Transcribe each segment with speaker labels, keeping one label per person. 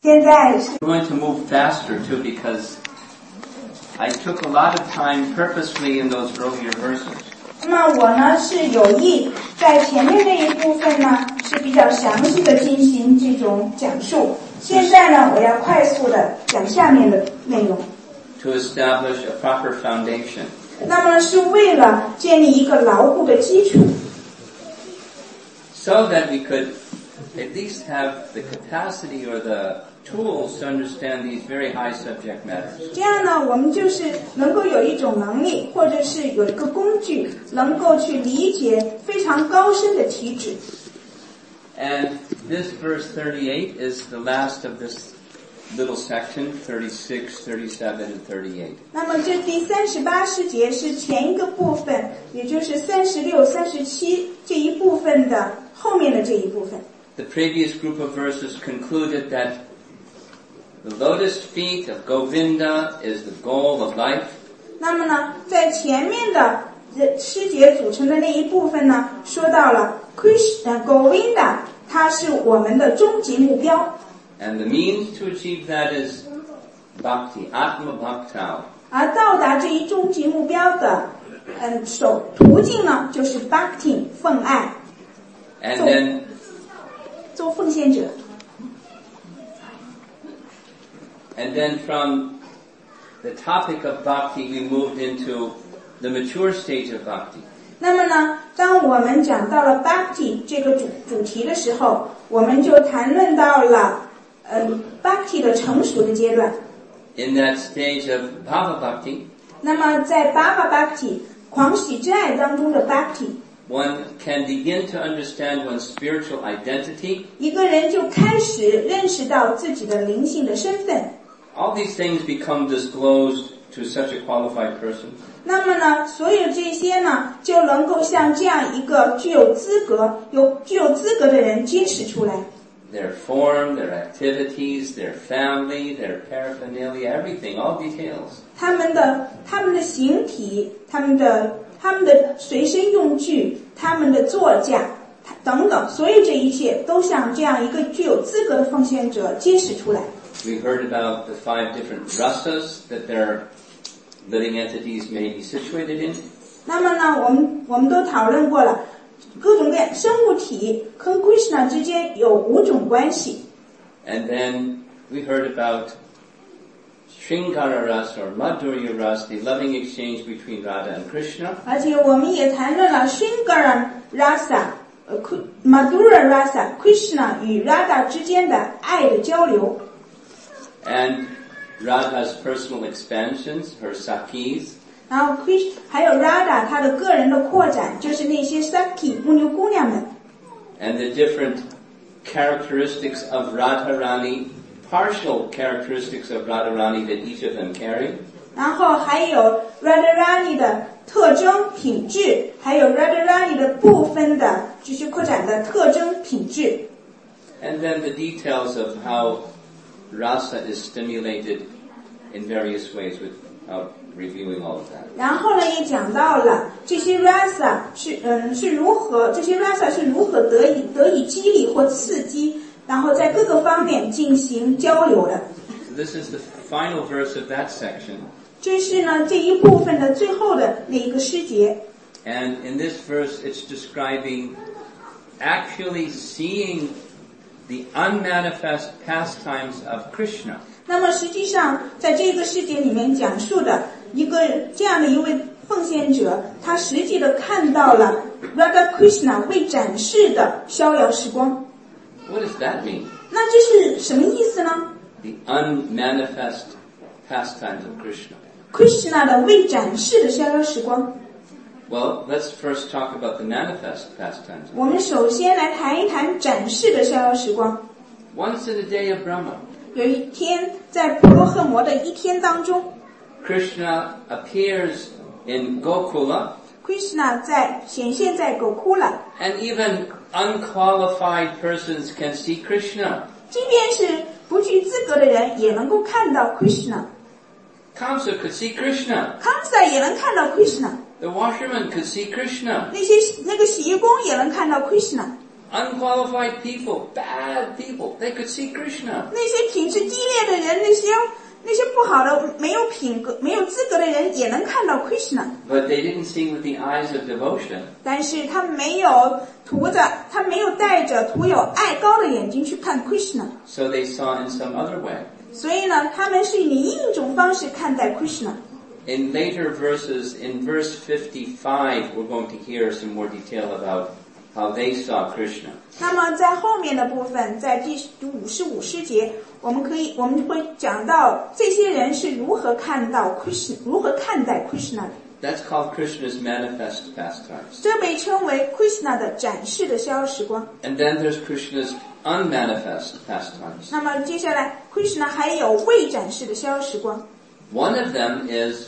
Speaker 1: 现在是
Speaker 2: We're going to move faster too because I took a lot of time purposely in those earlier verses.
Speaker 1: 那么我呢是有意在前面那一部分呢是比较详细的进行这种讲述。现在呢我要快速的讲下面的内容。
Speaker 2: To establish a proper foundation.
Speaker 1: 那么是为了建立一个牢固的基础。
Speaker 2: So that we could at least have the capacity or the tools to understand these very high subject matters.
Speaker 1: 这样呢我们就是能够有一种能力或者是有一个工具能够去理解非常高深的题旨。
Speaker 2: And this verse 38 is the last of this little section, 36, 37, and 38.
Speaker 1: 那么这第38诗节是前一个部分，也就是36、37这一部分的后面的这一部分。
Speaker 2: The previous group of verses concluded that the lotus feet of Govinda is the goal of life.
Speaker 1: 那么呢，在前面的诗节组成的那一部分呢，说到了 Govinda， 它是我们的终极目标。
Speaker 2: And the means to achieve that is bhakti, atma bhaktao.
Speaker 1: 而到达这一终极目标的途径呢，就是 bhakti 奉爱。
Speaker 2: And then
Speaker 1: 做奉献者。
Speaker 2: And then from the topic of bhakti, we moved into the mature stage of bhakti.
Speaker 1: 那么呢，当我们讲到了 bhakti 这个主题的时候，我们就谈论到了bhakti 的成熟的阶段。
Speaker 2: In that stage of bhava bhakti,
Speaker 1: 那么在 bhava bhakti 狂喜之爱当中的 bhakti，
Speaker 2: one can begin to understand one's spiritual identity.
Speaker 1: 一个人就开始认识到自己的灵性的身份。
Speaker 2: All these things become disclosed to such a qualified person.
Speaker 1: 那么呢，所有这些呢，就能够向这样一个具有资格的人揭示出来。
Speaker 2: Their form, their activities, their family, their paraphernalia, everything, all details.
Speaker 1: 他们的形体，他们的随身用具，他们的座驾等等，所有这一切都向这样一个具有资格的奉献者揭示出来。
Speaker 2: We heard about the 5 different rasas that their living entities may be situated in.
Speaker 1: 那么呢，我们都讨论过了，各种各样生物体跟 Krishna 之间有5种关系。
Speaker 2: And then we heard about Shringara Ras or Madhurya Ras, the loving exchange between Radha and Krishna.
Speaker 1: 而且我们也谈论了 Shringara Rasa、Madhurya Rasa、Krishna 与 Radha 之间的爱的交流。
Speaker 2: And Radha's personal expansions, her sakhis.
Speaker 1: 然后还有 Radha 她的个人的扩展，就是那些 Saki 牧牛姑娘们。
Speaker 2: And the different characteristics of Radharani, partial characteristics of Radharani that each of them carry.
Speaker 1: 然后还有 Radharani 的特征品质，还有 Radharani 的部分的继续扩展的特征品质。
Speaker 2: And then the details of how rasa is stimulated in various ways without reviewing all of that.
Speaker 1: 然后呢，也讲到了这些 rasa 是如何得以激励或刺激，然后在各个方面进行交流的。
Speaker 2: So this is the final verse of that section.
Speaker 1: 这是呢这一部分的最后的那一个诗节。
Speaker 2: And in this verse, it's describing actually seeing the unmanifest pastimes of Krishna.
Speaker 1: 那么实际上在这个诗节里面讲述的这样的一位奉献者，他实际的看到了 Radha Krishna 未展示的逍遥时光。
Speaker 2: What does that mean?
Speaker 1: 那这是什么意思呢？
Speaker 2: The unmanifest pastimes of Krishna.
Speaker 1: Krishna 的未展示的逍遥时光。
Speaker 2: Well, let's first talk about the manifest pastimes.
Speaker 1: 我们首先来谈一谈展示的逍遥时光。
Speaker 2: Once in a day of Brahma,
Speaker 1: 有一天，在婆罗诃摩的一天当中
Speaker 2: Krishna appears in Gokula,
Speaker 1: ，Krishna 显现在狗窟了。
Speaker 2: and even unqualified persons can see Krishna.
Speaker 1: 即便是不具资格的人也能够看到 Krishna。
Speaker 2: Kamsa could see Krishna.
Speaker 1: Kamsa 也能看到 Krishna。
Speaker 2: The washerman could see Krishna.
Speaker 1: 那个洗衣工也能看到 Krishna。
Speaker 2: unqualified people, bad people, they could see Krishna.
Speaker 1: 那些品质低劣的人，那些不好的、没有品格、没有资格的人，也能看到 Krishna。
Speaker 2: But they didn't see with the eyes of devotion.
Speaker 1: 但是他没有带着涂有爱膏的眼睛去看 Krishna。
Speaker 2: So they saw in some other way.
Speaker 1: 所以呢，他们是以另一种方式看待 Krishna。
Speaker 2: In later verses, in verse 55, we're going to hear some more detail about how they saw Krishna.
Speaker 1: 那么在后面的部分，在第55诗节，我们会讲到这些人是如何看到 Krishna， 如何看待 Krishna 的。
Speaker 2: That's called Krishna's manifest pastimes.
Speaker 1: 这被称为 Krishna 的展示的逍遥时光。
Speaker 2: And then there's Krishna's unmanifest pastimes.
Speaker 1: 那么接下来 Krishna 还有未展示的逍遥时光。
Speaker 2: One of them is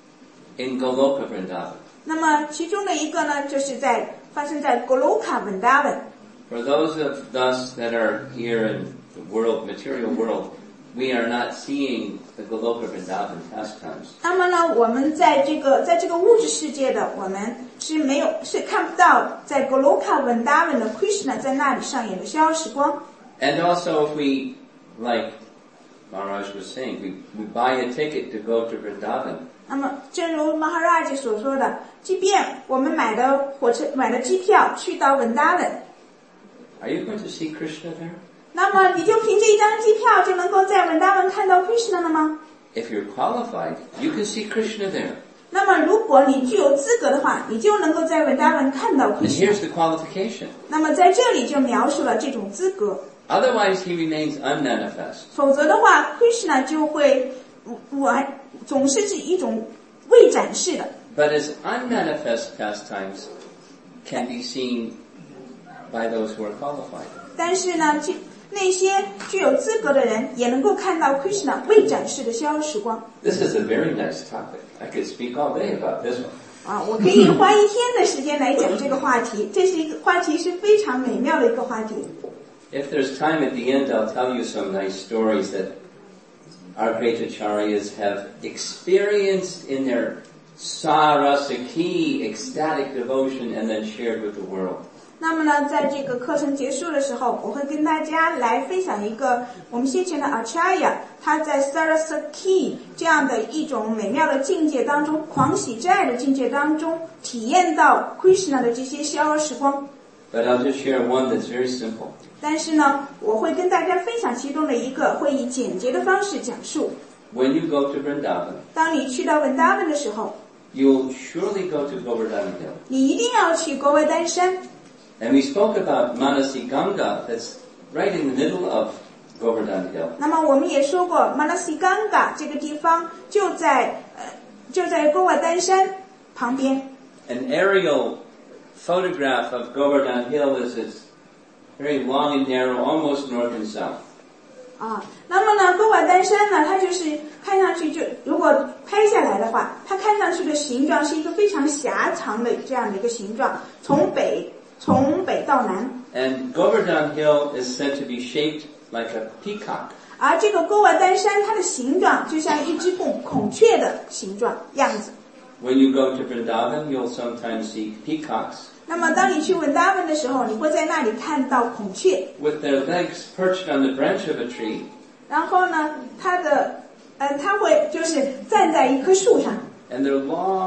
Speaker 2: in Goloka Vrindavan.
Speaker 1: 那么其中的一个呢，就是发生在 Goloka Vrindavan。
Speaker 2: For those of us that are here in the world, material world, we are not seeing the Goloka Vrindavan pastimes.
Speaker 1: 那么呢，我们在这个物质世界的，我们是看不到在 Goloka Vrindavan 的 Krishna 在那里上演的逍遥时光。
Speaker 2: And also if we, like Maharaj was saying, we buy a ticket to go to Vrindavan.
Speaker 1: 那么正如 Maharaj 所说的，即便我们买的机票去到 Vrindavan，
Speaker 2: Are you going to see Krishna there?
Speaker 1: 那么你就凭这一张机票就能够在 Vrindavan 看到 Krishna 了吗？
Speaker 2: If you're qualified, you can see Krishna there.
Speaker 1: 那么如果你具有资格的话，你就能够在 Vrindavan 看到
Speaker 2: And
Speaker 1: Krishna。
Speaker 2: here's the qualification.
Speaker 1: 那么在这里就描述了这种资格，
Speaker 2: Otherwise he remains unmanifest.
Speaker 1: 否则的话 Krishna 就会总是一种未展示的。
Speaker 2: But his unmanifest pastimes can be seen by those who are qualified.
Speaker 1: 但是呢，那些具有资格的人也能够看到 Krishna 未展示的逍遥时光。
Speaker 2: This is a very nice topic. I could speak all day about this one.
Speaker 1: 我可以花一天的时间来讲这个话题，这是一个话题是非常美妙的一个话题。
Speaker 2: If there's time at the end, I'll tell you some nice stories that our great acharyas have experienced in their sarasaki, ecstatic devotion, and then shared with the world.
Speaker 1: 那么呢，在这个课程结束的时候，我会跟大家来分享一个我们先前的 Acharya 他在 Sarasaki 这样的一种美妙的境界当中，狂喜之爱的境界当中，体验到 Krishna 的这些逍遥时光。
Speaker 2: But I'll just share one that's very simple.
Speaker 1: 但是呢，我会跟大家分享其中的一个，会以简洁的方式讲述。
Speaker 2: When you go to Vrindavan,
Speaker 1: 当你去到 Vrindavan 的时候，
Speaker 2: you'll surely go to Govardhan Hill.
Speaker 1: 你一定要去国外丹山。
Speaker 2: And we spoke about Manasi Ganga, that's right in the middle of Govardhan Hill.
Speaker 1: 那么我们也说过 Manasiganga 这个地方就在国外丹山旁边。
Speaker 2: An aerial photograph of Govardhan Hill is it's very long and narrow, almost north and south.
Speaker 1: 那么呢，国外丹山呢，它就是看上去如果拍下来的话，它看上去的形状是一个非常狭长的这样的一个形状，从北到南。
Speaker 2: And Govardhan Hill is said to be shaped like a peacock.
Speaker 1: 而这个国外丹山，它的形状就像一只孔雀的形状样子。
Speaker 2: When you go to Vrindavan, you'll sometimes see peacocks
Speaker 1: 那么当你去文达文的时候，你会在那里看到孔雀，
Speaker 2: with their legs perched on the branch of a tree.
Speaker 1: 然后呢，它会就是站在一棵树上，
Speaker 2: And their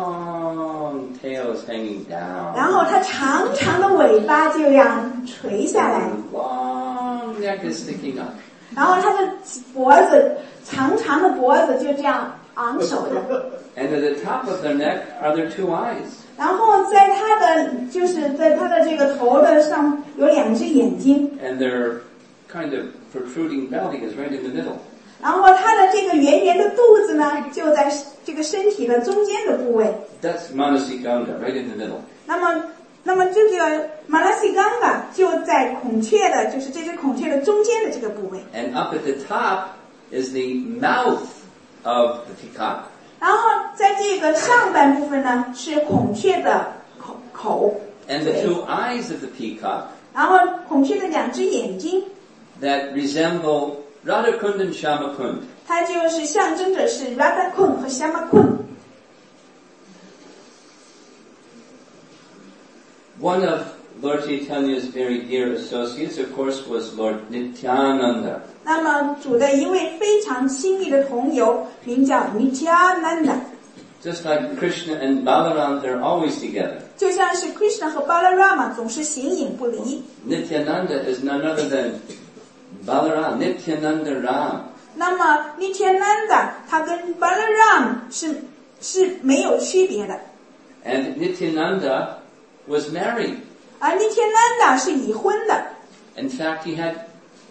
Speaker 2: long tails hanging down.
Speaker 1: 然后它长长的尾巴就这样垂下来，
Speaker 2: Long neck is sticking up.
Speaker 1: 然后它的脖子长长的脖子就这样昂首的，
Speaker 2: And at the top of their neck are their two eyes.
Speaker 1: 然后在它的这个头的上有两只眼睛，
Speaker 2: And their kind of protruding belly is right in the middle.
Speaker 1: 然后它的这个圆圆的肚子呢，就在这个身体的中间的部位。
Speaker 2: That's Manasiganga, right in the middle.
Speaker 1: 那么这个马拉西冈嘎就在孔雀的，就是这只孔雀的中间的这个部位。
Speaker 2: And up at the top is the mouth of the peacock.
Speaker 1: 然后在这个上半部分呢，是孔雀的口。
Speaker 2: And the two eyes of the peacock
Speaker 1: 然后孔雀的两只眼睛，
Speaker 2: that resemble Radhakund and Shamakund.
Speaker 1: 它就是象征着是 Radhakund 和 Shamakund。
Speaker 2: One of Lord Chaitanya's very dear associates, of course, was Lord Nityananda.
Speaker 1: 那么主的一位非常亲密的同游，名叫 Nityananda。
Speaker 2: Just like Krishna and Balaram, they're always together.
Speaker 1: 就像是 Krishna 和 Balarama 总是形影不离。
Speaker 2: Nityananda is none other than Balaram, Nityananda Ram.
Speaker 1: 那么 Nityananda 他跟 Balaram 是没有区别的。
Speaker 2: And Nityananda was married.
Speaker 1: 而 Nityananda 是已婚的。
Speaker 2: In fact, he had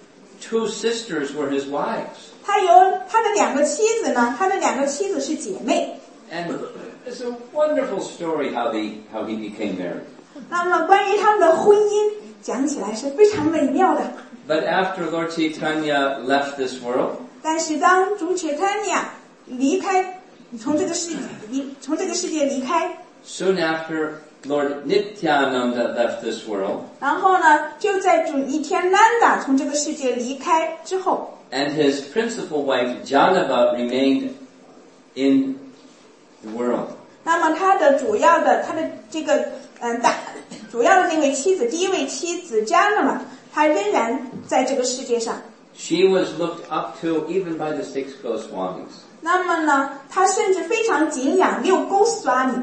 Speaker 2: 2 sisters were his wives.
Speaker 1: 他有他的2个妻子呢，他的2个妻子是姐妹。
Speaker 2: And it's a wonderful story how he became married.
Speaker 1: 那么关于他们的婚姻讲起来是非常美妙的。
Speaker 2: But after Lord Chaitanya left this world,
Speaker 1: 但是当主 Chaitanya 离开，从这个世界离开，
Speaker 2: soon after Lord Nityananda left this world,
Speaker 1: 然后呢，就在主 Nityananda 从这个世界离开之后，
Speaker 2: and his principal wife Janava remained in the world.
Speaker 1: 那么他的主要的这个主要的那位妻子，第一位妻子 Janava， 她仍然在这个世界上。
Speaker 2: She was looked up to even by the 6 Goswamis.
Speaker 1: 那么呢，她甚至非常敬仰6 Goswami。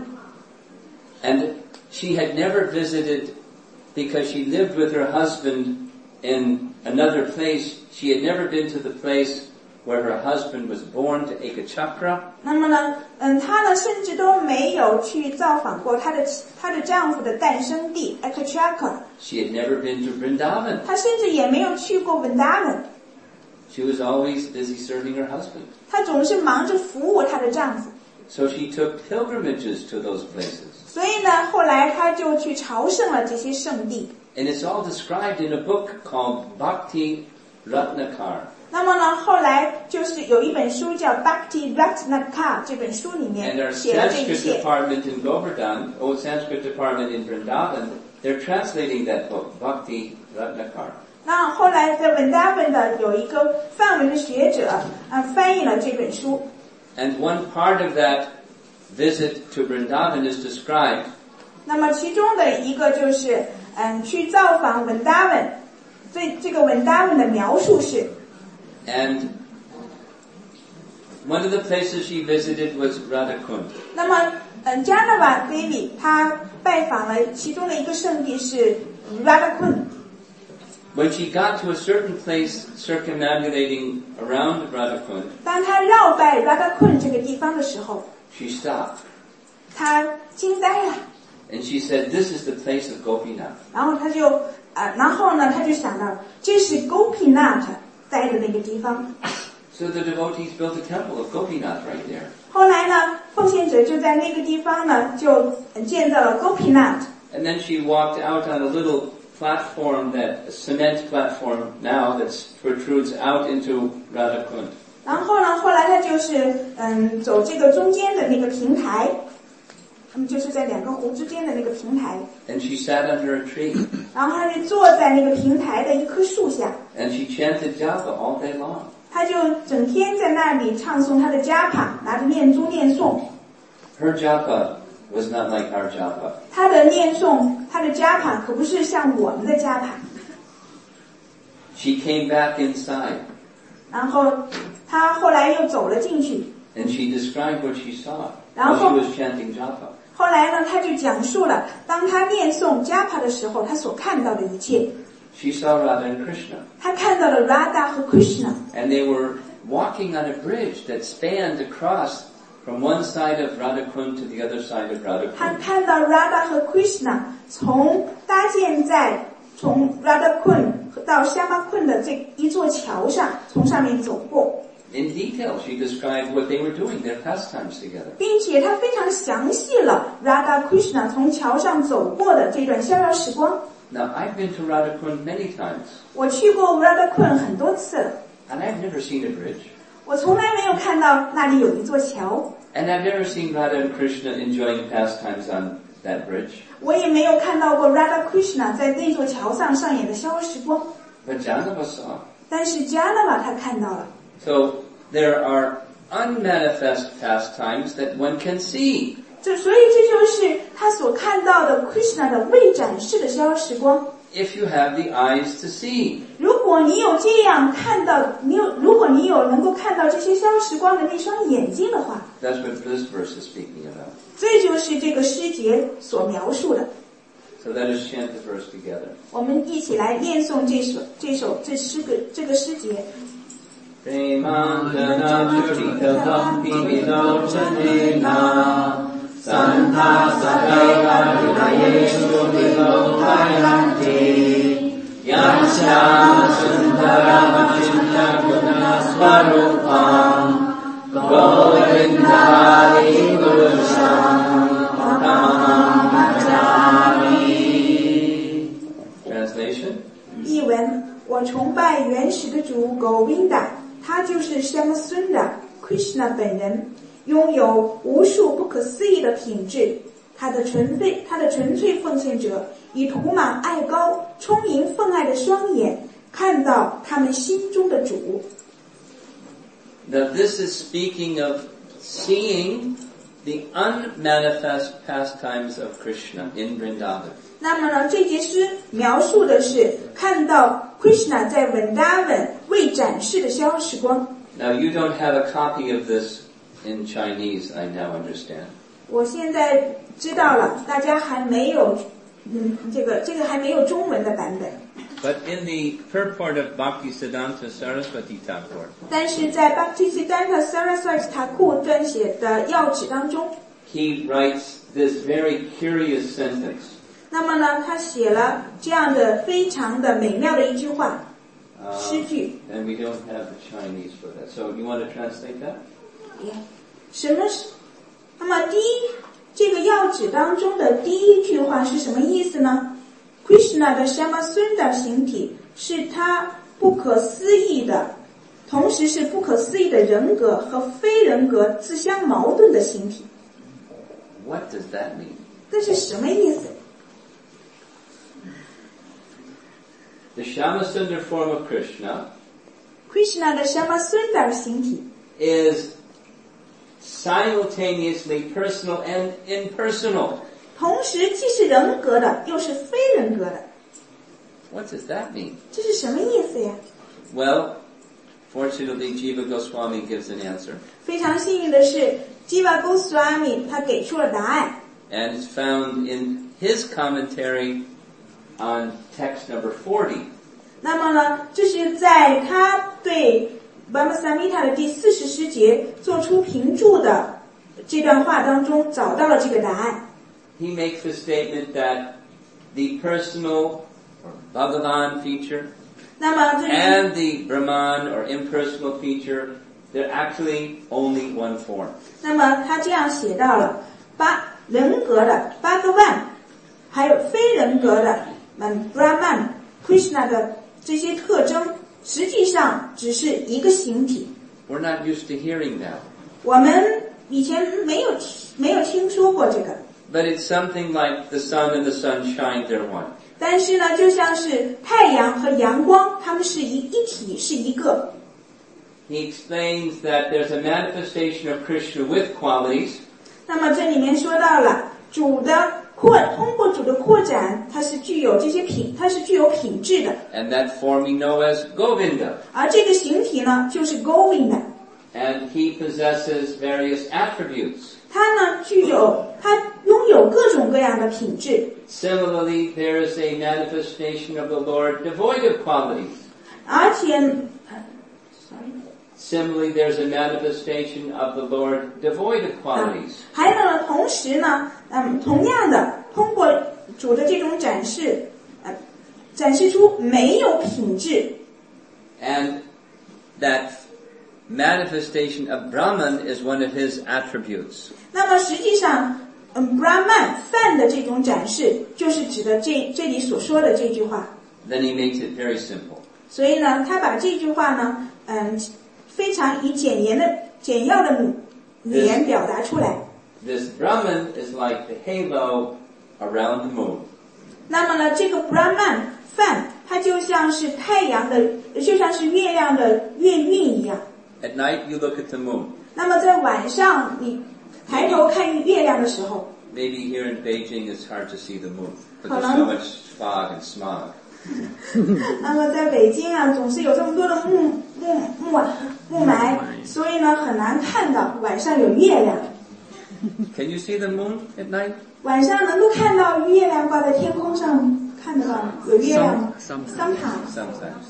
Speaker 2: And she had never visited because she lived with her husband in another place. She had never been to the place where her husband was born, to Ekachakra.
Speaker 1: 那么呢，她呢甚至都没有去造访过她的丈夫的诞生地 Ekachakra。
Speaker 2: She had never been to Vrindavan.
Speaker 1: 她甚至也没有去过 Vrindavan。
Speaker 2: She was always busy serving her husband.
Speaker 1: 她总是忙着服务她的丈夫。
Speaker 2: So she took pilgrimages to those places.
Speaker 1: 所以呢，后来她就去朝圣了这些圣地。
Speaker 2: And it's all described in a book called Bhakti Ratnakar.
Speaker 1: 那么呢，后来就是有一本书叫 Bhakti Ratnakar， 这本书里
Speaker 2: And
Speaker 1: 面
Speaker 2: our
Speaker 1: 写了这一
Speaker 2: Sanskrit
Speaker 1: 切。
Speaker 2: department in Govardhan, Sanskrit department in Vrindavan, they're translating that book, Bhakti Ratnakar.
Speaker 1: 那后来在 Vrindavan 的有一个梵文的学者翻译了这本书。
Speaker 2: And one part of that visit to Vrindavan is described.
Speaker 1: 那么其中的一个就是去造访 Vrindavan， 这个 Vrindavan 的描述是。
Speaker 2: And one of the places she visited was Radhakund.
Speaker 1: 那么Janava Devi 她拜访了其中的一个圣地是 Radhakund。
Speaker 2: When she got to a certain place circumambulating around Radhakund,
Speaker 1: 当她绕拜 Radhakund 这个地方的时候，
Speaker 2: she stopped.
Speaker 1: 她惊呆了。
Speaker 2: And she said, this is the place of Gopinath.
Speaker 1: 然后她就想到这是 Gopinath 待的那个地方。
Speaker 2: So the devotees built a temple of Gopinath right there.
Speaker 1: 后来呢，奉献者就在那个地方呢，就建造了 Gopinath。
Speaker 2: And then she walked out on a little platform, a cement platform now that protrudes out into Radhakund.
Speaker 1: 然后呢，后来他就是走这个中间的那个平台，就是在2个湖之间的那个平台。
Speaker 2: And she sat under a tree.
Speaker 1: 然后他就坐在那个平台的一棵树下，
Speaker 2: And she chanted japa all day long.
Speaker 1: 他就整天在那里唱诵他的japa，拿着念珠念诵。
Speaker 2: Her japa was not like our japa.
Speaker 1: 他的念诵，他的japa可不是像我们的japa。
Speaker 2: She came back inside.
Speaker 1: 然后他后来又走了进去，
Speaker 2: And she described what she saw
Speaker 1: 然后
Speaker 2: while she was chanting japa.
Speaker 1: 后来呢，他就讲述了当他念诵japa的时候，他所看到的一切。
Speaker 2: She saw Radha and Krishna.
Speaker 1: 他看到了 Radha 和 Krishna，
Speaker 2: And they were walking on a bridge that spanned across from one side of Radhakund to the other side of
Speaker 1: 他
Speaker 2: Radhakund.
Speaker 1: 看到 Radha 和 Krishna 从 Radhakund 到 Shyamakund 的这一座桥上，从上面走过。
Speaker 2: In detail, she described what they were doing, their pastimes together.
Speaker 1: 并且他非常详细了 Radha Krishna 从桥上走过的这段逍遥时光。
Speaker 2: Now, I've been to Radhakund many times,
Speaker 1: 我去过 Radhakund 很多次了，
Speaker 2: and I've never seen a bridge.
Speaker 1: 我从来没有看到那里有一座桥，
Speaker 2: And I've never seen Radha and Krishna enjoying pastimes on that bridge.
Speaker 1: 我也没有看到过 Radha Krishna 在那座桥上上演的逍遥时光。
Speaker 2: But Janava saw.
Speaker 1: 但是 Janava 他看到了。
Speaker 2: So, there are unmanifest pastimes that one can see.
Speaker 1: 所以这就是他所看到的 Krishna 的未展示的逍遥时光。
Speaker 2: If you have the eyes to see.
Speaker 1: 如果你有这样看到，如果你有能够看到这些逍遥时光的那双眼睛的话，
Speaker 2: That's what this verse is speaking about.
Speaker 1: 这就是这个诗节所描述的。
Speaker 2: So let us chant the verse together.
Speaker 1: 我们一起来念诵这个诗节。
Speaker 2: Santa Sakaya Hridayeshu Vilokayanti Yasya Sundaram Chinta Guna Swarupam Govinda Hari Purusham Paramam Bhajami. Translation.
Speaker 1: 译文：我崇拜原始的主 Govinda， 他就是 Shyamasundar Krishna 本人。拥有无数不可思议的品质，他的纯粹奉献者以涂满爱膏、充盈奉爱的双眼，看到他们心中的主。
Speaker 2: Now this is speaking of seeing the unmanifest pastimes of Krishna in Vrindavan.
Speaker 1: 那么呢，这节诗描述的是看到 Krishna 在 Vrindavan 未展示的逍遥时光。
Speaker 2: Now you don't have a copy of this in Chinese, I now understand.
Speaker 1: 我现在知道了，大家还没有，这个还没有中文的版本。
Speaker 2: But in the purport of Bhaktisiddhanta Saraswati Thakur,
Speaker 1: 但是在 Bhaktisiddhanta Saraswati Thakur 撰写的要旨当中
Speaker 2: he writes this very curious sentence.
Speaker 1: 那么呢，他写了这样的非常的美妙的一句话，诗句。
Speaker 2: And we don't have the Chinese for that. So you want to translate that?
Speaker 1: 什么是？那么这个要旨当中的第一句话是什么意思呢？ Krishna 的 Shyamasundar 形体是他不可思议的，同时是不可思议的人格和非人格自相矛盾的形体。
Speaker 2: What does that mean?
Speaker 1: 这是什么意思？
Speaker 2: The Shyamasundar form of Krishna
Speaker 1: Krishna 的 Shyamasundar 形体
Speaker 2: is simultaneously personal and impersonal.
Speaker 1: 同时既是人格的，又是非人格的。
Speaker 2: What does that mean?
Speaker 1: 这是什么意思呀？
Speaker 2: Well, fortunately, Jiva Goswami gives an answer.
Speaker 1: 非常幸运的是 Jiva Goswami 他给出了答案，
Speaker 2: And it's found in his commentary on text number 40.
Speaker 1: 那么呢，这是在他对 Bhamasamhita 的第40诗节做出评注的这段话当中找到了这个答案。
Speaker 2: He makes the statement that the personal or Bhagavan feature
Speaker 1: 那么这里
Speaker 2: and the Brahman or impersonal feature, they're actually only one form.
Speaker 1: 那么他这样写到了人格的 Bhagavan 还有非人格的Brahman Krishna 的这些特征实际上只是一个形体。
Speaker 2: We're not used to hearing that.
Speaker 1: 我们以前没有听说过这个，
Speaker 2: But it's something like the sun and the sunshine, they're one.
Speaker 1: 但是呢，就像是太阳和阳光，它们是一体，是一个。
Speaker 2: He explains that there's a manifestation of Krishna with qualities,
Speaker 1: 那么这里面说到了通过主的扩展，它是具有品质的。
Speaker 2: and that form we know as Govinda.
Speaker 1: 而这个形体呢，就是 Govinda，
Speaker 2: And he possesses various attributes.
Speaker 1: 它拥有各种各样的品质。
Speaker 2: Similarly, there is a manifestation of the Lord devoid of qualities.
Speaker 1: 而且
Speaker 2: Similarly, there's a manifestation of the Lord devoid of qualities.
Speaker 1: 还有呢，同时呢，同样的，通过主的这种展示，展示出没有品质。
Speaker 2: And that manifestation of Brahman is one of his attributes.
Speaker 1: 那么实际上，Brahman 犯的这种展示，就是指的这里所说的这句话。
Speaker 2: Then he makes it very simple.
Speaker 1: 所以呢，他把这句话呢，非常以简要的语言表达出来。
Speaker 2: This Brahman is like the halo around the moon.
Speaker 1: 那么呢，这个 Brahman 犯，它就像是就像是月亮的月晕一样。
Speaker 2: At night, you look at the moon.
Speaker 1: 那么在晚上，你抬头看月亮的时候，
Speaker 2: Maybe here in Beijing it's hard to see the moon, but there's so much fog and smog.
Speaker 1: 那么在北京啊，总是有这么多的雾霾，所以呢很难看到晚上有月亮。
Speaker 2: Can you see the moon at night?
Speaker 1: 晚上能够看到月亮挂在天空上，看得到有月亮吗 ？Sometimes.
Speaker 2: Sometimes.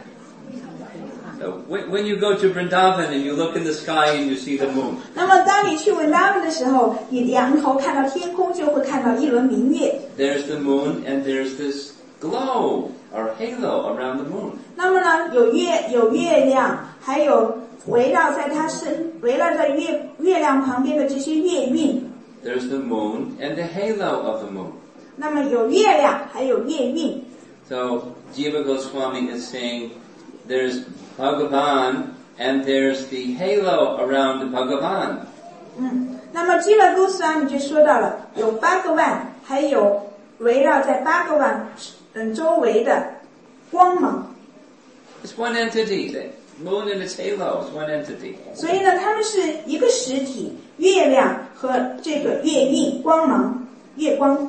Speaker 2: So when you go to Vrindavan and you look in the sky and you see the moon.
Speaker 1: 那么当你去文达文的时候，你仰头看到天空，就会看到一轮明月。
Speaker 2: There's the moon and there's this glow or halo around the moon.
Speaker 1: 那么呢，有月亮，还有围绕在月亮旁边的这些月晕。
Speaker 2: There's the moon and the halo of the moon.
Speaker 1: 那么有月亮，还有月晕。
Speaker 2: So Jiva Goswami is saying there's Bhagavan and there's the halo around Bhagavan.
Speaker 1: 那么基勒姑斯阿米就说到了，有Bhagavan，还有围绕在Bhagavan周围的光芒。
Speaker 2: It's one entity. The moon and its halo is one entity.
Speaker 1: 所以呢，它们是一个实体，月亮和这个月晕光芒，月光。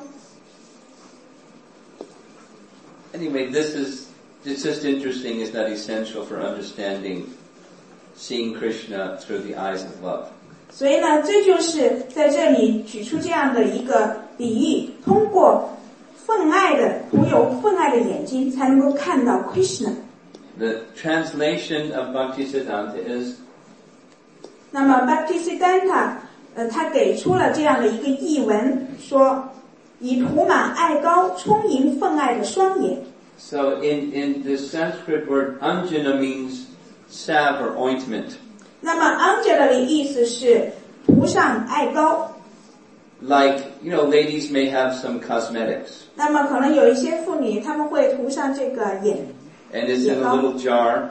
Speaker 2: Anyway, it's just interesting. It's not essential for understanding seeing Krishna through the eyes of love.
Speaker 1: 所以呢，这就是在这里举出这样的一个比喻，通过徒有愤爱的眼睛，才能够看到 Krishna。
Speaker 2: The translation of Bhaktisiddhanta is
Speaker 1: 那么 Bhaktisiddhanta 他给出了这样的一个译文，说以涂满爱膏充盈愤爱的双眼。
Speaker 2: so in the Sanskrit word anjana means salve or ointment.
Speaker 1: 那么 Angela 的意思是涂上爱膏。
Speaker 2: Like, ladies may have some cosmetics.
Speaker 1: 那么可能有一些妇女她们会涂上这个眼。
Speaker 2: And it's in a little jar.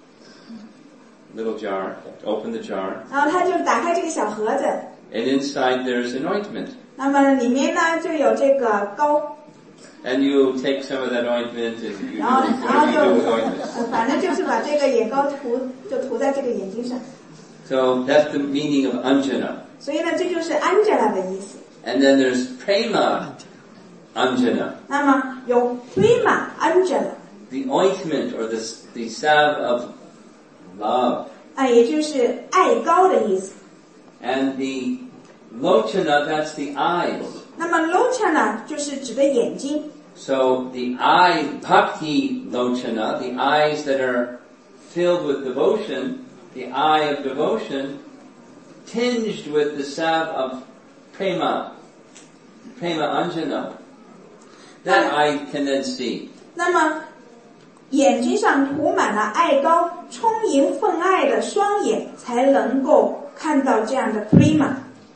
Speaker 2: Open the jar.
Speaker 1: 然后他就打开这个小盒子。
Speaker 2: And inside there's an ointment.
Speaker 1: 那么里面呢就有这个膏。
Speaker 2: And you take some of that ointment and you do
Speaker 1: 然后
Speaker 2: whatever you do with ointment.
Speaker 1: 反正就是把这个眼膏涂在这个眼睛上。
Speaker 2: So that's the meaning of anjana.
Speaker 1: 所以呢，这就是 Angela 的意思。
Speaker 2: And then there's prema anjana.
Speaker 1: 那么有 Prema Angela，
Speaker 2: The ointment or the salve of love.
Speaker 1: 也就是爱膏的意思。
Speaker 2: And the lochana, that's the eyes.
Speaker 1: 那么 Lochana 就是指的眼睛。
Speaker 2: So the eye, bhakti lochana, the eyes that are filled with devotion, the eye of devotion, tinged with the salve of prema anjana. That eye can then see.
Speaker 1: 那么眼睛上涂满了爱膏，充盈愤爱的双眼，才能够看到这样的 Prema。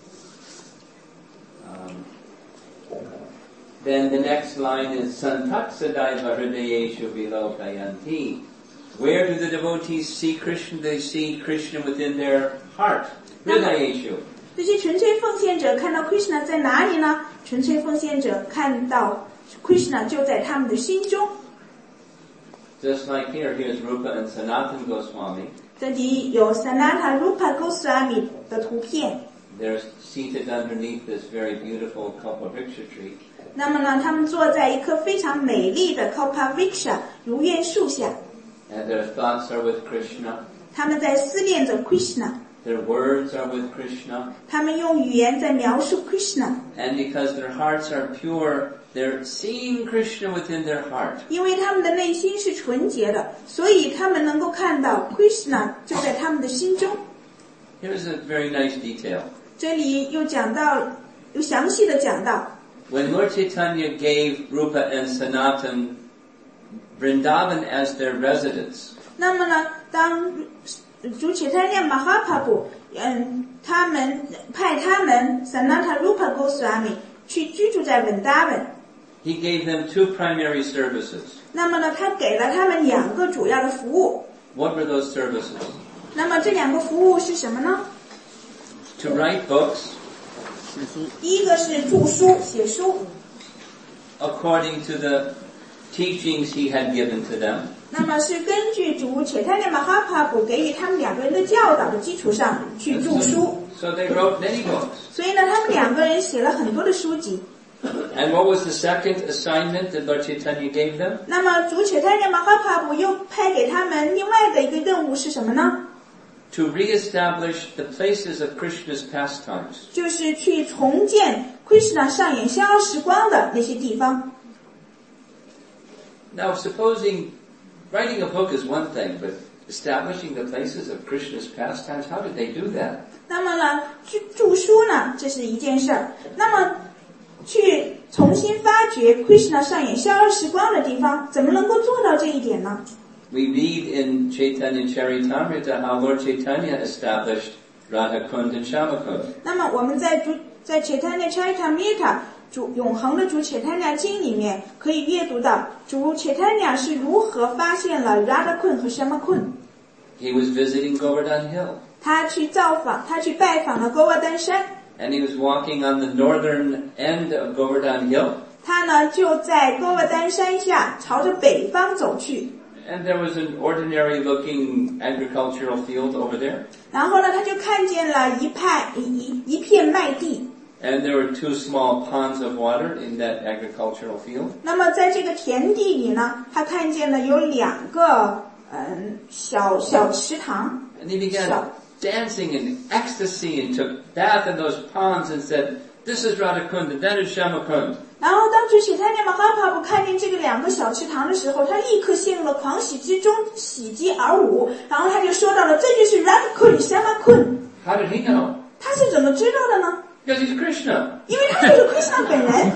Speaker 2: Then the next line is Santaksadaiva hridayeshu vilokayanti. Where do the devotees see Krishna? They see Krishna within their heart. Hridayeshu.
Speaker 1: 这些纯粹奉献者看到 Krishna 在哪里呢？纯粹奉献者看到 Krishna 就在他们的心中。
Speaker 2: Just like here's Rupa and Sanatan Goswami.
Speaker 1: 这里有 Sanata Rupa Goswami 的图片。
Speaker 2: They're seated underneath this very beautiful Kalpavriksha tree.
Speaker 1: 那么呢，他们坐在一棵非常美丽的 Kalpavriksha 如愿树下。
Speaker 2: And their thoughts are with Krishna.
Speaker 1: 他们在思念着 Krishna。
Speaker 2: Their words are with Krishna.
Speaker 1: 他们用语言在描述 Krishna。
Speaker 2: And because their hearts are pure, they're seeing Krishna within their heart.
Speaker 1: 因为他们的内心是纯洁的，所以他们能够看到 Krishna 就在他们的心中。
Speaker 2: Here's a very nice detail.
Speaker 1: 这里又详细的讲到。
Speaker 2: When Lord Chaitanya gave Rupa and Sanatan Vrindavan as their residence,
Speaker 1: 那么呢，当主Chaitanya Mahaprabhu他们派他们 Sanata Rupa Goswami 去居住在Vrindavan，
Speaker 2: he gave them two primary services.
Speaker 1: 那么呢，他给了他们2个主要的服务。
Speaker 2: What were those services?
Speaker 1: 那么这2个服务是什么呢？
Speaker 2: To write books
Speaker 1: 第一个是著书写书，
Speaker 2: according to the teachings he had given to them.
Speaker 1: 那么是根据主Chaitanya Mahaprabhu给予他们两个人的教导的基础上去著书。
Speaker 2: So they wrote many books.
Speaker 1: 所以呢，他们两个人写了很多的书籍。
Speaker 2: And what was the second assignment that Lord Chaitanya gave them?
Speaker 1: 那么主Chaitanya Mahaprabhu又派给他们另外的一个任务是什么呢？
Speaker 2: To reestablish the places of Krishna's pastimes.
Speaker 1: 就是去重建 Krishna 上演逍遥时光的那些地方。
Speaker 2: Now, supposing writing a book is one thing, but establishing the places of Krishna's pastimes, how did they do that?
Speaker 1: 那么呢，去著书呢，这是一件事儿。那么去重新发掘 Krishna 上演逍遥时光的地方，怎么能够做到这一点呢？
Speaker 2: We read in Chaitanya Charitamrita how Lord Chaitanya established Radhakund and Shyamakund.
Speaker 1: 那么我们在Chaitanya Charitamrita 主永恒的主Chaitanya经里面可以阅读到主Chaitanya是如何发现了 Radhakund 和 Shyamakund。
Speaker 2: He was visiting Govardhan Hill.
Speaker 1: 他去拜访了哥瓦丹山。
Speaker 2: And he was walking on the northern end of Govardhan Hill.
Speaker 1: 他呢就在哥瓦丹山下朝着北方走去。
Speaker 2: And there was an ordinary looking agricultural field over there.
Speaker 1: 然后呢，他就看见了一片麦地。
Speaker 2: And there were two small ponds of water in that agricultural field.
Speaker 1: 那么在这个田地里呢，他看见了有两个小池塘。
Speaker 2: And he began dancing in ecstasy and took bath in those ponds and said, "This is Radhakund and that is Shyamakund."
Speaker 1: 然后当主Chaitanya Mahaprabhu看见这个两个小池塘的时候，他立刻陷入了狂喜之中，喜极而舞。然后他就说到了，这就是 Radhakund Shyamakund。
Speaker 2: How did he know?
Speaker 1: 他是怎么知道的呢？
Speaker 2: Because he's Krishna.
Speaker 1: 因为他就是 Krishna 本人。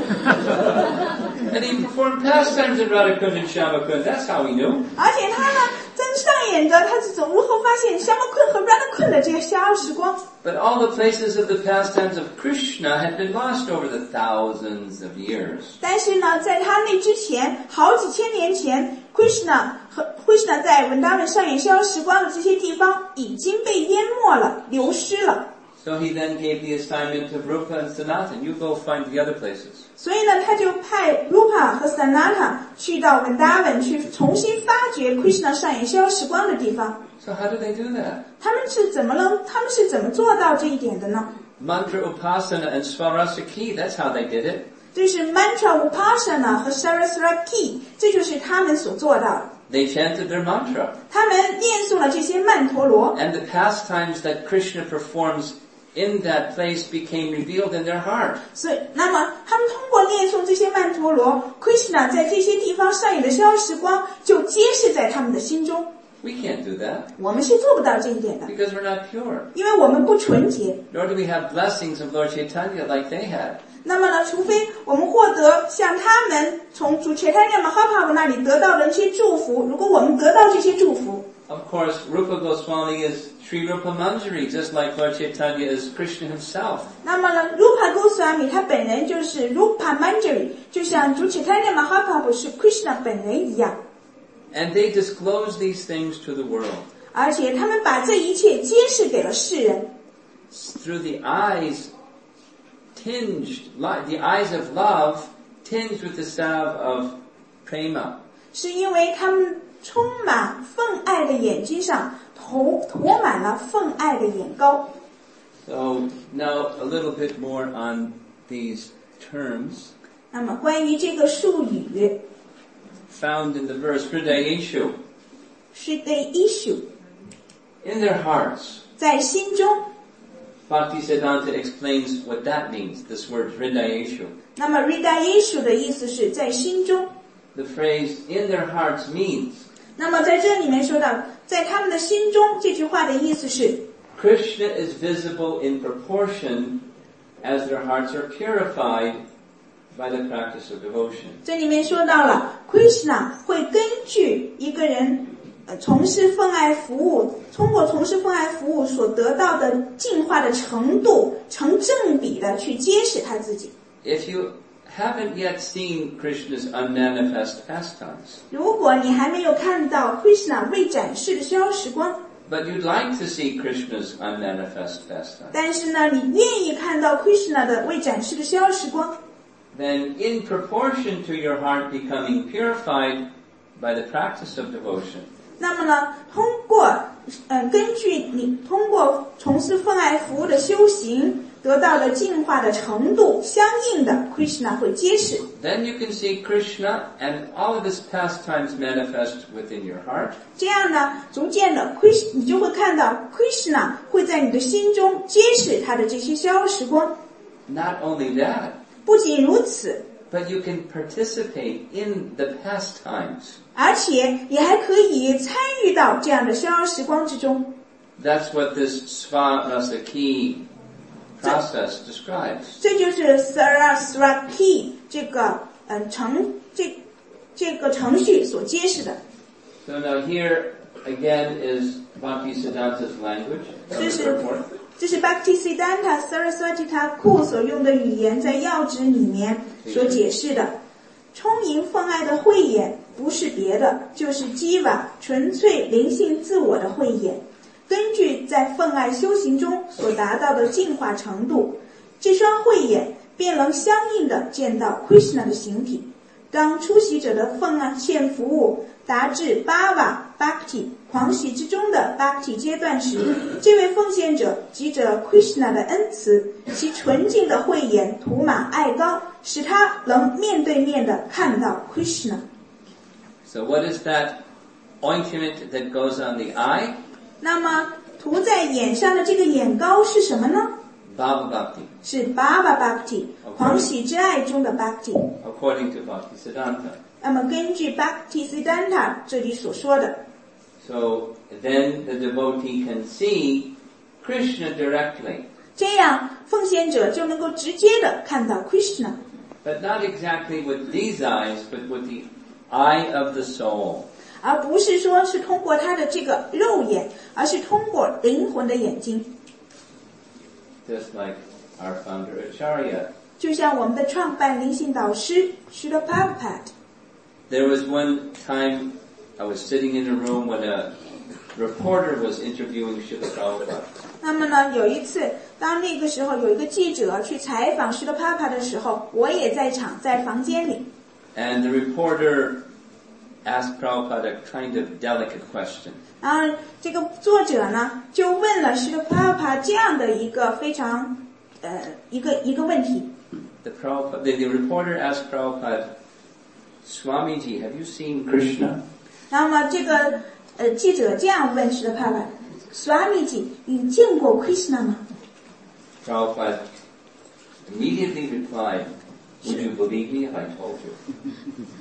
Speaker 2: And he performed pastimes in Radhakund and Shyamakund. That's how he knew.
Speaker 1: 而且他呢，真上演着他是如何发现 Shyamakund 和 Radhakund 的这个逍遥时光。
Speaker 2: But all the places of the pastimes of Krishna had been lost over the thousands of years.
Speaker 1: 但是呢，在他那之前，好几千年前 Krishna 在文达文上演逍遥时光的这些地方已经被淹没了，流失了。
Speaker 2: So he then gave the assignment of Rupa and Sanatan. You go find the other places.
Speaker 1: 所以呢，他就派 Rupa 和 Sanatan 去到文达文去重新发掘 Krishna 上演逍遥时光的地方。
Speaker 2: So how did they do that?
Speaker 1: 他们是怎么做到这一点的呢？
Speaker 2: Mantra Upasana and Swarasaki, that's how they did it.
Speaker 1: 就是 Mantra Upasana 和 Saraswati， 这就是他们所做到的。
Speaker 2: They chanted their mantra.
Speaker 1: 他们念诵了这些曼陀罗。
Speaker 2: And the pastimes that Krishna performs in that place became revealed in their heart.
Speaker 1: 所以，那么他们通过念诵这些曼陀罗 ，Krishna 在这些地方上演的逍遥时光就揭示在他们的心中。
Speaker 2: We can't do that
Speaker 1: 我们是做不到这一点的，
Speaker 2: because we're not pure.
Speaker 1: 因为我们不纯洁。
Speaker 2: Nor do we have blessings of Lord Chaitanya like they had.
Speaker 1: 那么呢，除非我们获得像他们从主Chaitanya Mahaprabhu那里得到的一些祝福，如果我们得到这些祝福。
Speaker 2: Of course, Rupa Goswami is Sri Rupa Manjari, just like Lord Chaitanya is Krishna himself.
Speaker 1: 那么呢 ，Rupa Goswami 他本人就是 Rupa Manjari， 就像主Chaitanya Mahaprabhu是 Krishna 本人一样。
Speaker 2: And they disclose these things to the world.
Speaker 1: 而且他们把这一切揭示给了世人。
Speaker 2: Through the eyes the eyes of love tinged with the salve of prema.
Speaker 1: 是因为他们充满奉爱的眼睛上涂满了奉爱的眼膏。
Speaker 2: So now a little bit more on these terms.
Speaker 1: 那么关于这个术语
Speaker 2: Found in the verse Hridayeshu.
Speaker 1: 是 the issue
Speaker 2: In their hearts.
Speaker 1: 在心中。
Speaker 2: Bhaktisiddhanta explains what that means, this word Hridayeshu.
Speaker 1: 那么 Hridayeshu 的意思是在心中。
Speaker 2: The phrase in their hearts means
Speaker 1: 那么在这里面说到在他们的心中，这句话的意思是
Speaker 2: Krishna is visible in proportion as their hearts are purified by the practice of devotion.
Speaker 1: 这里面说到了 Krishna 会根据一个人从事奉爱服务，通过从事奉爱服务所得到的进化的程度成正比的去揭示他自己。
Speaker 2: If you haven't yet seen Krishna's unmanifest pastimes,
Speaker 1: 如果你还没有看到 Krishna 未展示的逍遥时光，
Speaker 2: but you'd like to see Krishna's unmanifest pastimes,
Speaker 1: 但是呢，你愿意看到 Krishna 的未展示的逍遥时光，
Speaker 2: then in proportion to your heart becoming purified by the practice of devotion.
Speaker 1: 那么呢，根据你通过从事奉爱服务的修行得到的净化的程度相应的 Krishna 会揭示。
Speaker 2: Then you can see Krishna and all of his pastimes manifest within your heart.
Speaker 1: 这样呢，逐渐的你就会看到 Krishna 会在你的心中揭示他的这些逍遥时光。
Speaker 2: Not only that,
Speaker 1: 不仅如此，
Speaker 2: but you can participate in the pastimes.
Speaker 1: 而且也还可以参与到这样的逍遥时光之中。
Speaker 2: That's what this Svarasaki process describes.
Speaker 1: 这就是 Saraswati 这个程序所揭示的。
Speaker 2: So now here again is Bhaktisiddhanta's language.
Speaker 1: 这是 Bhaktisiddhanta Saraswati Thakur 所用的语言，在要旨里面所解释的。充盈奉爱的慧眼不是别的，就是 Jiva 纯粹灵性自我的慧眼。根据在奉爱修行中所达到的净化程度，这双慧眼便能相应的见到 Krishna 的形体。当出席者的奉爱献服务达至 Bhava Bhakti 狂喜之中的 Bhakti 阶段时，这位奉献者藉着 Krishna 的恩慈，其纯净的慧眼涂满爱膏，使他能面对面的看到 Krishna。
Speaker 2: So what is that ointment that goes on the eye?
Speaker 1: 那么涂在眼上的这个眼膏是什么呢？
Speaker 2: Bhava Bhakti,
Speaker 1: 是 Bhava Bhakti 狂喜之爱中的 Bhakti。
Speaker 2: according to Bhaktisiddhanta.
Speaker 1: 那么根据 Bhaktisiddhanta 这里所说的，
Speaker 2: So then the devotee can see Krishna directly,
Speaker 1: 这样奉献者就能够直接的看到 Krishna，
Speaker 2: but not exactly with these eyes, but with the eye of the soul.
Speaker 1: 而不是说是通过他的这个肉眼，而是通过灵魂的眼睛。
Speaker 2: Just like our founder Acharya.
Speaker 1: 就像我们的创办灵性导师 Srila Prabhupada。
Speaker 2: There was one time I was sitting in a room when a reporter was interviewing Srila Prabhupada.
Speaker 1: 那么呢，有一次，当那个时候有一个记者去采访 Srila Prabhupada 的时候，我也在场，在房间里。
Speaker 2: And the reporter asked Prabhupada a kind of delicate question.
Speaker 1: 然后这个作者呢，就问了 Srila Prabhupada 这样的一个非常一个问题。
Speaker 2: The reporter asked Prabhupada, Swamiji, have you seen Krishna?
Speaker 1: 那么这个记者这样问 Srila Prabhupada， Swamiji， 你见过 Krishna 吗？
Speaker 2: Prabhupada immediately replied, would you believe me if I told you?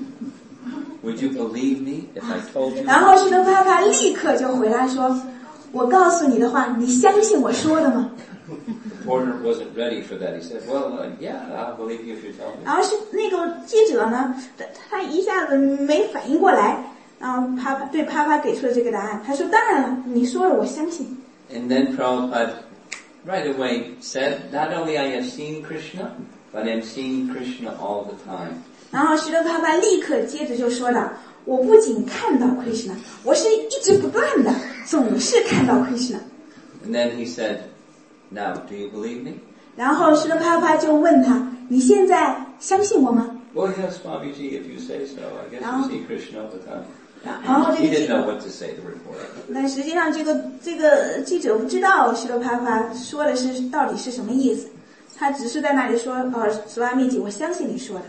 Speaker 2: Would you believe me if I told you?
Speaker 1: 然后 Srila Prabhupada 立刻就回答说，我告诉你的话，你相信我说的吗？
Speaker 2: The reporter wasn't ready for that. He said, well, yeah, I'll believe you if you tell me.
Speaker 1: 然后是那个记者呢，他一下子没反应过来，然后对Prabhupada给出了这个答案。他说：“当然了，你说了，我相信。”
Speaker 2: And then Prabhupada right away said, not only I have seen Krishna, but I'm seeing Krishna all the time.
Speaker 1: 然后Srila Prabhupada立刻接着就说了：“我不仅看到 Krishna， 我是一直不断的，总是看到 Krishna。”
Speaker 2: And then he said, now, do you believe me?
Speaker 1: 然后Srila Prabhupada就问他：“你现在相信我吗？”
Speaker 2: Well, yes, Swamiji, if you say so. I guess you see Krishna all the time.
Speaker 1: 然后这
Speaker 2: He
Speaker 1: 个
Speaker 2: didn't know what to say, the reporter.
Speaker 1: 但实际上这个记者不知道Srila Prabhupada说的是到底是什么意思，他只是在那里说：“Swamiji， 我相信你说的。”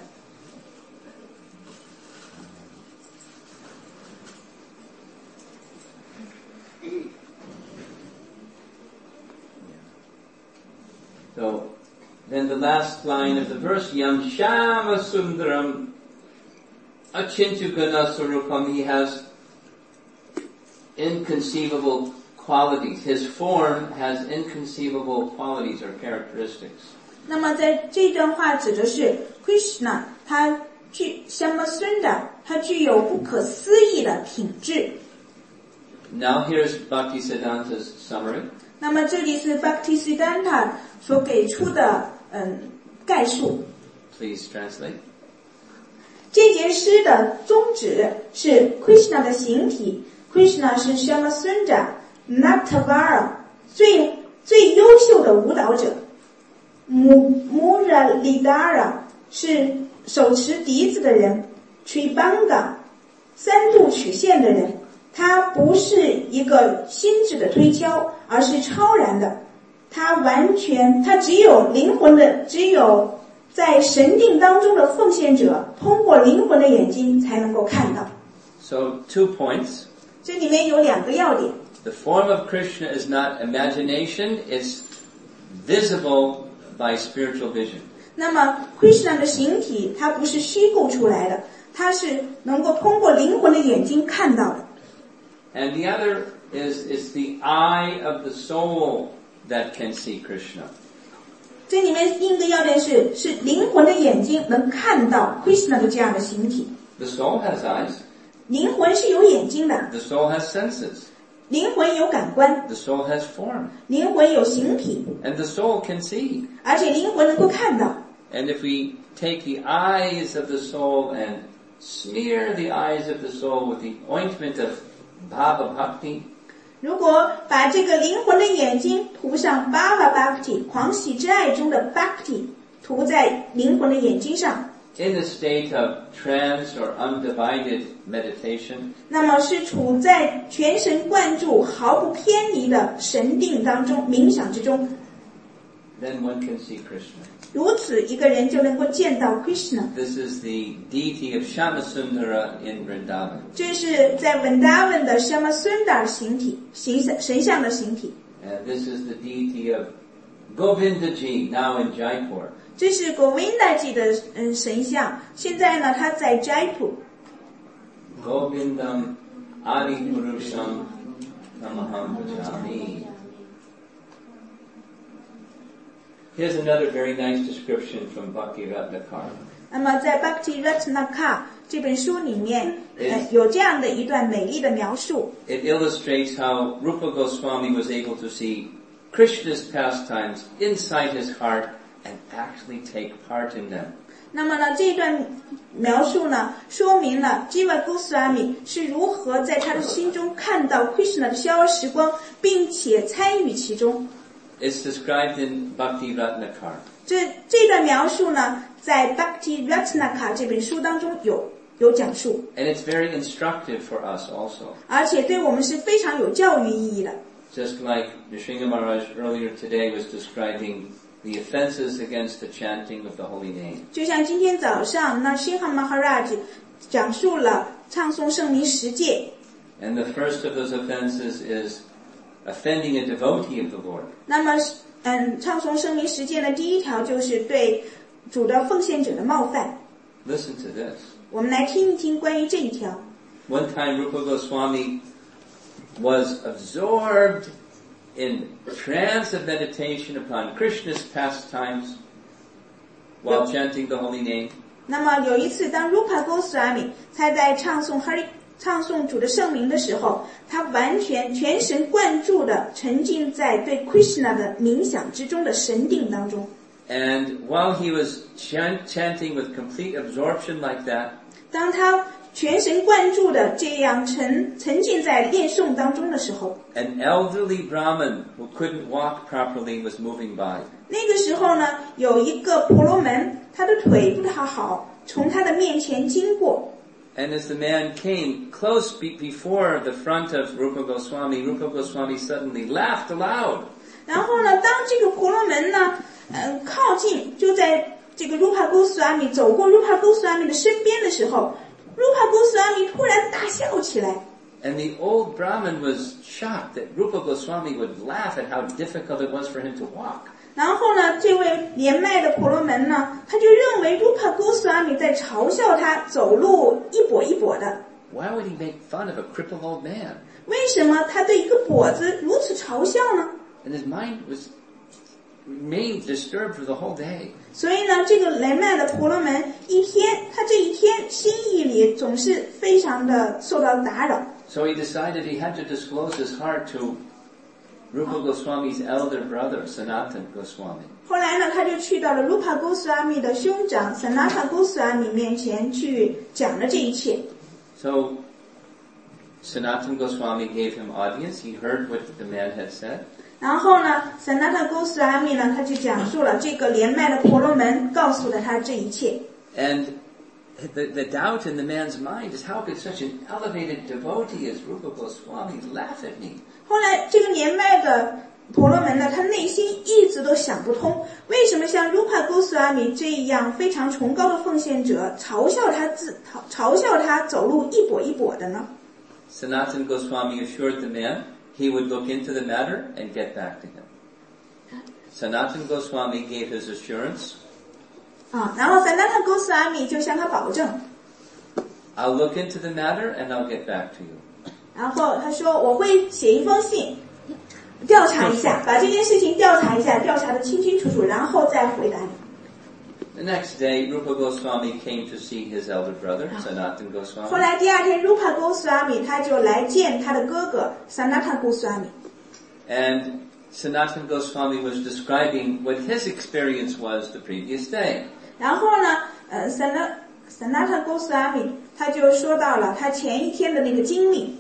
Speaker 2: So, then the last line of the verse, Yam Shama Sundaram Achintukana Sarupam, he has inconceivable qualities. His form has inconceivable qualities or characteristics.
Speaker 1: 那么在这段话指的是 Krishna， 他Shyamasundar， 他具有不可思议的品质。
Speaker 2: Now here's Bhaktisiddhanta's summary.
Speaker 1: 那么这里是 Bhaktisiddhanta 所给出的概述。
Speaker 2: Please translate.
Speaker 1: 这节诗的宗旨是 Krishna 的形体 ，Krishna 是 Shyamasundar Natavara 最优秀的舞蹈者 ，Muralidhara 是手持笛子的人 ，Tribanga 三度曲线的人，他不是一个心智的推敲，而是超然的。他只有灵魂的，只有在神定当中的奉献者，通过灵魂的眼睛才能够看到。
Speaker 2: So 2 points.
Speaker 1: 这里面有2个要点。
Speaker 2: The form of Krishna is not imagination, it's visible by spiritual vision.
Speaker 1: 那么 Krishna 的形体，它不是虚构出来的，它是能够通过灵魂的眼睛看到的。
Speaker 2: And the other is it's the eye of the soul that can see Krishna.
Speaker 1: 这里面另一个要点是灵魂的眼睛能看到 Krishna 的这样的形体。
Speaker 2: The soul has eyes.
Speaker 1: 灵魂是有眼睛的。
Speaker 2: The soul has senses.
Speaker 1: 灵魂有感官。
Speaker 2: The soul has form.
Speaker 1: 灵魂有形体。
Speaker 2: And the soul can see.
Speaker 1: 而且灵魂能够看到。
Speaker 2: And if we take the eyes of the soul and smear the eyes of the soul with the ointment of Bhava Bhakti,
Speaker 1: 如果把这个灵魂的眼睛涂上 Bhava Bhakti 狂喜之爱中的 Bhakti 涂在灵魂的眼睛上，
Speaker 2: in a state of trance or undivided meditation,
Speaker 1: 那么是处在全神贯注毫不偏离的神定当中冥想之中，
Speaker 2: then one can see Krishna.
Speaker 1: 如此一个人就能够见到 Krishna。
Speaker 2: This is the deity of Shyamasundara in Vrindavan.
Speaker 1: 这是在 Vrindavan 的 Shyamasundar 形体，神像的形体。
Speaker 2: And this is the deity of Govindaji, now in Jaipur.
Speaker 1: 这是 Govindaji 的神像，现在呢他在 Jaipur。
Speaker 2: Govindam Adipurusham Namaham Bhajami. Here's another very nice description from Bhakti Ratnakar.
Speaker 1: 那么在 Bhakti Ratnakar 这本书里面，有这样的一段美丽的描述。
Speaker 2: It illustrates how Rupa Goswami was able to see Krishna's pastimes inside his heart and actually take part in them.
Speaker 1: 那么呢，这段描述呢，说明了 Jiva Goswami 是如何在他的心中看到 Krishna 的逍遥时光，并且参与其中。
Speaker 2: It's described in Bhakti Ratnakar.
Speaker 1: 这段描述呢，在 Bhakti Ratnakar 这本书当中有讲述，
Speaker 2: And it's very instructive for us also.
Speaker 1: 而且对我们是非常有教育意义的。
Speaker 2: Just like Nrsimha Maharaj earlier today was describing the offenses against the chanting of the holy name.
Speaker 1: 就像今天早上Nrsimha Maharaj 讲述了唱诵圣名10戒。
Speaker 2: And the first of those offenses is offending a devotee of the Lord.
Speaker 1: 那么唱诵圣名10戒的第一条就是对主的奉献者的冒犯。
Speaker 2: Listen to this.
Speaker 1: 我们来听一听关于这一条。
Speaker 2: One time Rupa Goswami was absorbed in trance of meditation upon Krishna's pastimes while chanting the holy name.
Speaker 1: 那么有一次，当 Rupa Goswami 他在唱诵主的圣名的时候，他完全全神贯注地沉浸在对 Krishna 的冥想之中的神定当中。
Speaker 2: And while he was chanting with complete absorption like that,
Speaker 1: 当他全神贯注地这样沉浸在念诵当中的时候，
Speaker 2: an elderly Brahmin who couldn't walk properly was moving by.
Speaker 1: 那个时候呢，有一个婆罗门，他的腿不太好，从他的面前经过。
Speaker 2: And as the man came close before the front of Rupa Goswami suddenly laughed aloud.
Speaker 1: 然后呢，当这个婆罗门呢，靠近，就在这个 Rupa Goswami 走过 Rupa Goswami 的身边的时候 ，Rupa Goswami 突然大笑起来。
Speaker 2: And the old Brahmin was shocked that Rupa Goswami would laugh at how difficult it was for him to walk.
Speaker 1: 然后呢，这位年迈的婆罗门呢，他就认为 Rupa Goswami 在嘲笑他走路一跛一跛的。
Speaker 2: Why would he make fun of a crippled old man?
Speaker 1: 为什么他对一个跛子如此嘲笑呢？
Speaker 2: And his mind remained disturbed for the whole day.
Speaker 1: 所以呢，这个年迈的婆罗门他这一天心意里总是非常的受到打扰。
Speaker 2: So he decided he had to disclose his heart to Rupa Goswami's elder brother, Sanatan Goswami.
Speaker 1: 后来呢，他就去到了 Rupa Goswami 的兄长 Sanatan Goswami 面前去讲了这一切。
Speaker 2: So Sanatan Goswami gave him audience. He heard what the man had said.
Speaker 1: 然后呢 Sanatan Goswami 呢，他就讲述了这个年迈的婆罗门告诉了他这一切。
Speaker 2: And the doubt in the man's mind is, how could such an elevated devotee as Rupa Goswami laugh at me?
Speaker 1: 后来这个年迈的婆罗门呢，他内心一直都想不通，为什么像 Rupa Goswami 这样非常崇高的奉献者嘲笑他走路一跛一跛的呢？
Speaker 2: Sanatana Goswami assured the man he would look into the matter and get back to him. Sanatana Goswami gave his assurance.
Speaker 1: 然后 Sanatana Goswami 就向他保证
Speaker 2: I'll look into the matter and I'll get back to you.
Speaker 1: 然后他说我会写一封信调查一下，把这件事情调查一下，调查得清清楚楚，然后再回答你。
Speaker 2: The next day, Rupa Goswami came to see his elder brother, Sanatana
Speaker 1: 后
Speaker 2: Goswami.
Speaker 1: 来第二天 Rupa Goswami 他就来见他的哥哥 Sanatana Goswami，
Speaker 2: And Sanatana Goswami was describing what his experience was the previous day.
Speaker 1: 然后呢Sanatana Goswami 他就说到了他前一天的那个经历。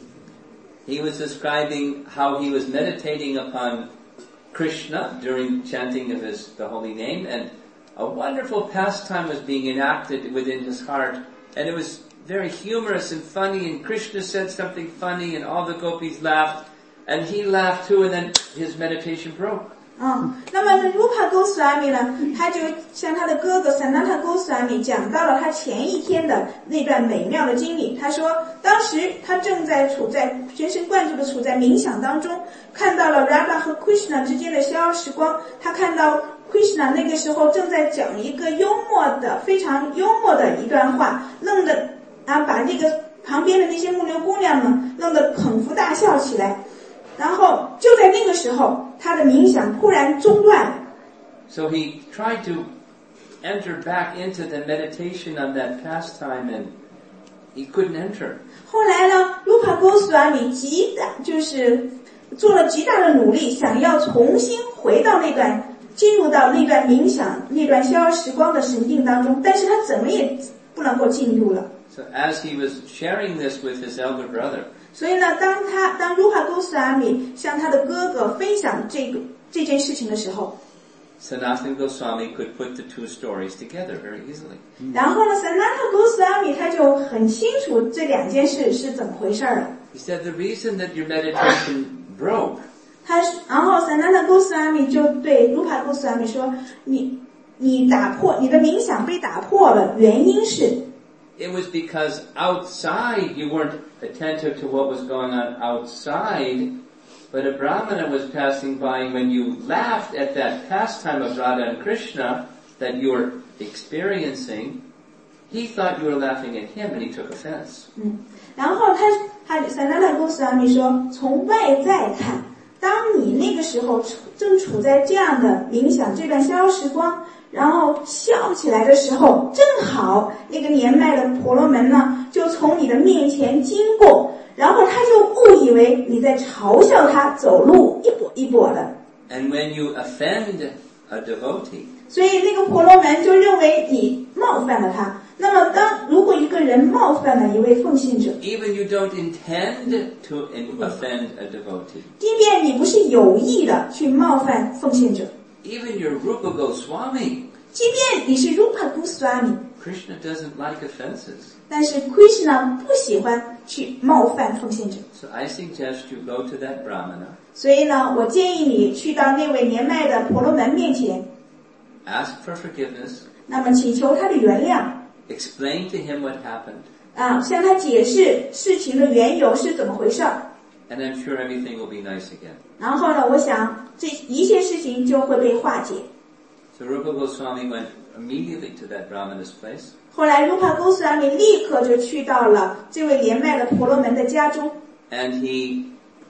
Speaker 2: He was describing how he was meditating upon Krishna during chanting of the holy name, and a wonderful pastime was being enacted within his heart, and it was very humorous and funny, and Krishna said something funny, and all the gopis laughed, and he laughed too, and then his meditation broke.
Speaker 1: 那么 Rupa Goswami 呢，他就向他的哥哥 Sanatana Goswami 讲到了他前一天的那段美妙的经历。他说，当时他正在处在全神贯注的处在冥想当中，看到了 Radha 和 Krishna 之间的逍遥时光。他看到 Krishna 那个时候正在讲一个非常幽默的一段话，愣的把那个旁边的那些木牛姑娘们愣得捧腹大笑起来。然后就在那个时候，他的冥想突然中断了。
Speaker 2: So he tried to enter back into the meditation on that pastime, and he couldn't enter.
Speaker 1: 后来呢 Rupa Goswami 就是做了极大的努力，想要重新进入到那段冥想、那段逍遥时光的神境当中，但是他怎么也不能够进入了。
Speaker 2: So as he was sharing this with his elder brother,
Speaker 1: 所以呢，当 Rupa Goswami 向他的哥哥分享这件事情的时候，
Speaker 2: Sanatana Goswami could put the two stories together very easily.
Speaker 1: 然后呢 Sanatana Goswami 他就很清楚这两件事是怎么回事了。
Speaker 2: He said the reason that your meditation broke,
Speaker 1: 然后 Sanatana Goswami 就对 Rupa Goswami 说，你的冥想被打破了，原因是
Speaker 2: it was because outside you weren't attentive to what was going on outside, but a Brahmana was passing by, and when you laughed at that pastime of Radha and Krishna that you were experiencing, he thought you were laughing at him, and he took offense.
Speaker 1: 然后他 Sanatana Goswami 说，从外在看，当你那个时候正处在这样的冥想这段逍遥时光，然后笑起来的时候，正好那个年迈的婆罗门呢就从你的面前经过，然后他就误以为你在嘲笑他走路一跛一跛的。
Speaker 2: And when you offend a devotee,
Speaker 1: 所以那个婆罗门就认为你冒犯了他。那么如果一个人冒犯了一位奉献者，
Speaker 2: even you don't intend to offend a devotee,
Speaker 1: 即便你不是有意的去冒犯奉献者，
Speaker 2: even your Rupa Goswami,
Speaker 1: 即便你是 Rupa Goswami，
Speaker 2: Krishna doesn't like offenses.
Speaker 1: 但是 Krishna 不喜欢去冒犯奉献者。
Speaker 2: So I suggest you go to that Brahmana,
Speaker 1: 所以呢，我建议你去到那位年迈的婆罗门面前，
Speaker 2: ask for forgiveness,
Speaker 1: 那么请求他的原谅，
Speaker 2: explain to him what happened,
Speaker 1: 向他解释事情的缘由是怎么回事儿。
Speaker 2: and I'm sure everything will be nice again.
Speaker 1: 然后呢，我想这一切事情就会被化解。
Speaker 2: So Rupa Goswami went immediately to that Brahmana's place,
Speaker 1: 后来 Rupa Goswami 立刻就去到了这位年迈的婆罗门的家中，
Speaker 2: and he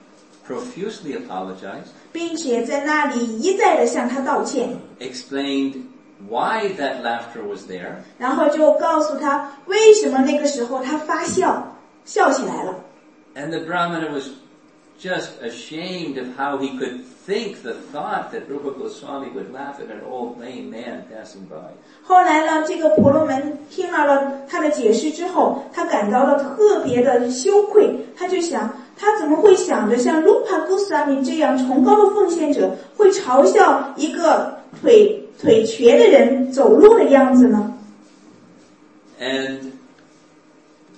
Speaker 2: profusely apologized,
Speaker 1: 并且在那里一再的向他道歉，
Speaker 2: explained why that laughter was there,
Speaker 1: 然后就告诉他为什么那个时候他笑起来了。
Speaker 2: and the Brahmana was just ashamed of how he could think the thought that Rupa Goswami would laugh at an old lame man passing by.
Speaker 1: 后来呢，这个婆罗门听到了他的解释之后，他感到了特别的羞愧，他就想，他怎么会想着像 Rupa Goswami 这样崇高的奉献者会嘲笑一个腿瘸的人走路的样子呢？
Speaker 2: And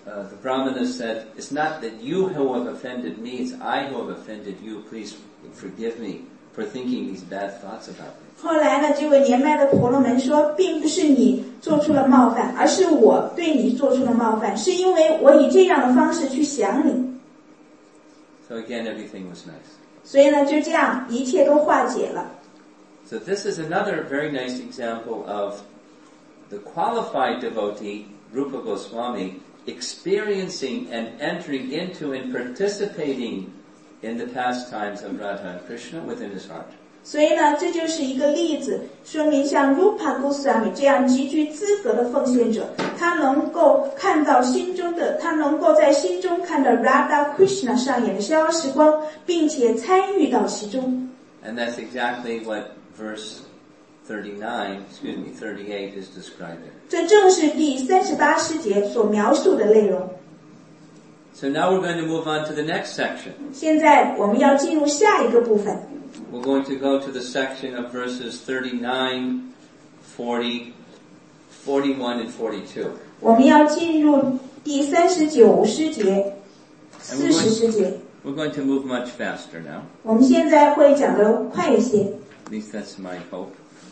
Speaker 2: the Brahmana said, it's not that you who have offended me, it's I who have offended you. Please forgive me for thinking these bad thoughts about me.
Speaker 1: 后来呢，这位年迈的婆罗门说，并不是你做出了冒犯，而是我对你做出了冒犯，是因为我以这样的方式去想你。
Speaker 2: So again, everything was nice.
Speaker 1: 所以呢，就这样，一切都化解了。
Speaker 2: So this is another very nice example of the qualified devotee, Rupa Goswami, experiencing and entering into and participating in the pastimes of Radha and Krishna within his heart.
Speaker 1: 所以呢，这就是一个例子，说明像 Rupa Goswami 这样极具资格的奉献者，他能够看到心中的，他能够在心中看到 Radha Krishna 上演的逍遥时光，并且参与到其中。
Speaker 2: And that's exactly what verse 38 is describing.
Speaker 1: 这正是第38诗节所描述的内容。
Speaker 2: So now we're going to move on to the next section.
Speaker 1: 现在我们要进入下一个部分。
Speaker 2: We're going to go to the section of verses 39, 40, 41, and 42.
Speaker 1: 我们要进入第39诗节、40诗节。
Speaker 2: We're going to move much faster now.
Speaker 1: 我们现在会讲得快一些。
Speaker 2: At least that's my hope.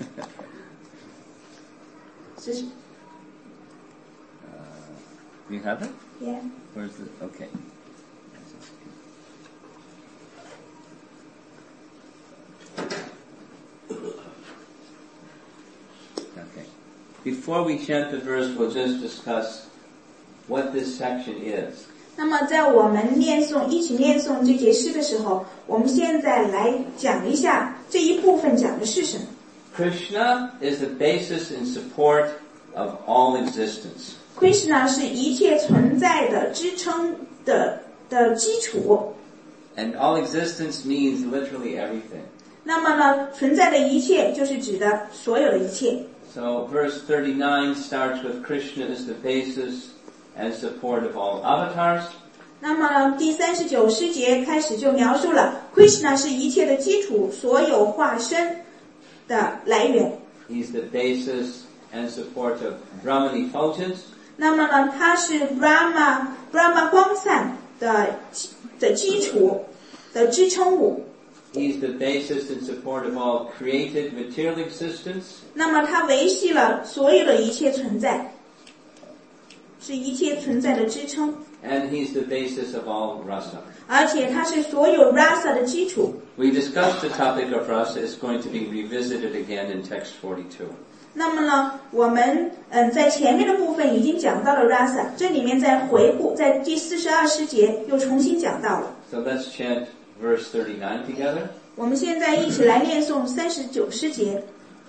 Speaker 2: You have it?
Speaker 1: Yeah.
Speaker 2: Where's it? Okay. Okay. Before we chant the verse, we'll just discuss what this section is.
Speaker 1: 那么在我们一起念诵这节诗的时候，我们现在来讲一下这一部分讲的是什么。
Speaker 2: Krishna is the basis and support of all existence.
Speaker 1: Krishna 是一切存在的支撑的基础。
Speaker 2: And all existence means literally everything.
Speaker 1: 那么呢，存在的一切就是指的所有的一切。
Speaker 2: So verse 39 starts with Krishna is the basis and support of all avatars.
Speaker 1: 那么第39诗节开始就描述了 Krishna 是一切的基础，所有化身的来源。
Speaker 2: He's the basis and support of Brahman effulgence.
Speaker 1: 那么呢，它是 Brahma 光灿的基础的支撑物。
Speaker 2: He's the basis and support of all created material existence.
Speaker 1: 那么它维系了所有的一切存在，是一切存在的支撑。
Speaker 2: And he's the basis of all rasa.
Speaker 1: 而且它是所有 rasa 的基础。
Speaker 2: We discussed the topic of rasa. It's going to be revisited again in text 42.
Speaker 1: 那么呢，我们在前面的部分已经讲到了 rasa， 这里面在回顾，在第42诗节又重新讲到了。
Speaker 2: So let's chant verse 39 together.
Speaker 1: 我们现在一起来念诵39诗节。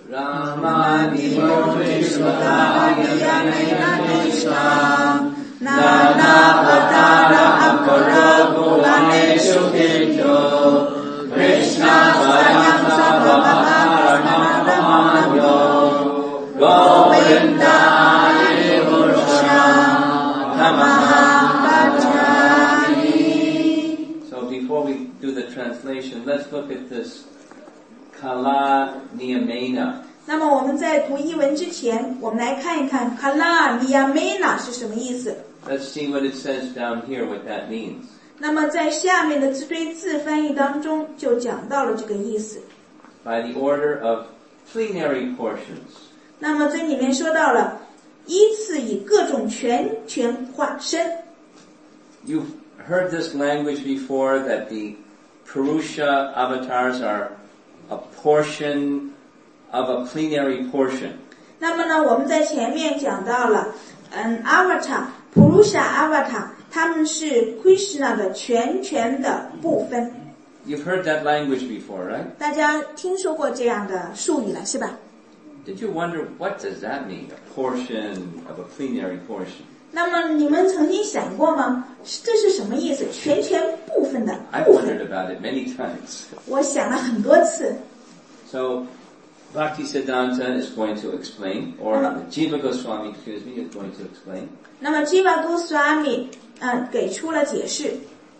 Speaker 2: So before we do the translation, let's look at this Kala Niyamena.
Speaker 1: 那么我们在读译文之前，我们来看一看 Kala Niyamena 是什么意思。
Speaker 2: Let's see what it says down here, what that means.
Speaker 1: 那么在下面的字对字翻译当中就讲到了这个意思。
Speaker 2: By the order of plenary portions.
Speaker 1: 那么这里面说到了依次以各种全化身。
Speaker 2: You've heard this language before, that the Purusha avatars are a portion of a plenary portion.
Speaker 1: 那么呢，我们在前面讲到了avatar Purusha avatar 他们是 Krishna 的全的部分。
Speaker 2: You've heard that language before, right?
Speaker 1: 大家听说过这样的术语了，是吧？
Speaker 2: Did you wonder, what does that mean? A portion of a plenary portion.
Speaker 1: 那么你们曾经想过吗？这是什么意思？全部分的
Speaker 2: I've
Speaker 1: 部分。
Speaker 2: wondered about it many times.
Speaker 1: 我想了很多次。
Speaker 2: So, Bhaktisiddhanta is going to explain, or Jiva Goswami, is going to explain.
Speaker 1: 那么 Jiva Goswami 给出了解释。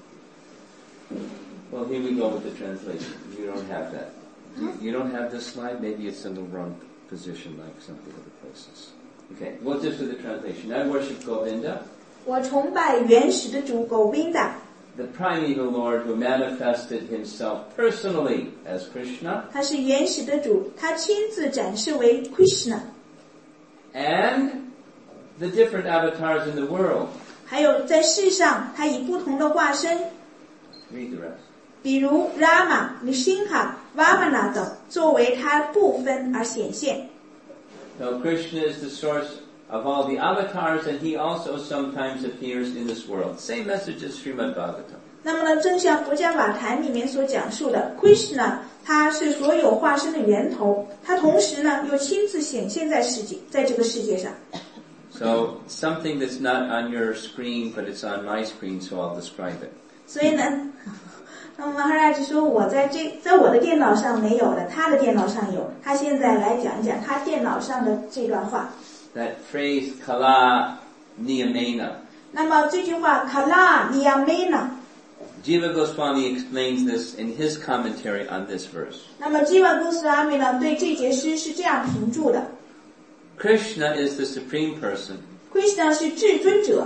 Speaker 2: Well, here we go with the translation. You don't have that. You don't have this slide? Maybe it's in the wrong position like some of the other places. Okay, we'll just do the translation. I worship Govinda.
Speaker 1: 我崇拜原始的主 Govinda，
Speaker 2: the primeval Lord who manifested himself personally as Krishna,
Speaker 1: 他是原始的主，他亲自展示为 Krishna，
Speaker 2: and the different avatars in the world.
Speaker 1: 还有在世上他以不同的化身，
Speaker 2: Read the rest.
Speaker 1: 比如 Rama、Nrsimha、Vamana 等，作为他部分而显现。
Speaker 2: So Krishna is the source of all the avatars, and he also sometimes appears in this world. Same message as Srimad Bhagavatam.
Speaker 1: 那么呢，正像佛家瓦坛里面所讲述的 ，Krishna 他是所有化身的源头，他同时呢又亲自显现在这个世界上。
Speaker 2: So something that's not on your screen, but it's on my screen, so I'll describe it.
Speaker 1: 所以呢，那么哈拉就说我在我的电脑上没有的，他的电脑上有。他现在来讲一讲他电脑上的这段话。
Speaker 2: That phrase, Kala Niyamena.
Speaker 1: 那么这句话 Kala Niyamena，
Speaker 2: Jiva Goswami explains this in his commentary on this verse.
Speaker 1: 那么基瓦古斯阿米呢对这节诗是这样评注的
Speaker 2: Krishna is the supreme person,
Speaker 1: ：Krishna 是至尊者，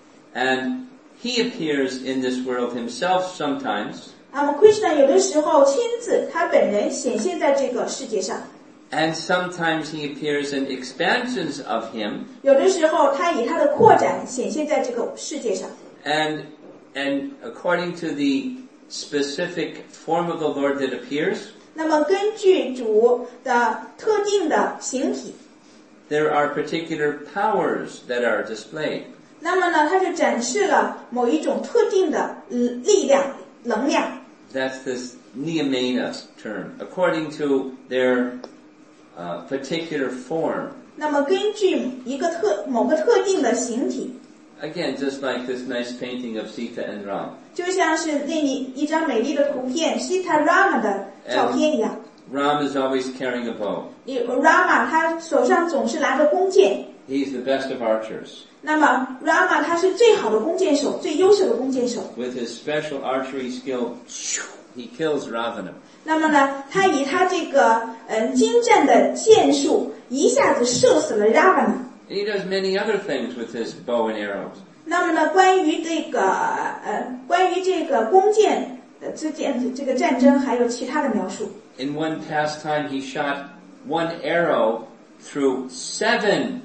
Speaker 2: and he appears in this world himself sometimes,
Speaker 1: 那么 Krishna 有的时候亲自他本人显现在这个世界上，
Speaker 2: and sometimes he appears in expansions of him,
Speaker 1: 有的时候他以他的扩展显现在这个世界上。
Speaker 2: and according to the specific form of the Lord that appears,
Speaker 1: 那么根据主的特定的形体，
Speaker 2: there are particular powers that are displayed.
Speaker 1: 那么呢，它就展示了某一种特定的力量、能量。
Speaker 2: That's this Niyamena term, according to their particular form.
Speaker 1: 那么根据某个特定的形体，
Speaker 2: Again, just like this nice painting of Sita and Ram.
Speaker 1: 就像是那一张美丽的图片 Sita Rama 的照片一样。
Speaker 2: Ram is always carrying a bow.
Speaker 1: Rama 他手上总是拿着弓箭。
Speaker 2: He's the best of archers.
Speaker 1: 那么 Rama 他是最好的弓箭手，最优秀的弓箭手。
Speaker 2: With his special archery skill, he kills Ravana.
Speaker 1: 那么呢，他以他这个精湛的箭术，一下子射死了 Ravana。
Speaker 2: And he does many other things with his bow and arrows.
Speaker 1: 那么呢，关于这个弓箭之间的这个战争，还有其他的描述。
Speaker 2: In one pastime, he shot one arrow through 7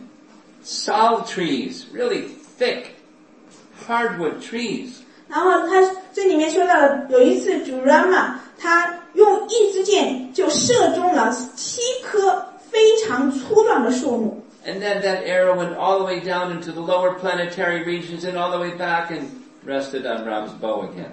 Speaker 2: sal trees, really thick hardwood trees.
Speaker 1: 然后他这里面说到了，有一次主 Rama 他用一支箭就射中了7棵非常粗壮的树木。
Speaker 2: And then that arrow went all the way down into the lower planetary regions and all the way back and rested on Ram's bow again.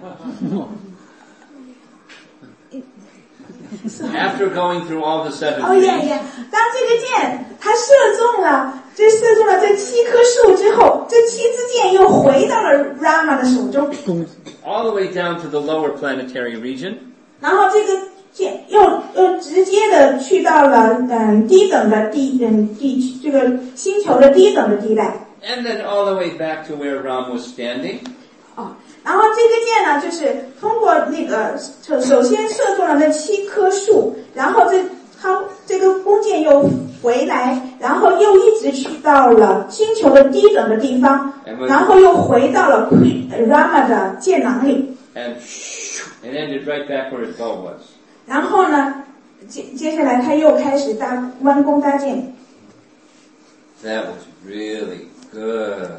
Speaker 2: After going through all the 7
Speaker 1: 哦呀呀！当这个箭它射中了这7棵树之后，这7支箭又回到了 Rama 的手中。
Speaker 2: all the way down to the lower planetary region.
Speaker 1: 然后这个箭又直接的去到了低等的这个星球的低等的地带。
Speaker 2: And then all the way back to where Ram was standing.
Speaker 1: 然后这个箭呢，就是通过那个首先射中了那7棵树，然后这个弓箭又回来，然后又一直去到了星球的低等的地方，然后又回到了 Rama 的箭囊里。
Speaker 2: And ended right back where his bow was.
Speaker 1: 然后呢，接下来他又开始弯弓搭箭。
Speaker 2: That was really good.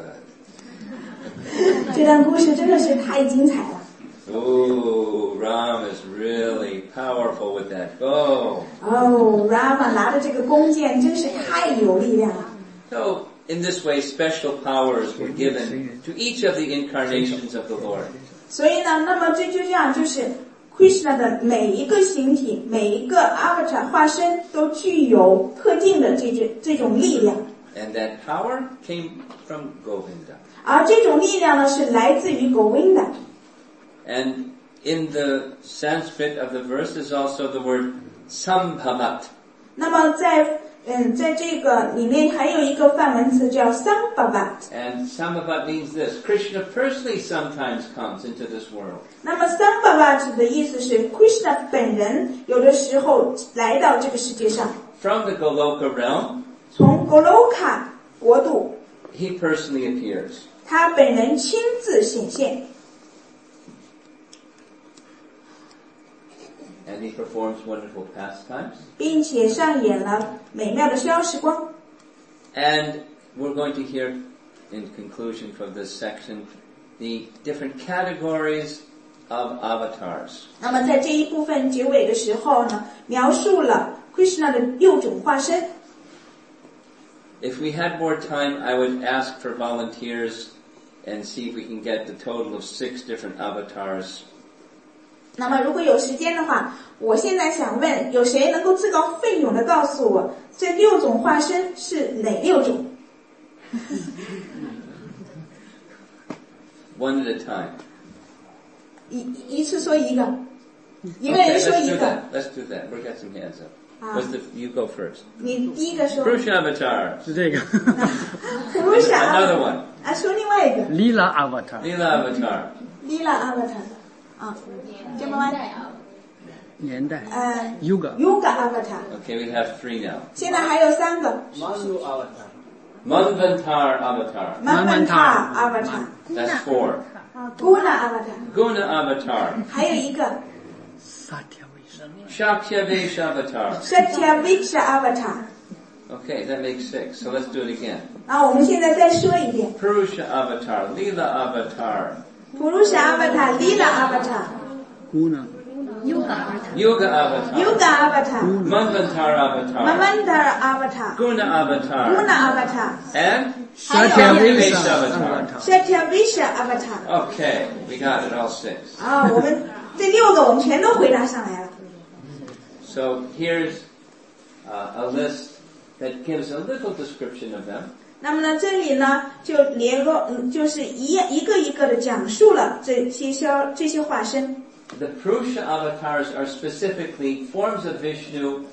Speaker 1: 这段故事真的是太精彩了。
Speaker 2: Oh, Ram is really powerful with that bow.
Speaker 1: Rama 拿着这个弓箭真是太有力量了。
Speaker 2: So, in this way, special powers were given to each of the incarnations of the Lord.
Speaker 1: 所以呢，那么这样就是 Krishna 的每一个形体，每一个 avatar 化身都具有特定的这种力量。
Speaker 2: And that power came from Govinda.
Speaker 1: 而这种力量呢，是来自于 Govinda。
Speaker 2: And in the Sanskrit of the verse is also the word Sambhavat.
Speaker 1: 那么在这个里面还有一个梵文词叫 Sambhavat。
Speaker 2: And Sambhavat means this: Krishna personally sometimes comes into this world.
Speaker 1: 那么 Sambhavat 的意思是 Krishna 本人有的时候来到这个世界上，
Speaker 2: From the Goloka realm,
Speaker 1: 从 Goloka 国度，
Speaker 2: he personally appears.
Speaker 1: 他本人亲自显现。
Speaker 2: And he performs wonderful pastimes.
Speaker 1: 并且上演了美妙的消时光。
Speaker 2: And we're going to hear, in conclusion from this section, the different categories of avatars.
Speaker 1: 那么在这一部分结尾的时候呢，描述了 Krishna 的6种化身。
Speaker 2: If we had more time, I would ask for volunteers and see if we can get the total of 6 different avatars.
Speaker 1: 那么如果有时间的话，我现在想问，有谁能够自告奋勇地告诉我，这6种化身是哪6种
Speaker 2: ？One at a time.
Speaker 1: 一次说一个，一个人说一个。
Speaker 2: Let's do that. We'll get some hands up. You go first.
Speaker 1: 你第一个说。
Speaker 2: Purusha avatar.
Speaker 3: 是这个。
Speaker 1: Purusha
Speaker 2: Another one.
Speaker 1: 啊，说另外一个。
Speaker 3: Lila avatar.
Speaker 2: Lila avatar.
Speaker 1: Lila avatar. 啊，这么完。
Speaker 3: 年代。Yuga
Speaker 1: avatar.
Speaker 2: Okay, we have 3 now.
Speaker 1: 现在还有3个。
Speaker 4: Manu avatar.
Speaker 2: Manvantar avatar.
Speaker 1: Manvantar avatar.
Speaker 2: That's 4.
Speaker 1: Guna avatar.
Speaker 2: Guna avatar.
Speaker 1: 还有一个。
Speaker 2: Shaktyavesh avatar.
Speaker 1: Shaktyavesh avatar.
Speaker 2: Okay, that makes 6. So let's do it again.
Speaker 1: 啊，我们现在再说一遍。
Speaker 2: Purusha avatar, Lila avatar.
Speaker 1: Purusha avatar, Lila avatar.
Speaker 3: Guna.
Speaker 2: Yoga avatar.
Speaker 1: Yoga avatar.
Speaker 2: Manvantar avatar.
Speaker 1: Manvantar avatar.
Speaker 2: Guna avatar.
Speaker 1: Guna avatar.
Speaker 2: And
Speaker 3: Shaktyavesh
Speaker 2: avatar.
Speaker 1: Shaktyavesh avatar.
Speaker 2: Okay, we got it, all 6.
Speaker 1: 啊，我们这6个我们全都回答上来了。
Speaker 2: So here's a list that gives a little description of them.
Speaker 1: 那么呢，这里呢就就是一个一个的讲述了这些化身。
Speaker 2: The Purusha avatars are specifically forms of Vishnu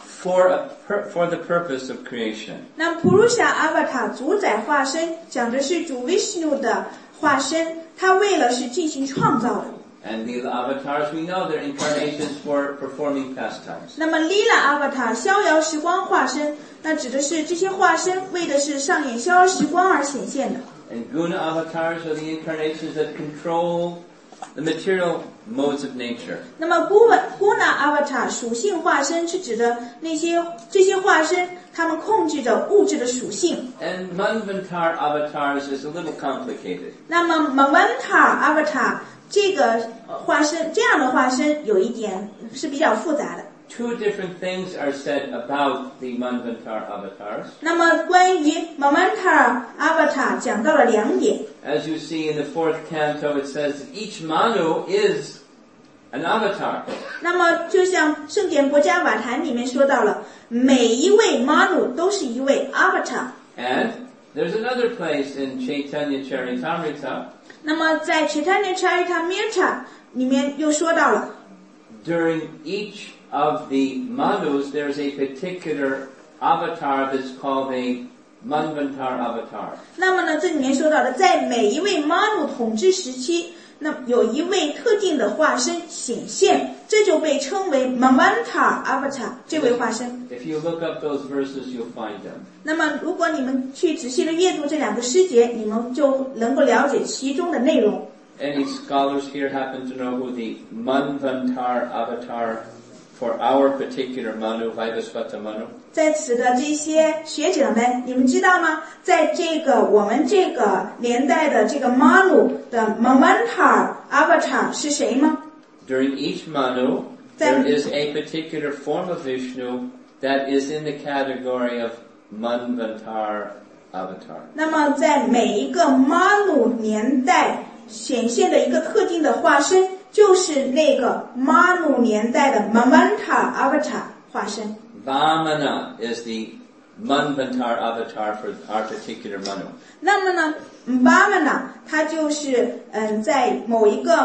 Speaker 2: for the purpose of creation.
Speaker 1: 那 Purusha avatar 主宰化身讲的是主 Vishnu 的化身，他为了是进行创造的。
Speaker 2: And Lila avatars, we know they're incarnations for performing pastimes.
Speaker 1: 那么 Lila avatar 逍遥时光化身，那指的是这些化身为的是上演逍遥时光而显现的。
Speaker 2: And Guna avatars are the incarnations that control the material modes of nature.
Speaker 1: 那么 Guna avatar 属性化身是指的这些化身，他们控制着物质的属性。
Speaker 2: And Manvantar avatars is a little complicated.
Speaker 1: 那么 Manvantar avatar 这个化身，这样的化身有一点是比较复杂的。
Speaker 2: Two different things are said about the Manvantar avatars.
Speaker 1: 那么关于 Manvantar avatar 讲到了2点。
Speaker 2: As you see in the 4th canto, it says each Manu is an avatar.
Speaker 1: 那么就像圣典博伽瓦坛里面说到了，每一位 Manu 都是一位 avatar。
Speaker 2: And there's another place in Chaitanya Charitamrita.
Speaker 1: 那么在 Chaitanya Charitamrita 里面又说到了
Speaker 2: during each of the Manus, there's a particular avatar that's called a Manvantar avatar.
Speaker 1: 那么呢，这里面说到的，在每一位 Manu 统治时期，那有一位特定的化身显现，这就被称为 Manvantar avatar 这位化身。
Speaker 2: If you look up those verses, you'll find them.
Speaker 1: 那么如果你们去仔细的阅读这2个诗节，你们就能够了解其中的内容。
Speaker 2: Any scholars here happen to know who the Manvantar avatar for our particular Manu, Vaivasvata Manu?
Speaker 1: 在此的这些学者们，你们知道吗？在我们这个年代的这个 Manu 的 Manvantar avatar 是谁吗？
Speaker 2: During each Manu, there is a particular form of Vishnu that is in the category of Manvantar avatar.
Speaker 1: 那么在每一个 Manu 年代显现的一个特定的化身，就是那个 Manu 年代的 Manvantar avatar 化身。
Speaker 2: Vamana is the Manvantar avatar for our particular Manu.
Speaker 1: 那么呢 Vamana 它就是在某一个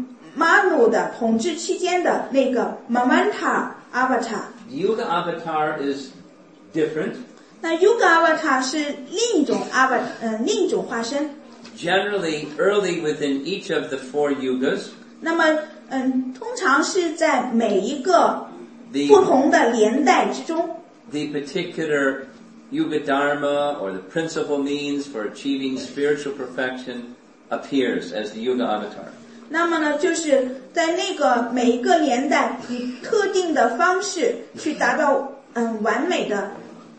Speaker 1: Manu 的统治期间的那个 Manvantar avatar。
Speaker 2: Yuga avatar is different.
Speaker 1: 那 Yuga avatar 是另一种化身。
Speaker 2: Generally, early within each of the 4 yugas.
Speaker 1: 那么通常是在每一个不同的年代之中。
Speaker 2: The particular Yuga Dharma or the principal means for achieving spiritual perfection appears as the Yuga avatar.
Speaker 1: 那么呢，就是在那个每一个年代以特定的方式去达到完美的，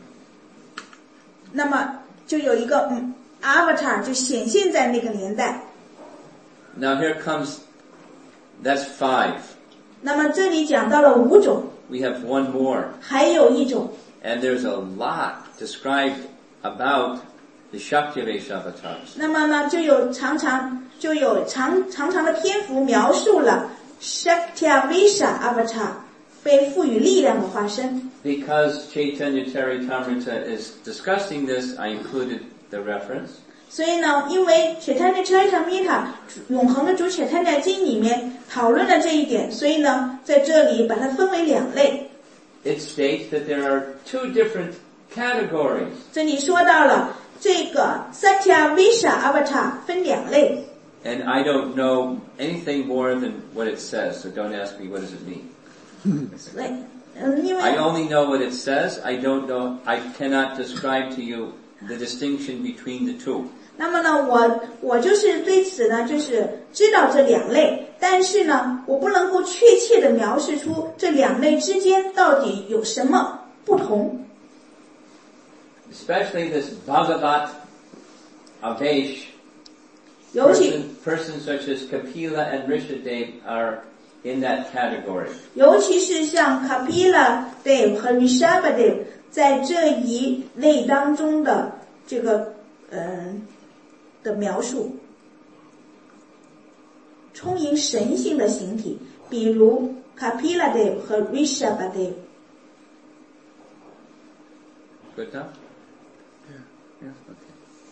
Speaker 1: 那么就有一个avatar 就显现在那个年代。
Speaker 2: Now here comes, that's 5.
Speaker 1: 那么这里讲到了5种，
Speaker 2: We have one more.
Speaker 1: 还有一种，
Speaker 2: And there's a lot described about the Shakyavesh avatars.
Speaker 1: 那么呢就有长长的篇幅描述了 Shaktavesha avatar 被赋予力量的化身。
Speaker 2: Because Chaitanya Charitamrita is discussing this, I included the reference.
Speaker 1: 所以呢，因为 Chaitanya Charitamrita 永恒的主 Chaitanya 经里面讨论了这一点，所以呢，在这里把它分为2类。
Speaker 2: It states that there are 2 different categories.
Speaker 1: 这里说到了这个 Satyavesha avatar 分2类。
Speaker 2: And I don't know anything more than what it says, so don't ask me what does it mean.
Speaker 1: 因为
Speaker 2: I only know what it says. I cannot describe to you the distinction between the 2.
Speaker 1: 那么呢，我就是对此呢，就是知道这2类，但是呢，我不能够确切的描述出这2类之间到底有什么不同。
Speaker 2: Especially this Bhagavat Avesh,
Speaker 1: 尤其
Speaker 2: persons such as Kapila and Rishadev are in that category.
Speaker 1: 尤其是像 Kapila Dev 和 Rishabhadev 在这一类当中的这个的描述，充盈神性的形体，比如 Kapila Dev 和 Rishabhadev。
Speaker 2: Good enough? Yeah. Okay.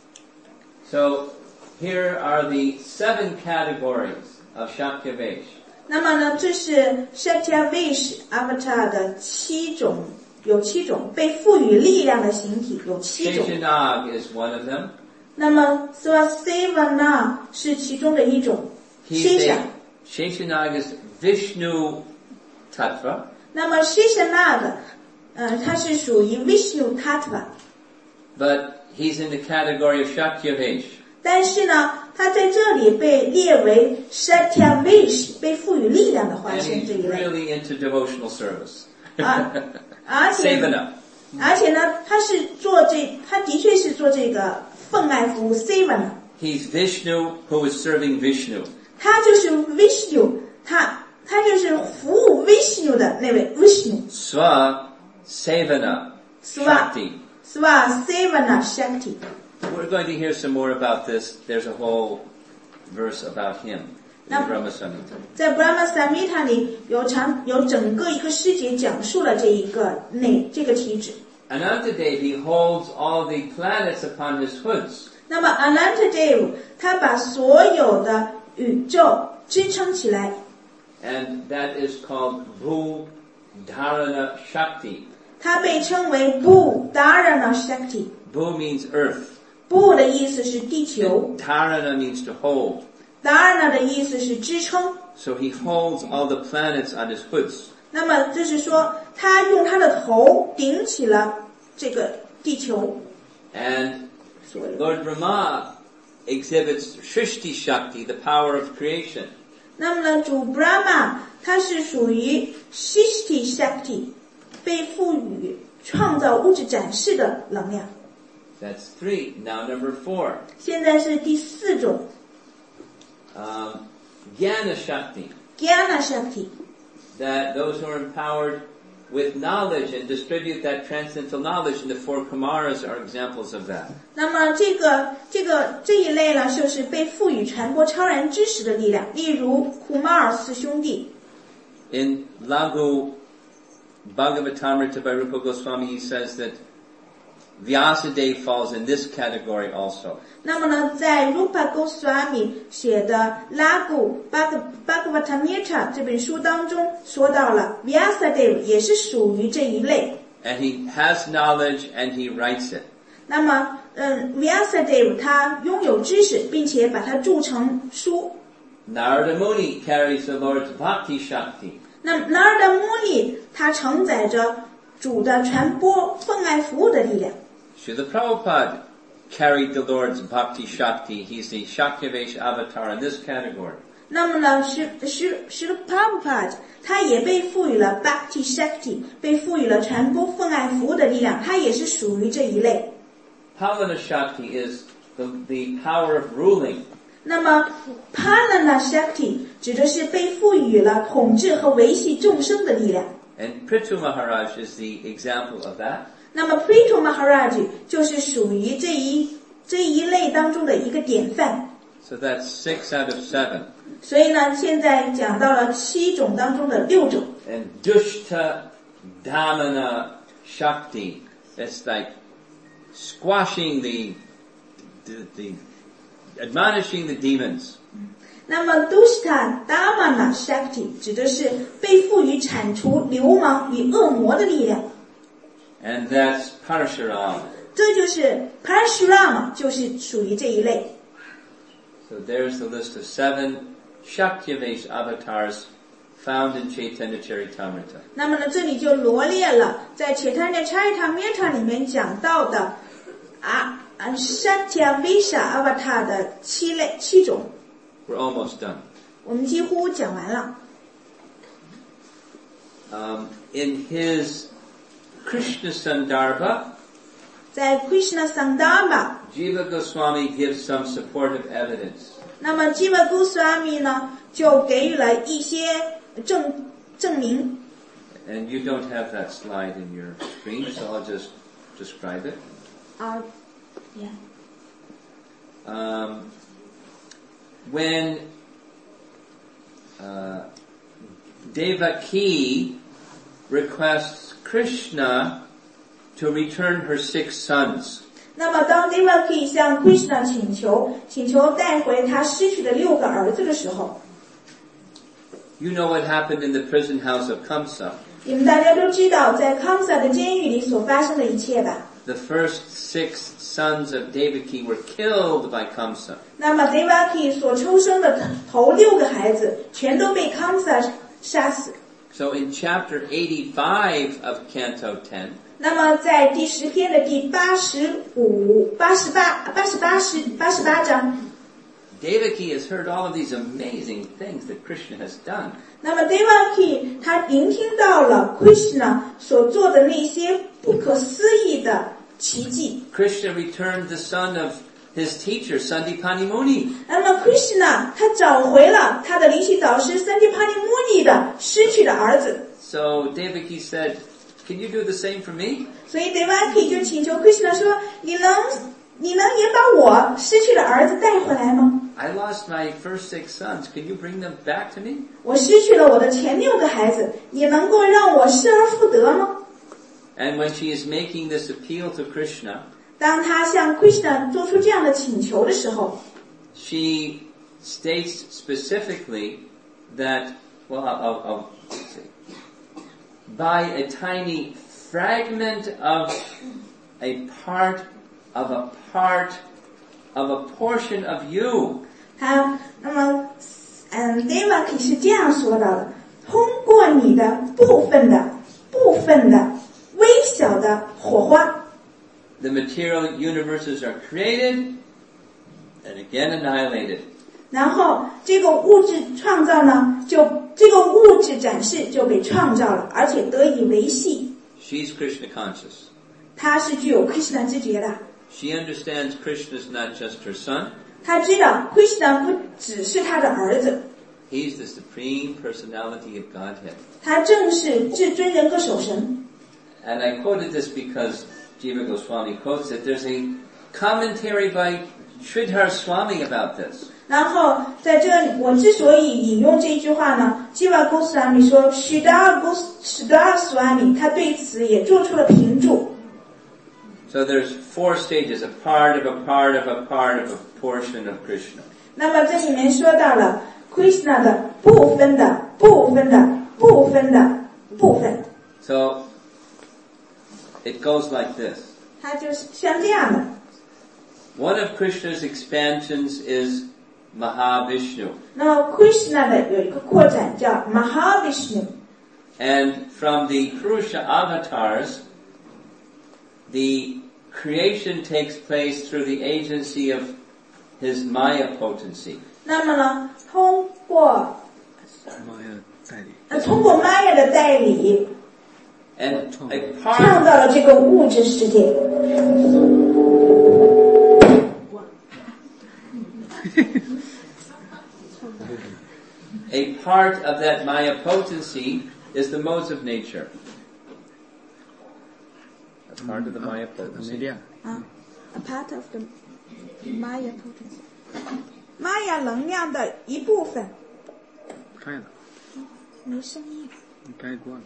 Speaker 2: So here are the 7 categories of Shakyavesh.
Speaker 1: 那么呢，这是 Shakyavesh Avatar 的有7种被赋予力量的形体，有7种。
Speaker 2: Sheshanag is one of them.
Speaker 1: 那么 Svasevana 是其中的一种。
Speaker 2: Sheshanag is Vishnu Tattva.
Speaker 1: 那么 Sheshanag 它是属于 Vishnu Tattva。
Speaker 2: But he's in the category of Shakyavesh.
Speaker 1: 但是呢，他在这里被列为 Satyavesh 被赋予力量的化
Speaker 2: And
Speaker 1: 身这
Speaker 2: he's
Speaker 1: 一类。
Speaker 2: really into devotional service.
Speaker 1: 而且
Speaker 2: Sevana.
Speaker 1: 呢，他的确是做这个奉爱服务 Sevana。
Speaker 2: He's Vishnu who is serving Vishnu.
Speaker 1: 他就是 Vishnu， 他就是服务 Vishnu 的那位 Vishnu。
Speaker 2: Swa Sevana Shakti.
Speaker 1: Svasevana Shakti。
Speaker 2: We're going to hear some more about this. There's a whole verse about him in Brahma Samhita.
Speaker 1: 在 Brahma Samhita 里有整个一个诗节讲述了这个体旨。
Speaker 2: Anantadev, he holds all the planets upon his hoods.
Speaker 1: 那么 Anantadev 他把所有的宇宙支撑起来，
Speaker 2: And that is called Bhu Dharana Shakti.
Speaker 1: 他被称为 Bhu-dharana Shakti。
Speaker 2: Bhu means earth.
Speaker 1: Bhu 的意思是地球，
Speaker 2: Dharana means to hold.
Speaker 1: Dharana 的意思是支撑。
Speaker 2: So he holds all the planets on his hoods.
Speaker 1: 那么就是说，他用他的头顶起了这个地球。
Speaker 2: And Lord Brahma exhibits Shrishti Shakti, the power of creation.
Speaker 1: 那么呢，主 Brahma 他是属于 Shrishti Shakti， 被赋予创造物质展示的能量。
Speaker 2: That's 3. Now number 4.
Speaker 1: 现在是第4种
Speaker 2: Jnana Shakti.
Speaker 1: Jnana Shakti。
Speaker 2: That those who are empowered with knowledge and distribute that transcendental knowledge in the 4 Kumaras are examples of that.
Speaker 1: 那么这一类呢，就是被赋予传播超然知识的力量，例如库马尔4兄弟。
Speaker 2: In Laghu Bhagavatamrita by Rupa Goswami, he says that Vyasadeva falls in this category also.
Speaker 1: 那么呢，在 Rupa Goswami 写的 Laghu Bhagavatamrita 这本书当中说到了 Vyasadeva 也是属于这一类。
Speaker 2: And he has knowledge and he writes it.
Speaker 1: 那么Vyasadeva 他拥有知识，并且把它著成书。
Speaker 2: Narada Muni carries the Lord's Bhakti Shakti.
Speaker 1: 那 Narada Muni 他承载着主的传播奉爱服务的力量。
Speaker 2: Srila Prabhupada carried the Lord's Bhakti Shakti. He's the Shakyavesh avatar in this category.
Speaker 1: 那么呢，是 Prabhupada 他也被赋予了 Bhakti Shakti， 被赋予了传播奉爱服务的力量，他也是属于这一类。
Speaker 2: Palana Shakti is the power of ruling.
Speaker 1: 那么 Palana Shakti 指的是被赋予了统治和维系众生的力量。
Speaker 2: And Prithu Maharaj is the example of that.
Speaker 1: 那么 Prithu Maharaj 就是属于这一类当中的一个典范。
Speaker 2: So that's 6 out of 7.
Speaker 1: 所以呢，现在讲到了7种当中的6种。
Speaker 2: And Dushta Damana Shakti, it's like squashing the admonishing the demons.
Speaker 1: 那么 Dushta Damana Shakti 指的是被赋予铲除流氓与恶魔的力量。
Speaker 2: And that's Parashuram.
Speaker 1: 这就是 Parashuram 就是属于这一类。
Speaker 2: So there's the list of 7 Shakyavesh avatars found in Chaitanya Charitamrita.
Speaker 1: 那么呢，这里就罗列了在 Chaitanya Charitamrita 里面讲到的Shakyavesha avatar 的7种。
Speaker 2: We're almost done.
Speaker 1: 我们几乎讲完了。
Speaker 2: In his Krishna Sandarbha,
Speaker 1: 在 Krishna Sandarbha
Speaker 2: Jiva Goswami gives some supportive evidence.
Speaker 1: 那么 Jiva Goswami 呢就给予了一些证明。
Speaker 2: And you don't have that slide in your screen, so I'll just describe it.
Speaker 1: Yeah.
Speaker 2: When Devaki requests Krishna to return her 6 sons.
Speaker 1: 那么当 Devaki 向 Krishna 请求带回他失去的6个儿子的时候，
Speaker 2: You know what happened in the prison house of Kamsa.
Speaker 1: 你们大家都知道在 Kamsa 的监狱里所发生的一切吧。
Speaker 2: The first 6 sons of Devaki were killed by Kamsa.
Speaker 1: 那么 Devaki 所出生的头6个孩子全都被 Kamsa 杀死。
Speaker 2: So in chapter 85 of Canto 10,
Speaker 1: 那么在第10篇的第88章，
Speaker 2: Devaki has heard all of these amazing things that Krishna has done.
Speaker 1: 那么 Devaki 他聆听到了 Krishna 所做的那些不可思议的奇迹。
Speaker 2: Krishna returned the son of his teacher, Sandipani Muni.
Speaker 1: 那么 Krishna 他找回了他的灵系导师 Sandipani Muni 的失去的儿子。
Speaker 2: So Devaki said, can you do the same for me?
Speaker 1: 所以 Devaki 就请求 Krishna 说，你能也把我失去的儿子带回来吗？
Speaker 2: I lost my first 6 sons. Can you bring them back to me?
Speaker 1: 我失去了我的前6个孩子，你能够让我失而复得吗？
Speaker 2: And when she is making this appeal to Krishna,
Speaker 1: 当他向 Krishna 做出这样的请求的时候，
Speaker 2: she states specifically that, well, I'll say, by a tiny fragment of a part of a portion of you.
Speaker 1: 那么Devaki 是这样说到的，通过你的部分的微小的火花，
Speaker 2: The material universes are created and again annihilated.
Speaker 1: 然后这个物质创造呢，这个物质展示就被创造了，而且得以维系。
Speaker 2: She's Krishna conscious.
Speaker 1: 他是具有 Krishna 知觉的，
Speaker 2: She understands Krishna is not just her son.
Speaker 1: 他知道 Krishna 不只是他的儿子，
Speaker 2: He's the supreme personality of Godhead.
Speaker 1: 他正是至尊人格守神。
Speaker 2: And I quoted this because Jiva Goswami quotes it. There's a commentary by Sridhar Swami about this.
Speaker 1: 然后在这里，我之所以引用这一句话呢， Jiva Goswami 说 Sridhar Swami 他对此也做出了评注。
Speaker 2: So there's 4 stages, a part of a part of a part of a portion of Krishna.
Speaker 1: 那么这里面说到了 Krishna 的部分的部分的部分的部分。
Speaker 2: So it goes like this.
Speaker 1: 它就是像这样的。
Speaker 2: One of Krishna's expansions is Mahavishnu.
Speaker 1: 那么 Krishna 的有一个扩展叫 Mahavishnu。
Speaker 2: And from the Purusha avatars, the creation takes place through the agency of his Maya potency.
Speaker 1: 那么呢，通过玛雅的代理
Speaker 2: And a
Speaker 1: 创造了这个物质世界。
Speaker 2: A part of that Maya potency is the modes of nature. A part of the Maya potency.
Speaker 1: A part of the Maya potency. 玛雅能量的一部分。
Speaker 3: 开了。
Speaker 1: 没声音。
Speaker 3: 你开关了。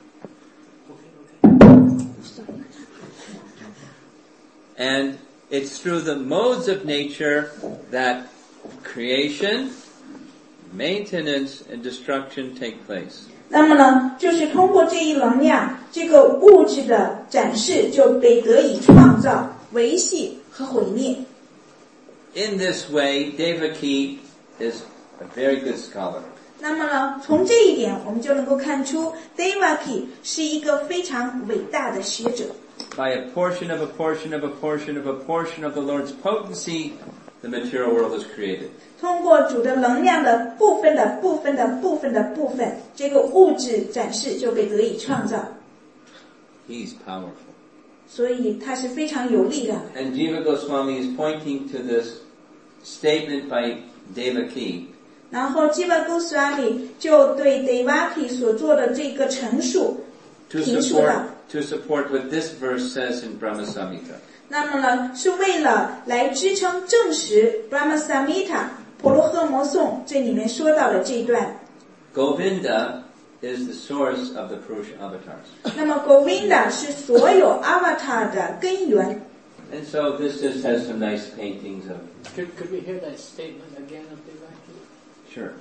Speaker 2: And it's through the modes of nature that creation, maintenance, and destruction take place.
Speaker 1: 那么呢，就是通过这一能量，这个物质的展示就被得以创造、维系和毁灭。
Speaker 2: In this way, Devaki is a very good scholar.
Speaker 1: 那么呢，从这一点我们就能够看出 Devaki 是一个非常伟大的学者。
Speaker 2: By a portion of a portion of a portion of a portion of the Lord's potency, the material world is created.
Speaker 1: 通过主的能量的部分的部分的部分的部分，这个物质展示就被得以创造。
Speaker 2: He's powerful.
Speaker 1: 所以他是非常有力量的。
Speaker 2: And Jiva Goswami is pointing to this statement by Devaki.
Speaker 1: 然后 Jiva Goswami 就对 Devaki 所做的这个陈述评述了。
Speaker 2: To support what this verse says in Brahma Samhita.
Speaker 1: 那么呢，是为了来支撑证实 Brahma Samhita 婆罗诃摩颂这里面说到的这一段。
Speaker 2: Govinda is the source of the Purusha avatars.
Speaker 1: 那么 Govinda 是所有 avatar 的根源。
Speaker 2: And so this just has some nice paintings of.
Speaker 4: Could we hear that statement again of Devaki?
Speaker 2: Sure.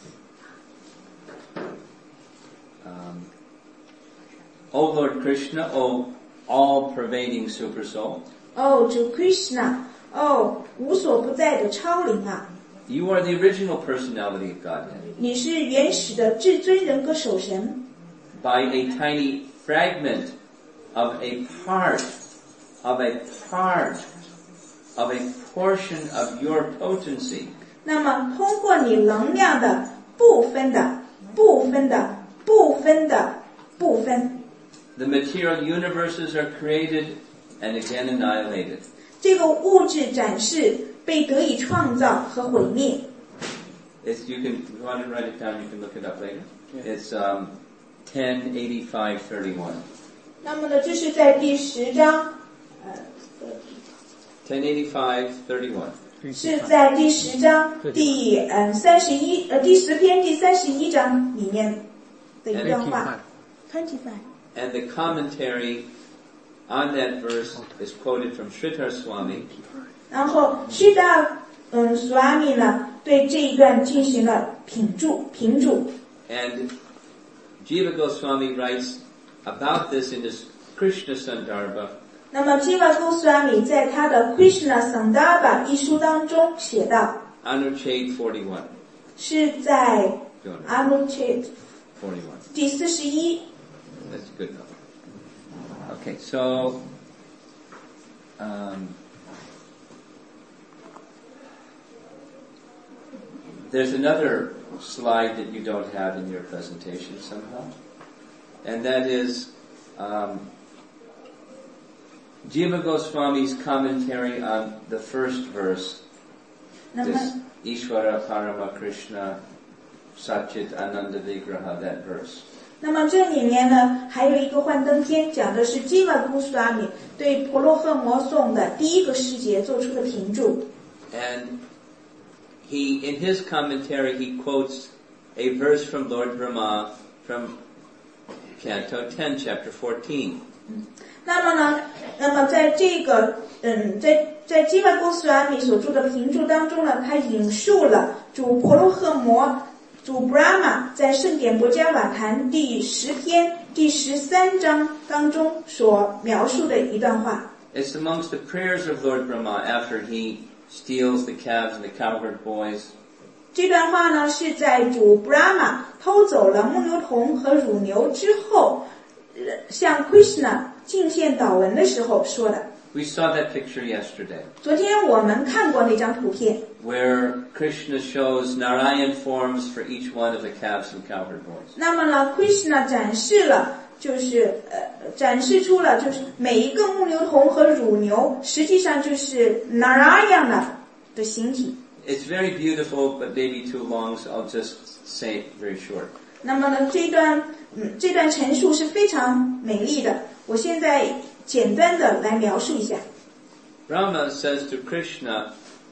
Speaker 2: O Lord Krishna, O all-pervading Super Soul.
Speaker 1: 主 Krishna， 无所不在的超灵啊！
Speaker 2: You are the original personality of Godhead.
Speaker 1: 你是原始的至尊人格守神。
Speaker 2: By a tiny fragment of a part of a portion of your potency.
Speaker 1: 那么通过你能量的部分的部分的部分的部分。
Speaker 2: The material universes are created and again annihilated.
Speaker 1: 这个物质展示被得以创造和毁灭。
Speaker 2: If you want to write it down, you can look it up later. It's 1085:31.
Speaker 1: 那么呢，这是在第10章
Speaker 2: 1085:31.
Speaker 1: 是在第10章第31第10篇第31章里面的一段话。25.
Speaker 2: And the commentary on that verse is quoted from Sridhar Swami.
Speaker 1: 然后 Sridhar Swami 呢对这一段进行了评注。
Speaker 2: And Jiva Goswami writes about this in his Krishna Sandarbha.
Speaker 1: 那么 Jiva Goswami 在他的 Krishna Sandarbha 一书当中写道
Speaker 2: Anuchhed 41.
Speaker 1: 是在 Anuchhed
Speaker 2: 41.
Speaker 1: 第41。
Speaker 2: That's good enough. Okay, so there's another slide that you don't have in your presentation somehow, and that is Jiva Goswami's commentary on the first verse, this Ishvara Parama Krishna Satchit Ananda Vigraha, that verse.
Speaker 1: 那么这里面呢还有一个幻灯片，讲的是 Jiva Goswami 对婆罗诃摩颂的第一个诗节做出的评注。
Speaker 2: And in his commentary, he quotes a verse from Lord Brahma from Canto 10, Chapter 14.
Speaker 1: 那么在这个在 Jiva Goswami 所做的评注当中呢，他引述了主婆罗诃摩主 Brahma 在圣典博伽瓦坛第10篇第13章当中所描述的一段话。
Speaker 2: It's amongst the prayers of Lord Brahma after he steals the calves and the cowherd boys.
Speaker 1: 这段话呢是在主 Brahma 偷走了牧牛童和乳牛之后，向 Krishna 敬献祷文的时候说的。
Speaker 2: We saw that picture yesterday,
Speaker 1: 昨天我们看过那张图片，
Speaker 2: where Krishna shows Narayan forms for each one of the calves and cow herd boys.
Speaker 1: 那么呢 Krishna 展示出了就是每一个牧牛童和乳牛实际上就是 Narayana 的形体。
Speaker 2: It's very beautiful, but maybe too long, so I'll just say it very short.
Speaker 1: 那么呢这段陈述是非常美丽的，我现在简单的来描述一下。
Speaker 2: Brahma says to Krishna,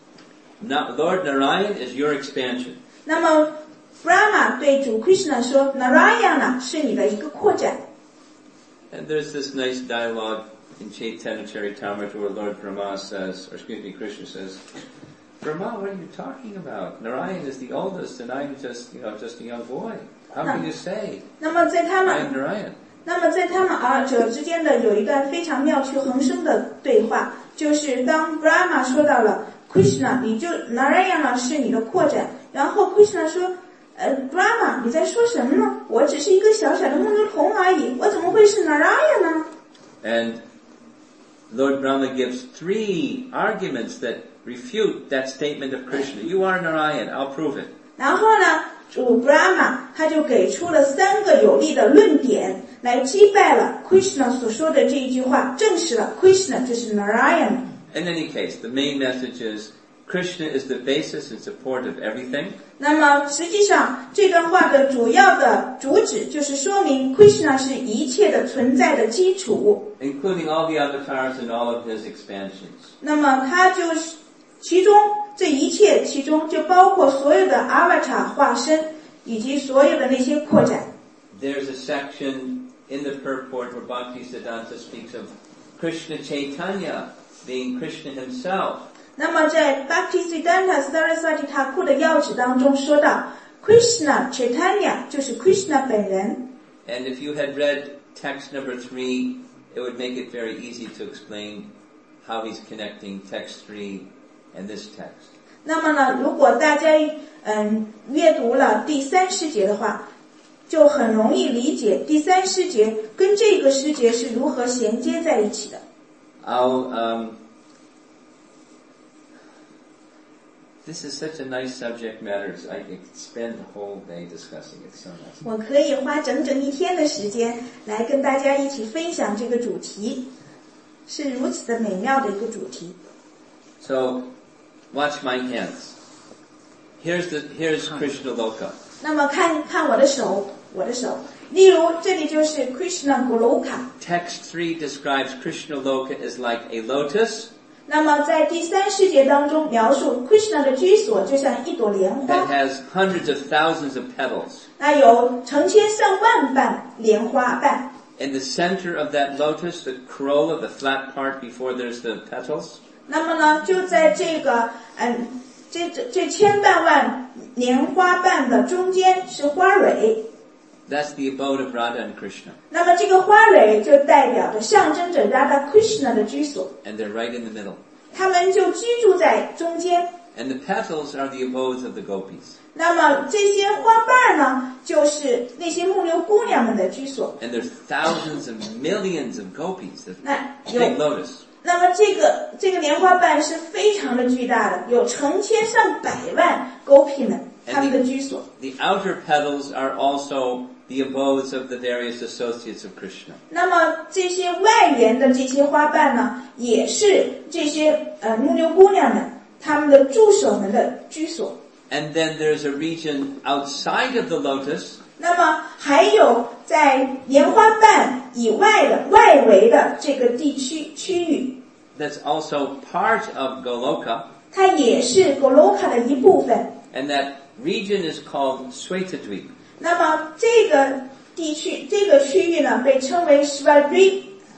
Speaker 2: Lord Narayan is your expansion.
Speaker 1: 那么 Brahma 对主 Krishna 说 Narayana 是你的一个扩展。
Speaker 2: And there's this nice dialogue in Chaitanya Charitamrita where Lord Brahma says, or excuse me, Krishna says, Brahma, what are you talking about? Narayan is the oldest and I'm just a young boy. How can you say
Speaker 1: 那么在他
Speaker 2: I am
Speaker 1: 们
Speaker 2: Narayan?
Speaker 1: 二者之间的有一段非常妙趣横生的对话，就是当 Brahma 说到了 Krishna 你就 Narayana 是你的扩展，然后 Krishna 说Brahma 你在说什么呢？我只是一个小小的牧牛童而已，我怎么会是 Narayana 呢？
Speaker 2: And Lord Brahma gives 3 arguments that refute that statement of Krishna. You are Narayan, I'll prove it.
Speaker 1: 然后呢主 Brahma 他就给出了3个有力的论点来击败了 Krishna 所说的这一句话，证实了 Krishna 就是 Narayana。
Speaker 2: In any case, the main message is Krishna is the basis and support of everything.
Speaker 1: 那么实际上这段话的主要的主旨就是说明 Krishna 是一切的存在的基础，
Speaker 2: Including all the avatars and all of his expansions.
Speaker 1: 那么它就是其中这一切其中就包括所有的 avatar 化身以及所有的那些扩展。
Speaker 2: There's a section in the purport where Bhaktisiddhanta speaks of Krishna Chaitanya being Krishna himself.
Speaker 1: 那么在 Bhaktisiddhanta Saraswati Thakur 的要旨当中说到 Krishna Chaitanya 就是 Krishna 本人。
Speaker 2: And if you had read text number 3, it would make it very easy to explain how he's connecting text 3 and this text.
Speaker 1: 那么呢，如果大家阅读了第3诗节的话，就很容易理解第3诗节跟这个诗节是如何衔接在一起的。
Speaker 2: This is such a nice subject matter. I could spend the whole day discussing it. So nice.
Speaker 1: 我可以花整整1天的时间来跟大家一起分享这个主题，是如此的美妙的一个主题。
Speaker 2: So, watch my hands. Here's Krishna Loka.
Speaker 1: 那么看我的手，例如这里就是 Krishna Goloka。
Speaker 2: Text 3 describes Krishna Loka as like a lotus
Speaker 1: 那么在第3诗节当中描述 Krishna 的居所就像一朵莲
Speaker 2: that
Speaker 1: 花，
Speaker 2: has hundreds of thousands of petals.
Speaker 1: 那有成千上万瓣莲花瓣。
Speaker 2: In the center of that lotus, the corolla, the flat part before there's the petals,
Speaker 1: 那么呢，就在这个这千万万莲花瓣的中间是花蕊，
Speaker 2: that's the abode of Radha and Krishna.
Speaker 1: 那么这个花蕊就代表着象征着 Radha Krishna 的居所，
Speaker 2: And they're right in the middle.
Speaker 1: 他们就居住在中间。
Speaker 2: And the petals are the abodes of the gopis.
Speaker 1: 那么这些花瓣呢，就是那些牧牛姑娘们的居所。
Speaker 2: And there's thousands and millions of gopis. The
Speaker 1: 那
Speaker 2: big lotus.
Speaker 1: 那么这个莲花瓣是非常的巨大的，有成千上百万狗屁们他们的居所。
Speaker 2: The outer petals are also the abodes of the various associates of Krishna.
Speaker 1: 那么这些外缘的这些花瓣呢，也是这些牧牛姑娘们他们的助手们的居所。
Speaker 2: And then there's a region outside of the lotus
Speaker 1: 那么还有在莲花瓣以外的外围的这个地区域，
Speaker 2: that's also part of Goloka.
Speaker 1: 它也是 Goloka 的一部分。
Speaker 2: And that region is called Svetadvip.
Speaker 1: 那么这个地区这个区域呢，被称为 Svetadvip。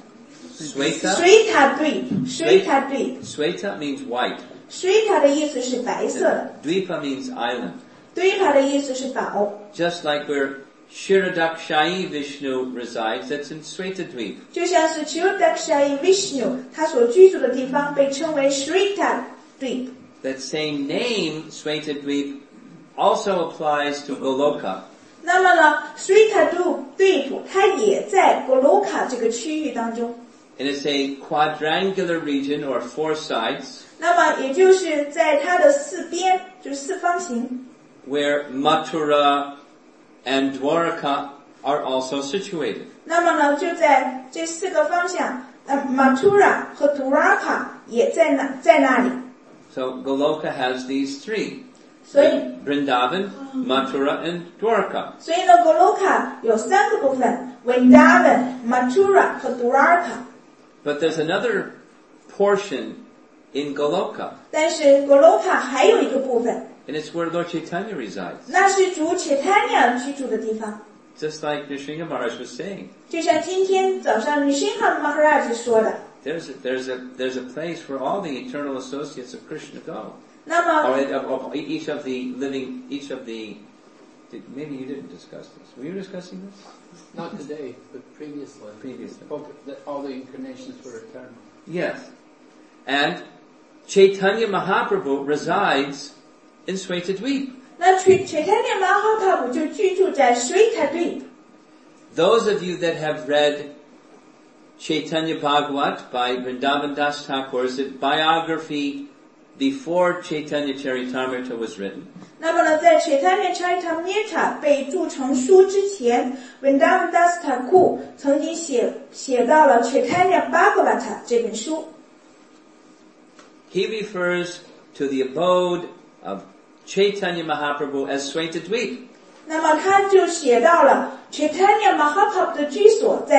Speaker 2: Sweta means white.
Speaker 1: Sweta 的意思是白色的，
Speaker 2: Dvipa means island.
Speaker 1: Dvipa 的意思是岛。
Speaker 2: Just like where Kshirodakshayi Vishnu resides, that's in Svetadvip.
Speaker 1: 就像是 Kshirodakshayi Vishnu 他所居住的地方被称为 Svetadvip。
Speaker 2: That same name, Svetadvip, also applies to Goloka.
Speaker 1: 那么呢 Svetadvip 它也在 Goloka 这个区域当中。
Speaker 2: And it's a quadrangular region, or 4 sides,
Speaker 1: 那么也就是在它的四边，就是四方形，
Speaker 2: where Mathura and Dwarka are also situated.
Speaker 1: 那么呢，就在这4个方向，Mathura 和 Dwarka 也在那里。
Speaker 2: So Goloka has these 3.
Speaker 1: 所以
Speaker 2: Vrindavan, Mathura, and Dwarka.
Speaker 1: 所以呢 ，Goloka 有3个部分 ：Vrindavan、Mathura 和 Dwarka。
Speaker 2: But there's another portion in Goloka,
Speaker 1: 但是 Goloka 还有一个部分，
Speaker 2: and it's where Lord Chaitanya resides.
Speaker 1: 那是主 Chaitanya 居住的地方。
Speaker 2: Just like Nrsimha Maharaj was saying,
Speaker 1: 就像今天早上 Nrsimha Maharaj 说的，
Speaker 2: there's a place where all the eternal associates of Krishna go.
Speaker 1: 那么
Speaker 2: Or of each of the, maybe you didn't discuss this. Were you discussing this?
Speaker 4: Not today, but previously.
Speaker 2: Previously.
Speaker 4: All the incarnations were eternal.
Speaker 2: Yes. And Chaitanya Mahaprabhu resides in Svetadweep.
Speaker 1: 那 Chaitanya Mahaprabhu 就居住在 Svetadweep。
Speaker 2: Those of you that have read Chaitanya Bhagavat by Vrindavan Das Thakur's biography before Chaitanya Charitamrita was written,
Speaker 1: 那么呢，在 Chaitanya Charitamrita 被著成书之前 ，Vrindavan Das Thakur 曾经写到了 Chaitanya Bhagavata 这本书。
Speaker 2: he refers to the abode of Chaitanya Mahaprabhu as Svetadweep.
Speaker 1: 那么他就写到了 Chaitanya Mahaprabhu 的居所在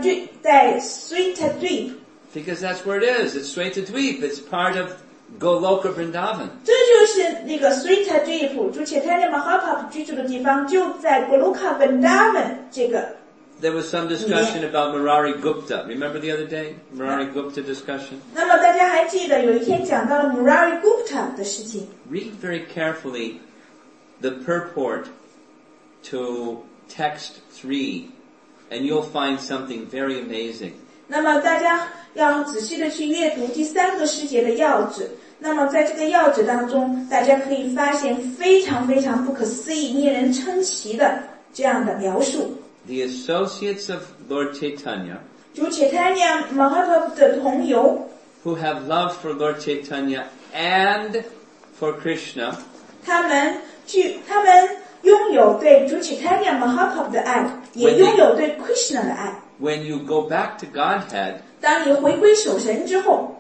Speaker 1: Svetadweep，
Speaker 2: Because that's where it is. It's Svetadweep. It's part of Goloka Vrindavan.
Speaker 1: 这就是那个 Svetadweep 主 Chaitanya Mahaprabhu 居住的地方，就在 Goloka Vrindavan 这个。
Speaker 2: There was some discussion about Murari Gupta. Remember the other day? Murari Gupta discussion?
Speaker 1: 那么大家还记得有一天讲到了 Murari Gupta 的事情。
Speaker 2: Read very carefully the purport to text 3, and you'll find something very amazing.
Speaker 1: 那么大家要仔细的去阅读第3个诗节的要旨。那么在这个要旨当中，大家可以发现非常非常不可思议、令人称奇的这样的描述。
Speaker 2: The associates of Lord Chaitanya,
Speaker 1: 主 Chaitanya Mahaprabhu 的同游，
Speaker 2: who have love for Lord Chaitanya and for Krishna,
Speaker 1: 他们拥有对主 Chaitanya Mahaprabhu 的爱，也拥有对 Krishna 的爱。
Speaker 2: when you go back to Godhead,
Speaker 1: 当你回归守神之后，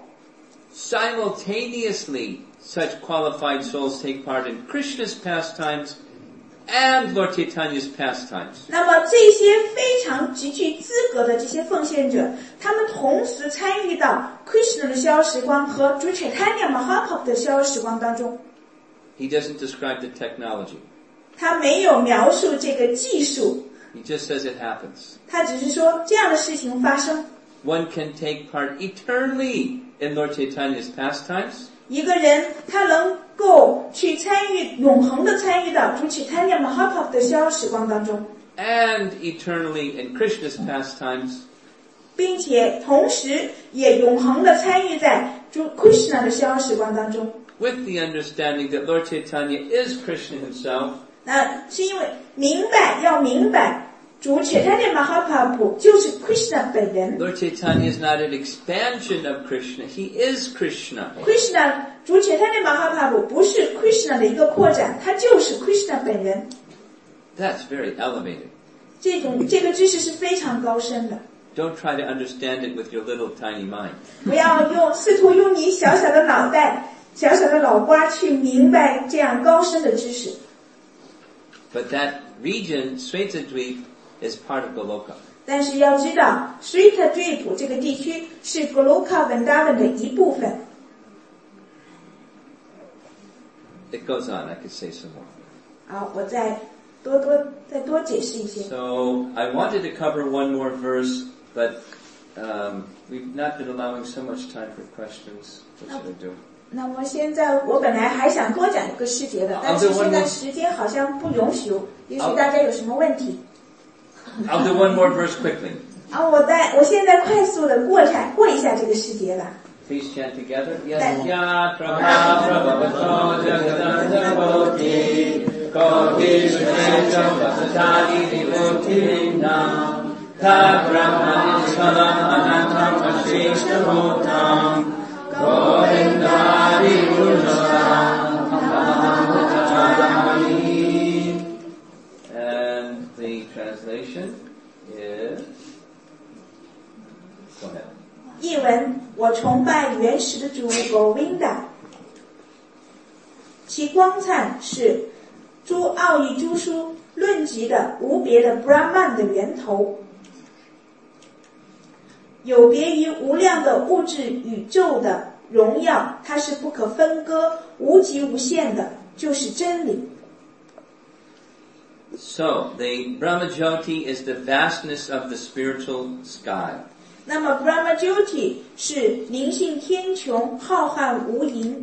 Speaker 2: simultaneously such qualified souls take part in Krishna's pastimes and Lord Chaitanya's pastimes.
Speaker 1: 那么这些非常极具资格的这些奉献者，他们同时参与到 Krishna 的逍遥时光和主 Chaitanya Mahaprabhu 的逍遥时光当中。
Speaker 2: He doesn't describe the technology.
Speaker 1: 他没有描述这个技术，
Speaker 2: He just says it happens.
Speaker 1: 他只是说这样的事情发生。
Speaker 2: One can take part eternally in Lord Chaitanya's pastimes,
Speaker 1: 一个人他能够去参与永恒的参与到主 Chaitanya Mahaprabhu 的逍遥时光当中，
Speaker 2: and eternally in Krishna's pastimes,
Speaker 1: 并且同时也永恒的参与在主 Krishna 的逍遥时光当中。
Speaker 2: with the understanding that Lord Chaitanya is Krishna himself,
Speaker 1: 那是因为要明白主 Chaitanya Mahaprabhu 就是 Krishna 本人。
Speaker 2: Lord Chaitanya is not an expansion of Krishna, he is Krishna.
Speaker 1: Krishna 主 Chaitanya Mahaprabhu 不是 Krishna 的一个扩展，他就是 Krishna 本人。
Speaker 2: That's very elevated.
Speaker 1: 这个知识是非常高深的，
Speaker 2: Don't try to understand it with your little tiny mind.
Speaker 1: 不要试图用你小小的脑袋、小小的脑瓜去明白这样高深的知识。
Speaker 2: But that region, Svetadweep, is part of Goloka.
Speaker 1: 但是要知道 Svetadweep 这个地区是 Goloka Vrindavan 的一部分。
Speaker 2: It goes on, I could say some more.
Speaker 1: 好，我再多解释一些。
Speaker 2: So, I wanted to cover one more verse, but we've not been allowing so much time for questions. What should I do?
Speaker 1: 那么现在我本来还想多讲一个诗节的，但是现在时间好像不容许，也许大家有什么问题。
Speaker 2: I'll do one more verse quickly.
Speaker 1: 我现在快速的过一下这个诗节吧。
Speaker 2: Please chant together. Yasya prabha prabhavato jagadantavoti koti shrecha vasatadi vibhuti lingam tad brahmani svalam anantam And the translation is, go ahead.
Speaker 1: 译文：我崇拜原始的主 Govinda， 其光灿是诸奥义诸书论及的无别的 Brahman 的源头，有别于无量的物质宇宙的荣耀，它是不可分割、无极无限的，就是真理。
Speaker 2: So, the Brahmajyoti is the vastness of the spiritual sky.
Speaker 1: 那么 Brahmajyoti 是灵性天穹，浩瀚无垠。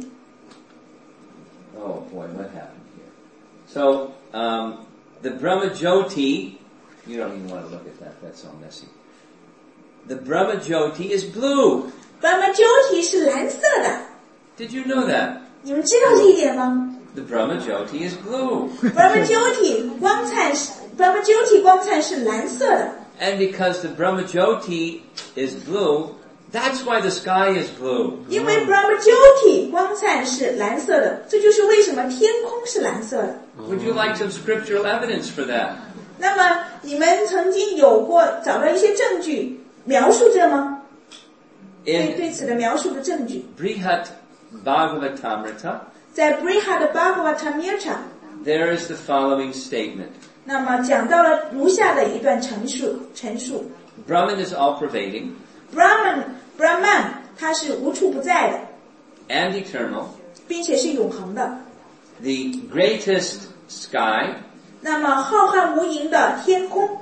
Speaker 2: Oh boy, what happened here? So, the Brahmajyoti, you don't even want to look at that, that's so messy. The Brahmajyoti is blue.
Speaker 1: Brahmajyoti 是蓝色的，
Speaker 2: Did you know that?
Speaker 1: 你们知道这一点吗？
Speaker 2: The Brahmajyoti is blue.
Speaker 1: Brahmajyoti 光灿是蓝色的。
Speaker 2: And because the Brahmajyoti is blue, that's why the sky is blue.
Speaker 1: 因为 Brahmajyoti 光灿是蓝色的，这就是为什么天空是蓝色的。
Speaker 2: Would you like some scriptural evidence for that?
Speaker 1: 那么你们曾经找到一些证据描述这吗？对此的描述的证据。
Speaker 2: Brihat Bhagavatamrita,
Speaker 1: 在 Brihad Bhagavatamrita
Speaker 2: there is the following statement.
Speaker 1: 那么讲到了如下的一段陈述。
Speaker 2: Brahman is all-pervading
Speaker 1: Brahman 它是无处不在的
Speaker 2: and eternal.
Speaker 1: 并且是永恒的。
Speaker 2: The greatest sky,
Speaker 1: 那么浩瀚无垠的天空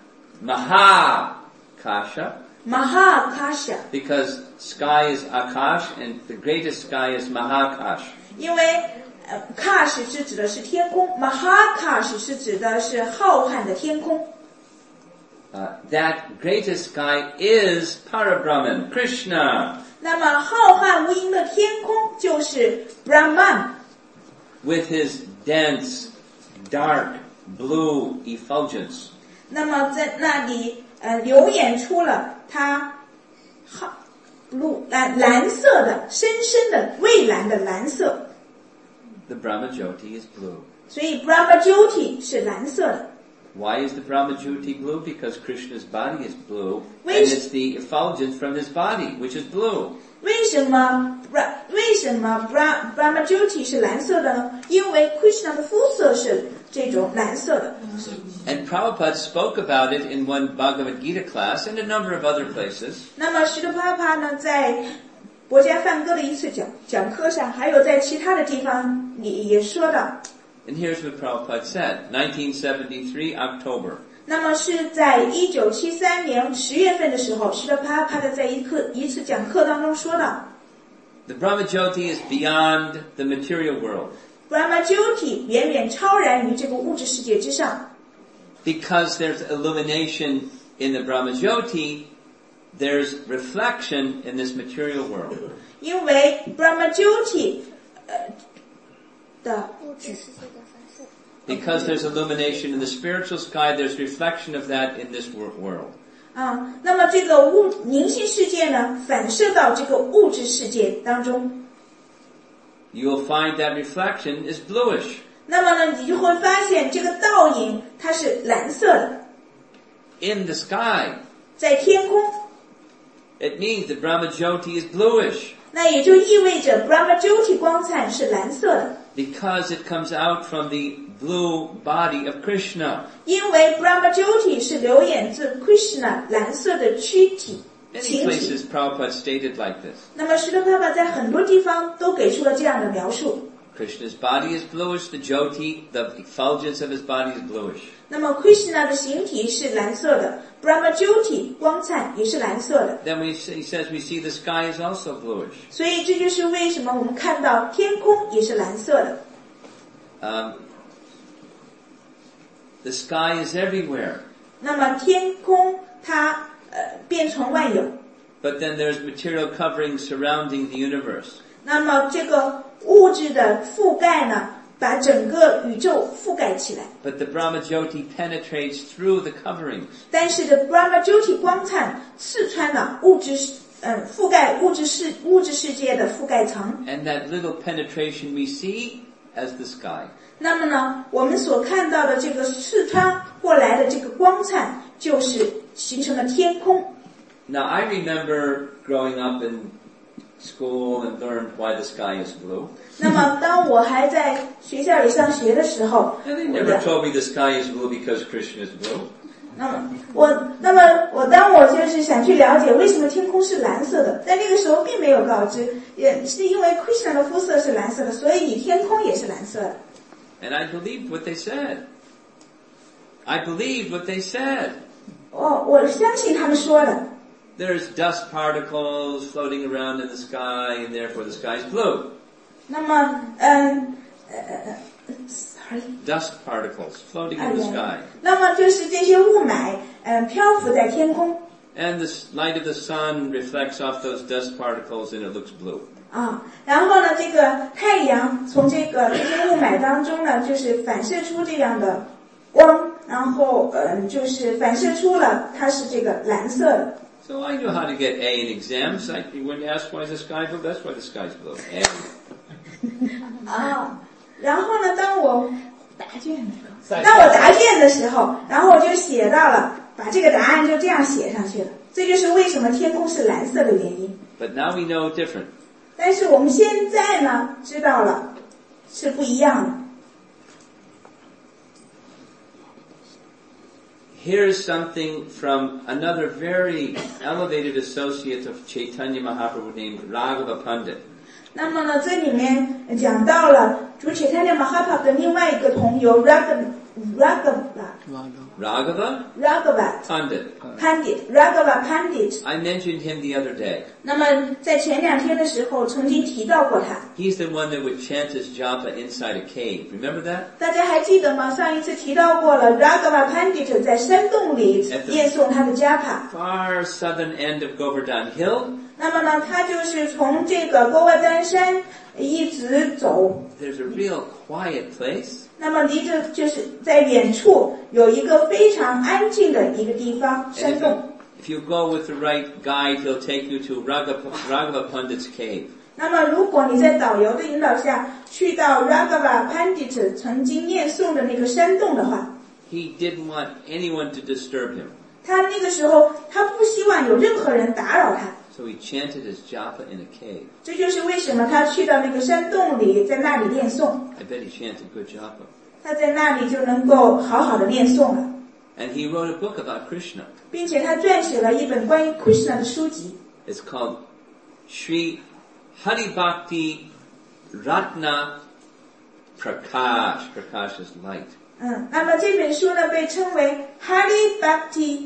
Speaker 2: Mahakasha,
Speaker 1: Mahakasha，
Speaker 2: because sky is Akash and the greatest sky is Mahakash.
Speaker 1: 因为Kash 是指的是天空 Mahakash 是指的是浩瀚的天空。
Speaker 2: That greatest sky is Parabrahman, Krishna,
Speaker 1: 那么浩瀚无垠的天空就是 Brahman，
Speaker 2: with his dense, dark, blue effulgence.
Speaker 1: 那么在那里流演出了它蓝色的深深的蔚蓝的蓝色。
Speaker 2: The Brahmajyoti is blue.
Speaker 1: 所以 Brahmajyoti 是蓝色的。
Speaker 2: Why is the Brahmajyoti blue? Because Krishna's body is blue, and
Speaker 1: Which-
Speaker 2: it's the effulgence from his body, which is blue.
Speaker 1: 为什么 Brahmajyoti 是蓝色的呢？因为 Krishna 的肤色是这种蓝色的。
Speaker 2: And Prabhupada spoke about it in one Bhagavad Gita class and a number of other places.
Speaker 1: 那么石头帕帕呢，在国家梵歌的一次讲课上，还有在其他的地方也说到。
Speaker 2: And here's what Prabhupada said, 1973 October.
Speaker 1: 那么是在1973年10月份的时候，石头帕帕的在一次讲课当中说到
Speaker 2: The Brahmajyoti is beyond the material world.
Speaker 1: Brahmajyoti 远远超然于这个物质世界之上。
Speaker 2: Because there's illumination in the Brahmajyoti, there's reflection in this material world.
Speaker 1: 因为 Brahmajyoti 的
Speaker 2: Because there's illumination in the spiritual sky, there's reflection of that in this world.
Speaker 1: 那么这个灵性世界呢，反射到这个物质世界当中。
Speaker 2: You'll find that reflection is bluish.
Speaker 1: 那么呢，你就会发现这个倒影它是蓝色的，
Speaker 2: In the sky,
Speaker 1: 在天空。
Speaker 2: it means the Brahmajyoti is bluish.
Speaker 1: 那也就意味着 Brahmajyoti 光灿是蓝色的，
Speaker 2: Because it comes out from the blue body of Krishna.
Speaker 1: 因为 Brahmajyoti 是流演自 Krishna 蓝色的躯体
Speaker 2: Many
Speaker 1: 形体。
Speaker 2: places Prabhupada stated like this.
Speaker 1: 那么石头爸爸在很多地方都给出了这样的描述。
Speaker 2: Krishna's body is bluish, the Jyoti, the effulgence of his body is bluish.
Speaker 1: 那么 Krishna 的形体是蓝色的 ，Brahmajyoti 光灿也是蓝色的。
Speaker 2: Then he says we see the sky is also bluish.
Speaker 1: 所以这就是为什么我们看到天空也是蓝色的。
Speaker 2: The sky is everywhere.
Speaker 1: 那么天空它遍存万有。
Speaker 2: But then there's material covering surrounding the universe.
Speaker 1: 那么这个物质的覆盖呢，把整个宇宙覆盖起来。
Speaker 2: But the Brahmajyoti penetrates through the coverings.
Speaker 1: 但是的 Brahmajyoti 光灿刺穿了物质覆盖物质世界的覆盖层。
Speaker 2: And that little penetration we see as the sky.
Speaker 1: 那么呢，我们所看到的这个刺穿过来的这个光灿，就是形成了天空。
Speaker 2: Now I remember growing up in school and learned why the sky is blue.
Speaker 1: 那么当我还在学校里上学的时候，
Speaker 2: And they never told me the sky is blue because Krishna is blue.
Speaker 1: 当我就是想去了解为什么天空是蓝色的，在那个时候并没有告知，也是因为 Krishna 的肤色是蓝色的，所以天空也是蓝色的。
Speaker 2: And I believed what they said. I believed what they said.
Speaker 1: 我相信他们说的。
Speaker 2: There's dust particles floating around in the sky, and therefore the sky is blue.
Speaker 1: 那么
Speaker 2: Dust particles floating in the sky.
Speaker 1: 那么就是这些雾霾漂浮在天空。
Speaker 2: And the light of the sun reflects off those dust particles and it looks blue.
Speaker 1: 然后呢，这个太阳从这些雾霾当中呢，就是反射出这样的光，然后就是反射出了它是这个蓝色的。
Speaker 2: So I knew how to get A in exams. When you ask why is the sky blue, that's why the sky is blue. A.
Speaker 1: 然后呢，当我答卷的时候，然后我就写到了，把这个答案就这样写上去了。这就是为什么天空是蓝色的原因。
Speaker 2: But now we know different.
Speaker 1: 但是我们现在呢，知道了是不一样的。
Speaker 2: Here's something from another very elevated associate of Chaitanya Mahaprabhu named Raghava Pandit.
Speaker 1: 那么呢，这里面讲到了主Chaitanya Mahaprabhu的另外一个同游 Raghava Pandit.
Speaker 2: I mentioned him the other day.
Speaker 1: 那么在前2天的时候曾经提到过他。
Speaker 2: He's the one that would chant his japa inside a cave. Remember that?
Speaker 1: 大家还记得吗？上一次提到过了 Raghava Pandit 在山洞里念诵他的japa。
Speaker 2: Far southern end of Govardhan Hill.
Speaker 1: 那么呢，他就是从这个govardhan山一直走。
Speaker 2: There's a real quiet place.
Speaker 1: 那么离着就是在远处有一个非常安静的一个地方，山洞。
Speaker 2: If you go with the right guide, he'll take you to Raghava Pandit's cave.
Speaker 1: 那么如果你在导游的引导下去到 Raghava Pandit 曾经念诵的那个山洞的话，
Speaker 2: He didn't want anyone to disturb him.
Speaker 1: 他那个时候他不希望有任何人打扰他。
Speaker 2: So he chanted his japa in a cave.
Speaker 1: 这就是为什么他去到那个山洞里，在那里念诵。
Speaker 2: I bet he chanted good japa.
Speaker 1: 他在那里就能够好好的念诵了。
Speaker 2: And he wrote a book about Krishna.
Speaker 1: 并且他撰写了一本关于 Krishna 的书籍。
Speaker 2: It's called Sri Hari Bhakti Ratna Prakash. Prakash is light.
Speaker 1: 那么这本书呢被称为 Hari Bhakti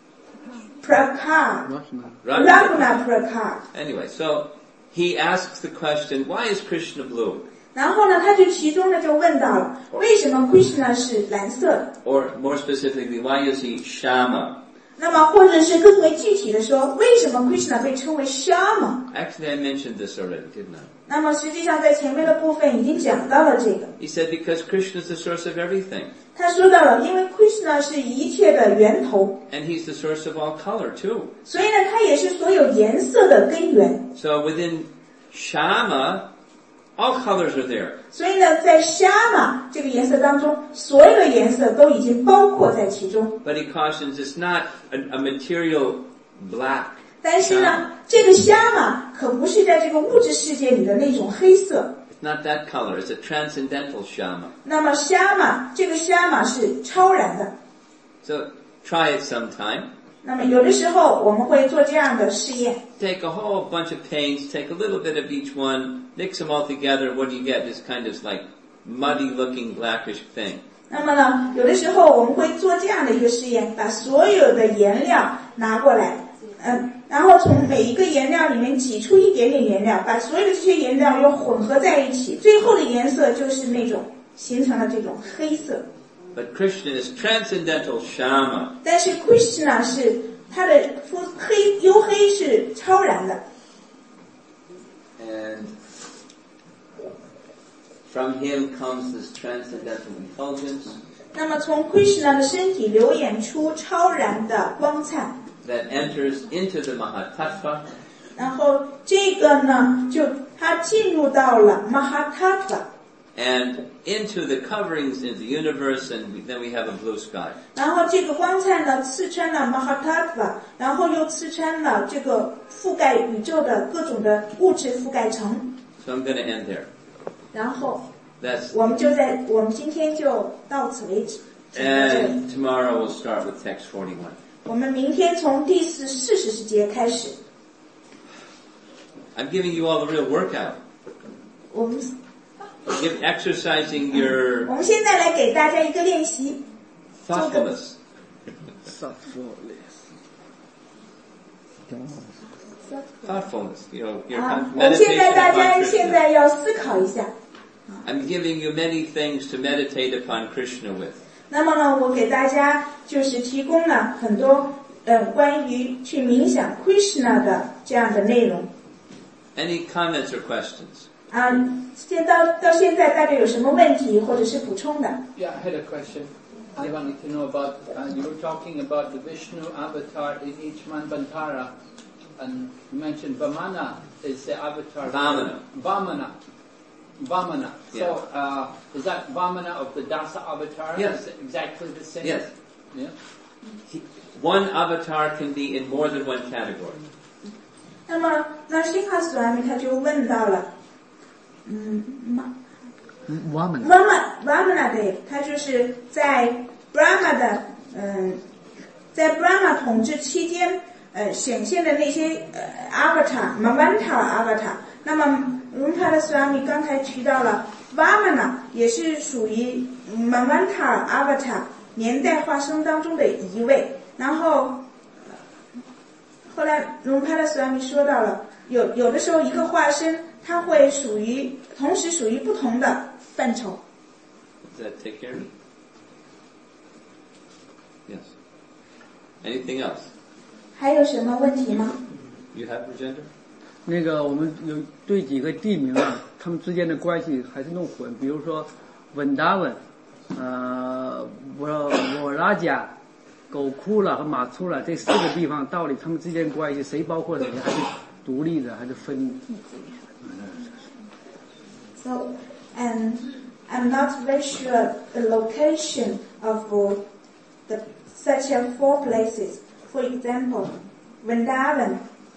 Speaker 1: Prakash Ratna Prakash。
Speaker 2: Anyway, so he asks the question, why is Krishna blue?
Speaker 1: 然后呢，他就其中呢就问到了，为什么 Krishna 是蓝色的？
Speaker 2: Or more specifically, why is he Shama?
Speaker 1: 那么或者是更为具体的说，为什么 Krishna 被称为 Shama？
Speaker 2: Actually, I mentioned this already, didn't I?
Speaker 1: 那么实际上在前面的部分已经讲到了这个。
Speaker 2: He said because Krishna is the source of everything.
Speaker 1: 他说到了，因为 Krishna 是一切的源头，
Speaker 2: And he's the source of all color too.
Speaker 1: 所以呢，他也是所有颜色的根源。
Speaker 2: So within Shama, all colors are there.
Speaker 1: 所以呢，在 Shama 这个颜色当中，所有的颜色都已经包括在其中。
Speaker 2: But he cautions it's not a material black.
Speaker 1: 但是呢，这个 Shama 可不是在这个物质世界里的那种黑色。
Speaker 2: It's not that color. It's a transcendental Shama.
Speaker 1: 那么 Shama 这个 Shama 是超然的。
Speaker 2: So try it sometime.
Speaker 1: 那么有的时候我们会做这样的试验。
Speaker 2: Take a whole bunch of paints, take a little bit of each one, mix them all together. What you get is kind of like muddy-looking blackish thing.
Speaker 1: 那么呢，有的时候我们会做这样的一个试验，把所有的颜料拿过来，然后从每一个颜料里面挤出一点点颜料，把所有的这些颜料又混合在一起，最后的颜色就是那种形成了这种黑色。
Speaker 2: But Krishna is transcendental Shama.
Speaker 1: 但是 Krishna 是他的黝黑是超然的。
Speaker 2: And from him comes this transcendental effulgence
Speaker 1: 那么从 Krishna 的身体流演出超然的光灿，
Speaker 2: that enters into the Mahatattva.
Speaker 1: 然后这个呢，就它进入到了 Mahatattva。
Speaker 2: And into the coverings in the universe, and then we have a blue sky.
Speaker 1: 然后这个光彩呢，刺穿了 Mahatattva， 然后又刺穿了这个覆盖宇宙的各种的物质覆盖层。
Speaker 2: So I'm going to end there.
Speaker 1: 然后
Speaker 2: That's
Speaker 1: 我们今天就到此为止。
Speaker 2: and tomorrow we'll start with text 41.
Speaker 1: 我们明天从第40节开始。
Speaker 2: I'm giving you all the real workout.
Speaker 1: 我们
Speaker 2: Exercising your
Speaker 1: 我们现在来给大家一个练习。
Speaker 2: thoughtfulness. Thoughtfulness. You know, your
Speaker 1: 我们现在
Speaker 2: meditation
Speaker 1: 大家
Speaker 2: upon
Speaker 1: 现
Speaker 2: Krishna.
Speaker 1: 在要思考一下。
Speaker 2: I'm giving you many things to meditate upon Krishna with.
Speaker 1: 那么呢，我给大家就是提供了很多关于去冥想 Krishna 的这样的内容。
Speaker 2: Any comments or questions?
Speaker 1: 到现在大家有什么问题或者是补充的？
Speaker 4: Yeah, I had a question. I wanted to know about, you were talking about the Vishnu avatar in each Manvantara, and you mentioned Vamana is the avatar.
Speaker 2: Vamana.
Speaker 4: Vamana.
Speaker 2: Yeah.
Speaker 4: So, is that Vamana of the Dasa avatar?
Speaker 2: Yes.
Speaker 4: Is it exactly the same?
Speaker 2: Yes.
Speaker 4: Yeah.
Speaker 2: One avatar can be in more than one category.
Speaker 1: 那么，那辛哈斯瓦米他就问到了，Vamana 对，他就是在 Brahma 的在 Brahma 统治期间显现的那些avatar Manvantara avatar。那么荣帕的斯瓦米刚才提到了 Vamana 也是属于 Manvantara avatar 年代化身当中的一位。然后后来荣帕的斯瓦米说到了，有的时候一个化身它会同时属于不同的范畴。
Speaker 2: Does that take care of it? Yes. Anything else?
Speaker 1: 还有什么问题吗？
Speaker 2: You have Rajendra?
Speaker 3: 那个我们有对几个地名啊，他们之间的关系还是弄混。比如说文达文，我拉贾、狗库拉和马粗拉这4个地方，到底他们之间关系谁包括谁，还是独立的，还是分
Speaker 1: ？So, I'm not very sure the location of such 4 places. For example, Vrindavan,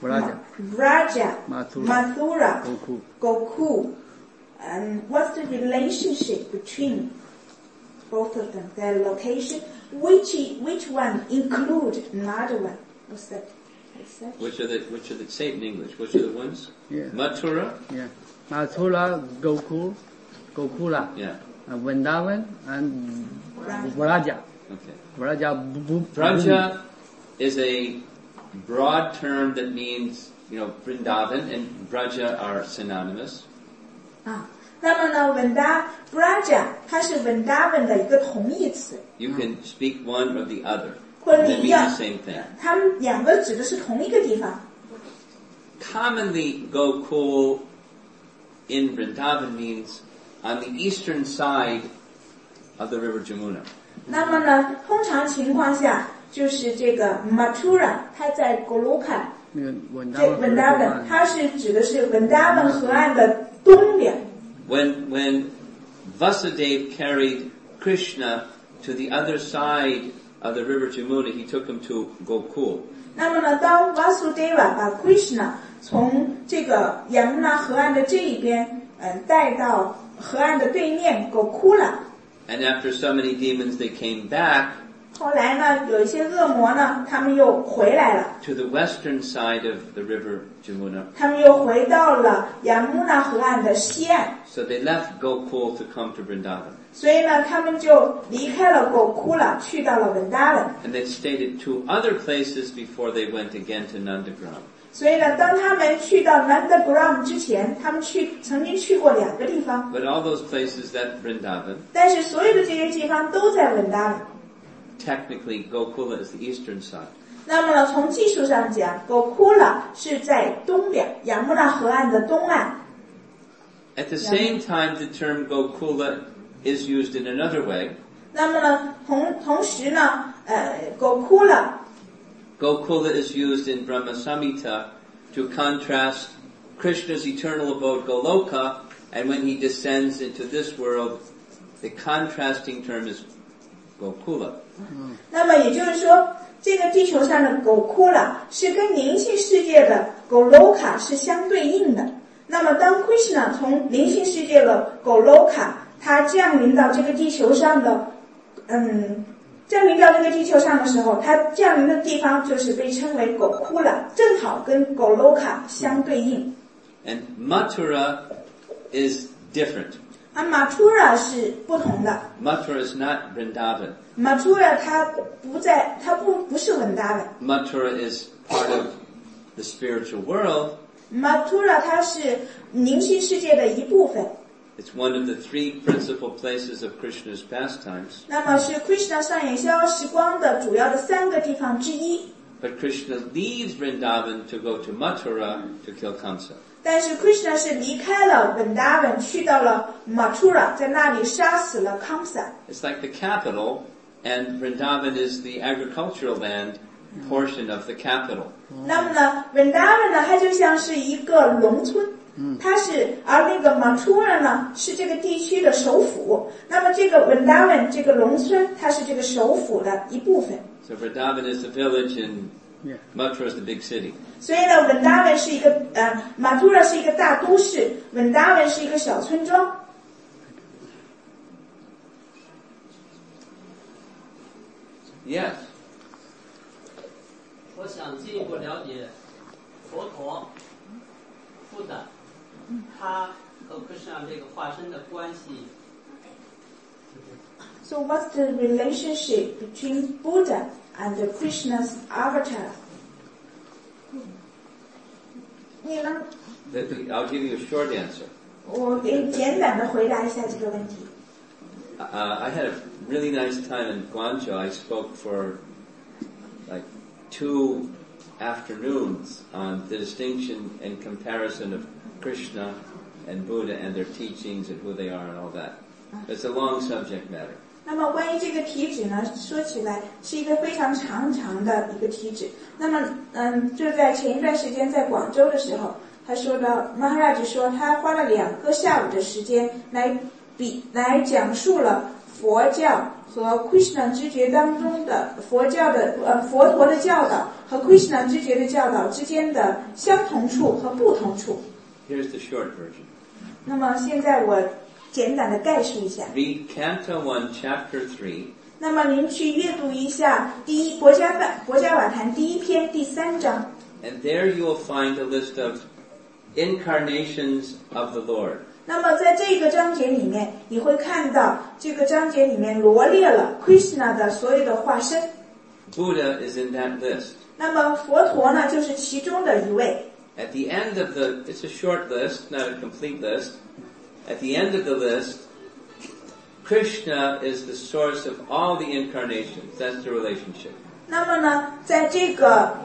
Speaker 1: Vraja, Mathura, Gokul. And what's the relationship between both of them? Their location? Which one include another one? What's that?
Speaker 2: Which are the say it in English? Which are the ones?
Speaker 3: Yeah.
Speaker 2: Mathura?
Speaker 3: Yeah. Mathura, Gokula.
Speaker 2: Yeah.
Speaker 3: Vrindavan and Vraja.
Speaker 2: Okay.
Speaker 3: Vraja
Speaker 2: is a broad term that means, Vrindavan and Vraja are synonymous.
Speaker 1: 那么呢 Vraja 它是 Vrindavan 的一个同义词。
Speaker 2: You can speak one or the other.
Speaker 1: 或者
Speaker 2: They
Speaker 1: 你
Speaker 2: mean
Speaker 1: 要
Speaker 2: the same thing.
Speaker 1: 它们两个指的是同一个地方。
Speaker 2: Commonly, Gokul in Vrindavan means on the eastern side of the river Jamuna.
Speaker 1: 那么呢，通常情况下就是这个 Mathura 它在 Goloka 这 Vrindavan 它是指的是 Vrindavan 河岸的东边。
Speaker 2: When Vasudeva carried Krishna to the other side of the river Jamuna, he took him to Gokul.
Speaker 1: 那么呢，当 Vasudeva 把 Krishna 从这个 Yamuna 河岸的这一边带到河岸的对面 Gokula。
Speaker 2: And after so many demons, they came back
Speaker 1: 后来呢，有一些恶魔呢，他们又回来了。
Speaker 2: to the western side of the river Jamuna.
Speaker 1: 他们又回到了 Yamuna 河岸的西岸。
Speaker 2: So they left Gokul to come to Vrindavan.
Speaker 1: 所以呢，他们就离开了 Gokula， 去到了 Vrindavan。
Speaker 2: And they stayed at 2 other places before they went again to Nandagram.
Speaker 1: 所以呢，当他们去到 Nandagram 之前，他们曾经去过2个地方。
Speaker 2: But all those places, that's Vrindavan.
Speaker 1: 但是所有的这些地方都在 Vrindavan。
Speaker 2: Technically, Gokula is the eastern side.
Speaker 1: 那么呢，从技术上讲 ，Gokula 是在东边 ，Yamuna 河岸的东岸。
Speaker 2: At the same time, the term Gokula is used in another way.
Speaker 1: 那么呢，同时呢，Gokula
Speaker 2: Gokula is used in Brahma Samhita to contrast Krishna's eternal abode Goloka, and when he descends into this world, the contrasting term is Gokula.
Speaker 1: 那么也就是说，这个地球上的Gokula是跟灵性世界的 Goloka 是相对应的。那么当 Krishna 从灵性世界的 Goloka 他降临到这个地球上的时候，他降临的地方就是被称为Gokula，正好跟 Goloka 相对应。
Speaker 2: And Mathura is different.
Speaker 1: 而 Mathura 是不同的。
Speaker 2: Mathura is not Vrindavan.
Speaker 1: Mathura 它不是文达文。
Speaker 2: Mathura is part of the spiritual world.
Speaker 1: Mathura 它是灵性世界的一部分。
Speaker 2: It's one of the three principal places of Krishna's pastimes.
Speaker 1: 那么是 Krishna 上演逍遥时光的主要的3个地方之一。
Speaker 2: But Krishna leaves Vrindavan to go to Mathura to kill Kamsa.
Speaker 1: 但是 Krishna 是离开了文达文，去到了 Mathura， 在那里杀死了 Kamsa。
Speaker 2: It's like the capital, and Vrindavan is the agricultural land portion of the capital.
Speaker 1: 那么呢，文达文呢，它就像是一个农村。而那个 Mathura 呢，是这个地区的首府。那么这个 Vrindavan 这个农村，它是这个首府的一部分。
Speaker 2: So Vrindavan is the village and Mathura is the big city.
Speaker 1: 所以呢，Vrindavan 是一个Mathura 是一个大都市，Vrindavan 是一个小村庄。
Speaker 2: Yes.
Speaker 5: 我想进一步了解佛陀Buddha 他和 Krishna 这个化身的关系。
Speaker 1: So what's the relationship between Buddha and Krishna's avatar? 你呢？
Speaker 2: I'll give you a short answer.
Speaker 1: 我给你简短的回答一下这个问题。
Speaker 2: I had a really nice time in Guangzhou. I spoke for like 2 afternoons on the distinction and comparison of Krishna and Buddha and their teachings and who they are and all that. It's a long subject matter.
Speaker 1: 那么关于这个题指呢，说起来是一个非常长的一个题指。那么就在前一段时间在广州的时候，他说到 Maharaj 说他花了2个下午的时间来讲述了佛教和 Krishna 知觉当中的佛陀的教导和 Krishna 知觉的教导之间的相同处和不同处。
Speaker 2: Here's the short version.
Speaker 1: 那么现在我简短的概述一下。
Speaker 2: Read Canto 1, Chapter 3.
Speaker 1: 那么您去阅读一下博家瓦坛第1篇第3章。
Speaker 2: And there you will find a list of incarnations of the Lord.
Speaker 1: 那么在这个章节里面，你会看到这个章节里面罗列了 Krishna 的所有的化身。
Speaker 2: Buddha is in that list.
Speaker 1: 那么佛陀呢，就是其中的一位。
Speaker 2: At the end of it's a short list, not a complete list. At the end of the list, Krishna is the source of all the incarnations. That's the relationship.
Speaker 1: 那么呢，在这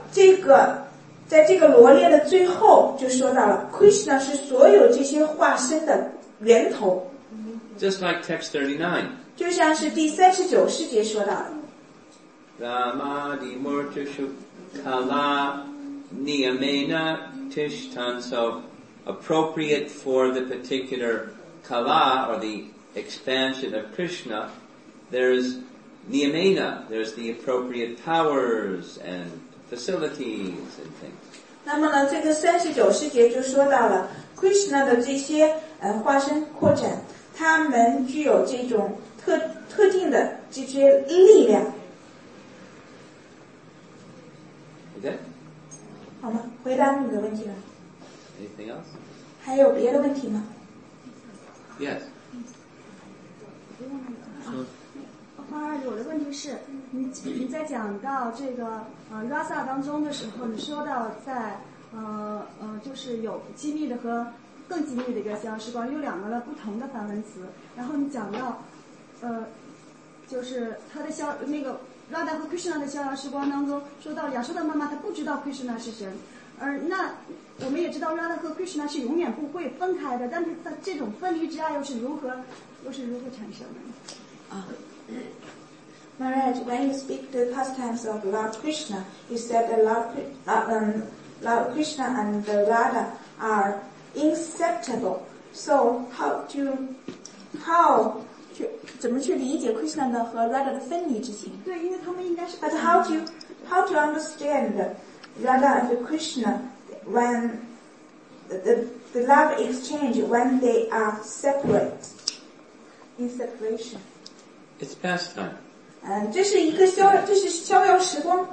Speaker 1: 个罗列的最后就说到了 Krishna 是所有这些化身的源头。
Speaker 2: Just like text 39.
Speaker 1: 就像是第39世节说到的。
Speaker 2: Ramadi Murtishu Kala Niyamena Tishtan. So appropriate for the particular Kala or the expansion of Krishna, there's Niyamena, there's the appropriate powers and facilities and things.
Speaker 1: 那么呢，这个39世节就说到了 Krishna 的这些化身扩展，他们具有这种特定的这些力量。
Speaker 2: Okay?
Speaker 1: 好吗？回答你的问题了。
Speaker 2: Anything else?
Speaker 1: 还有别的问题吗？
Speaker 2: Yes.
Speaker 6: 我的问题是，你在讲到这个Rasa 当中的时候，你说到在就是有机密的和更机密的一个逍遥时光，有2个不同的梵文词。然后你讲到就是他的那个 Radha 和 Krishna 的逍遥时光当中，说到亚瑟的妈妈她不知道 Krishna 是神，而那我们也知道 Radha 和 Krishna 是永远不会分开的，但是它这种分离之爱又是如何产生的？
Speaker 1: Maharaj, when you speak the pastimes of Lord Krishna, you said that Lord Krishna and Radha are inseparable. So 怎么去理解 Krishna 的和 Radha 的分离之情？
Speaker 6: 对，因为他们应该是。
Speaker 1: But how to understand Radha and Krishna when the love exchange when they are separate in separation?
Speaker 2: It's pastime.
Speaker 1: 这是逍遥时光。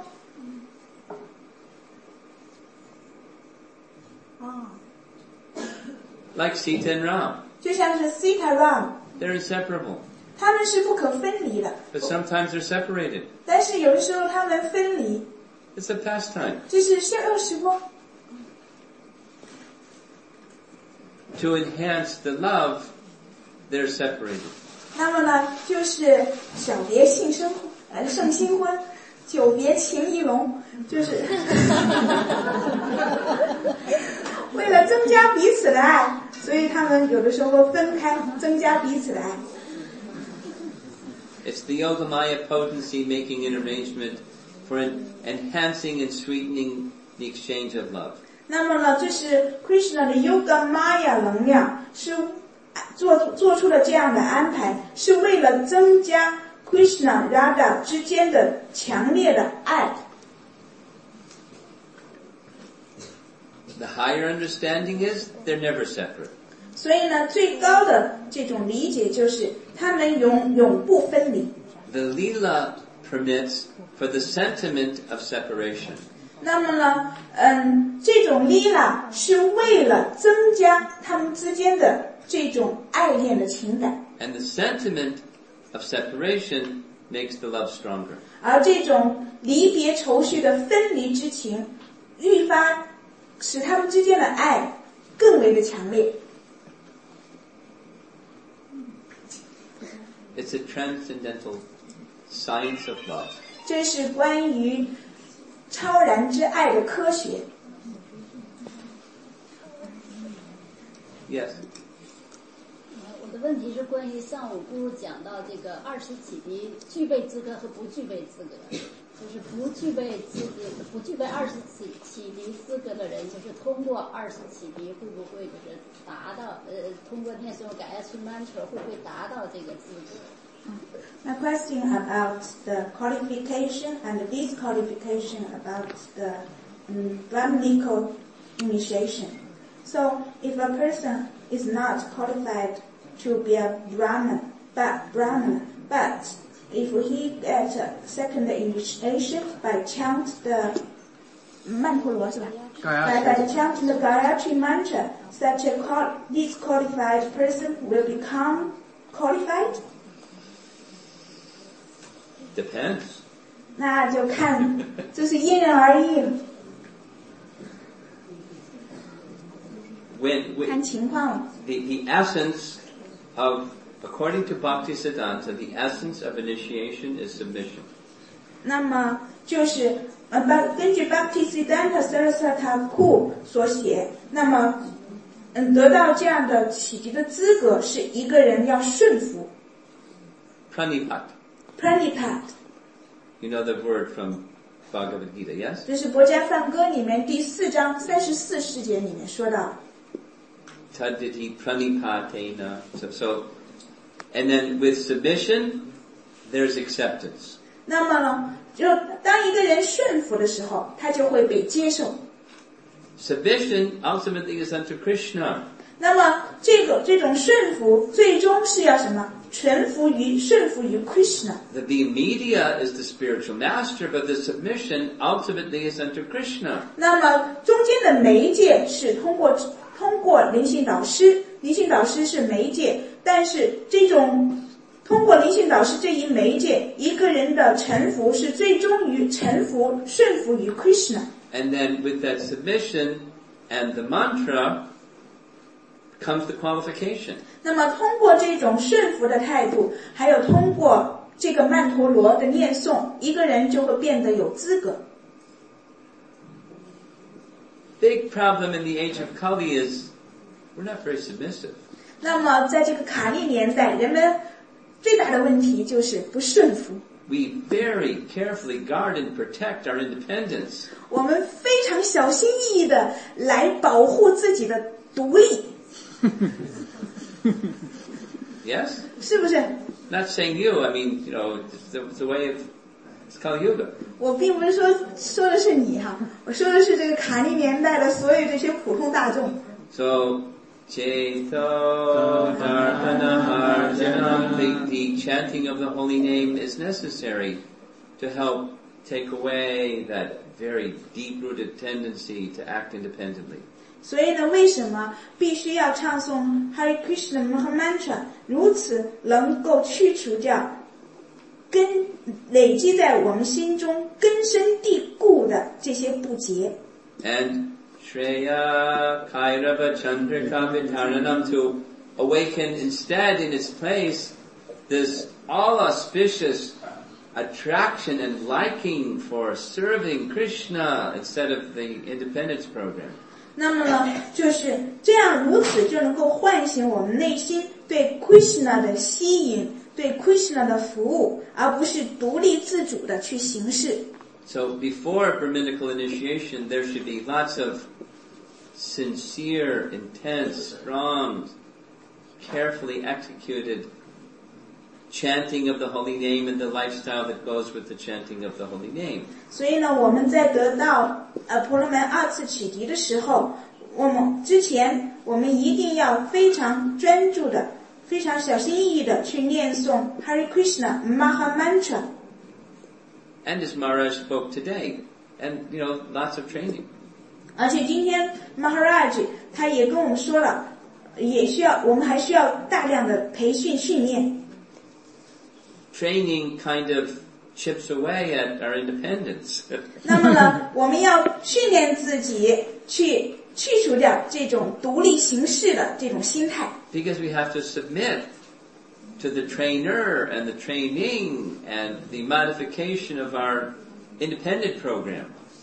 Speaker 2: Like Sita and Ram.
Speaker 1: 就像是 Sita Ram.
Speaker 2: They're inseparable.
Speaker 1: 他们是不可分离的。
Speaker 2: But sometimes they're separated.
Speaker 1: 但是有的时候他们分离。
Speaker 2: It's a pastime.
Speaker 1: 这是逍遥时光。
Speaker 2: To enhance the love, they're separated.
Speaker 1: 那么呢，就是小别胜新婚，久别情意浓，就是为了增加彼此的爱，所以他们有的时候分开，增加彼此的爱。
Speaker 2: It's the Yogamaya potency making an arrangement for enhancing and sweetening the exchange of love.
Speaker 1: 那么呢，这是 Krishna 的 Yogamaya 能量，是做出了这样的安排，是为了增加 Krishna Radha 之间的强烈的爱。
Speaker 2: The higher understanding is they're never separate.
Speaker 1: 所以呢，最高的这种理解就是他们永不分离。
Speaker 2: The Leela permits for the sentiment of separation.
Speaker 1: 那么呢，这种 Leela 是为了增加他们之间的这种爱恋的情感。
Speaker 2: And the sentiment of separation makes the love stronger.
Speaker 1: 而这种离别愁绪的分离之情，愈发使他们之间的爱更为的强烈。
Speaker 2: It's a transcendental science of love.
Speaker 1: 这是关于超然之爱的科学。
Speaker 2: Yes.
Speaker 7: 我的问题是关于上午姑讲到这个20启迪具备资格和不具备资格，就是不具备20启迪资格的人，就是通过20启迪会不会就是达到通过念诵Gayatri Mantra会不会达到这个资格
Speaker 1: My question about the qualification and the disqualification about the Brahminical initiation. So, if a person is not qualified to be a Brahman, but if he gets a second initiation by chant the Mantra, by chanting the Gayatri Mantra, such a disqualified person will become qualified?
Speaker 2: Depends.
Speaker 1: 那就看，这是因人而异了，看情况了。
Speaker 2: The essence of, according to Bhaktisiddhanta, the essence of initiation is submission.
Speaker 1: 那么就是根据 Bhaktisiddhanta Saraswati Ku 所写，那么得到这样的启迪的资格是一个人要顺服。Pranipat.
Speaker 2: You know the word from Bhagavad Gita, yes?
Speaker 1: 这是《博伽梵歌》里面第4章34世节里面说到。
Speaker 2: Taditi pranipatena. So, and then with submission, there's acceptance.
Speaker 1: 那么呢，就当一个人顺服的时候，他就会被接受。
Speaker 2: Submission ultimately is unto Krishna.
Speaker 1: 那么这种顺服最终是要什么？顺服于 Krishna.
Speaker 2: The media is the spiritual master, but the submission ultimately is unto Krishna.
Speaker 1: 那么中间的媒介是通过灵性导师，灵性导师是媒介，但是这种通过灵性导师这一媒介，一个人的臣服是最终于顺服于 Krishna.
Speaker 2: And then with that submission and the mantra comes the qualification.
Speaker 1: 那么通过这种顺服的态度，还有通过这个曼陀罗的念诵，一个人就会变得有资格。
Speaker 2: Big problem in the age of Kali is we're not very submissive.
Speaker 1: 那么在这个卡利年代，人们最大的问题就是不顺服。
Speaker 2: we very carefully guard and protect our independence.
Speaker 1: 我们非常小心翼翼的来保護自己的獨立。
Speaker 2: Yes?
Speaker 1: 是不是？
Speaker 2: Not saying you, I mean, it's the way of, it's Kali Yuga.
Speaker 1: 我并不是说的是你哈，我说的是这个卡利年代的所有这些普通大众。
Speaker 2: So, Cheto Darpana Harjanam, the chanting of the holy name is necessary to help take away that very deep-rooted tendency to act independently.
Speaker 1: 所以呢，为什么必须要唱诵 Hare Krishna Mahamantra， 如此能够去除掉累积在我们心中根深蒂固的这些不洁。
Speaker 2: And Shreya Kairava Chandrika Vitaranam, to awaken instead in its place this all-auspicious attraction and liking for serving Krishna instead of the independence program.
Speaker 1: 那么呢，就是这样，如此就能够唤醒我们内心对 Krishna 的吸引，对 Krishna 的服务，而不是独立自主的去行事。
Speaker 2: So before Brahminical initiation, there should be lots of sincere, intense, strong, carefully executed chanting of the holy name and the lifestyle that goes with the chanting of the holy name.
Speaker 1: 所以呢，我们在得到婆罗门二次启迪的时候，我们一定要非常专注的、非常小心翼翼的去念诵 Hare Krishna Mahamantra。
Speaker 2: And as Maharaj spoke today, and lots of training.
Speaker 1: 而且今天 Maharaj 他也跟我们说了，我们还需要大量的培训训练。
Speaker 2: Training kind of chips away at our independence.
Speaker 1: 那么呢，我们要训练自己去除掉这种独立行事的这种心态。
Speaker 2: Because we have to submit to the trainer and the training and the modification of our independent program.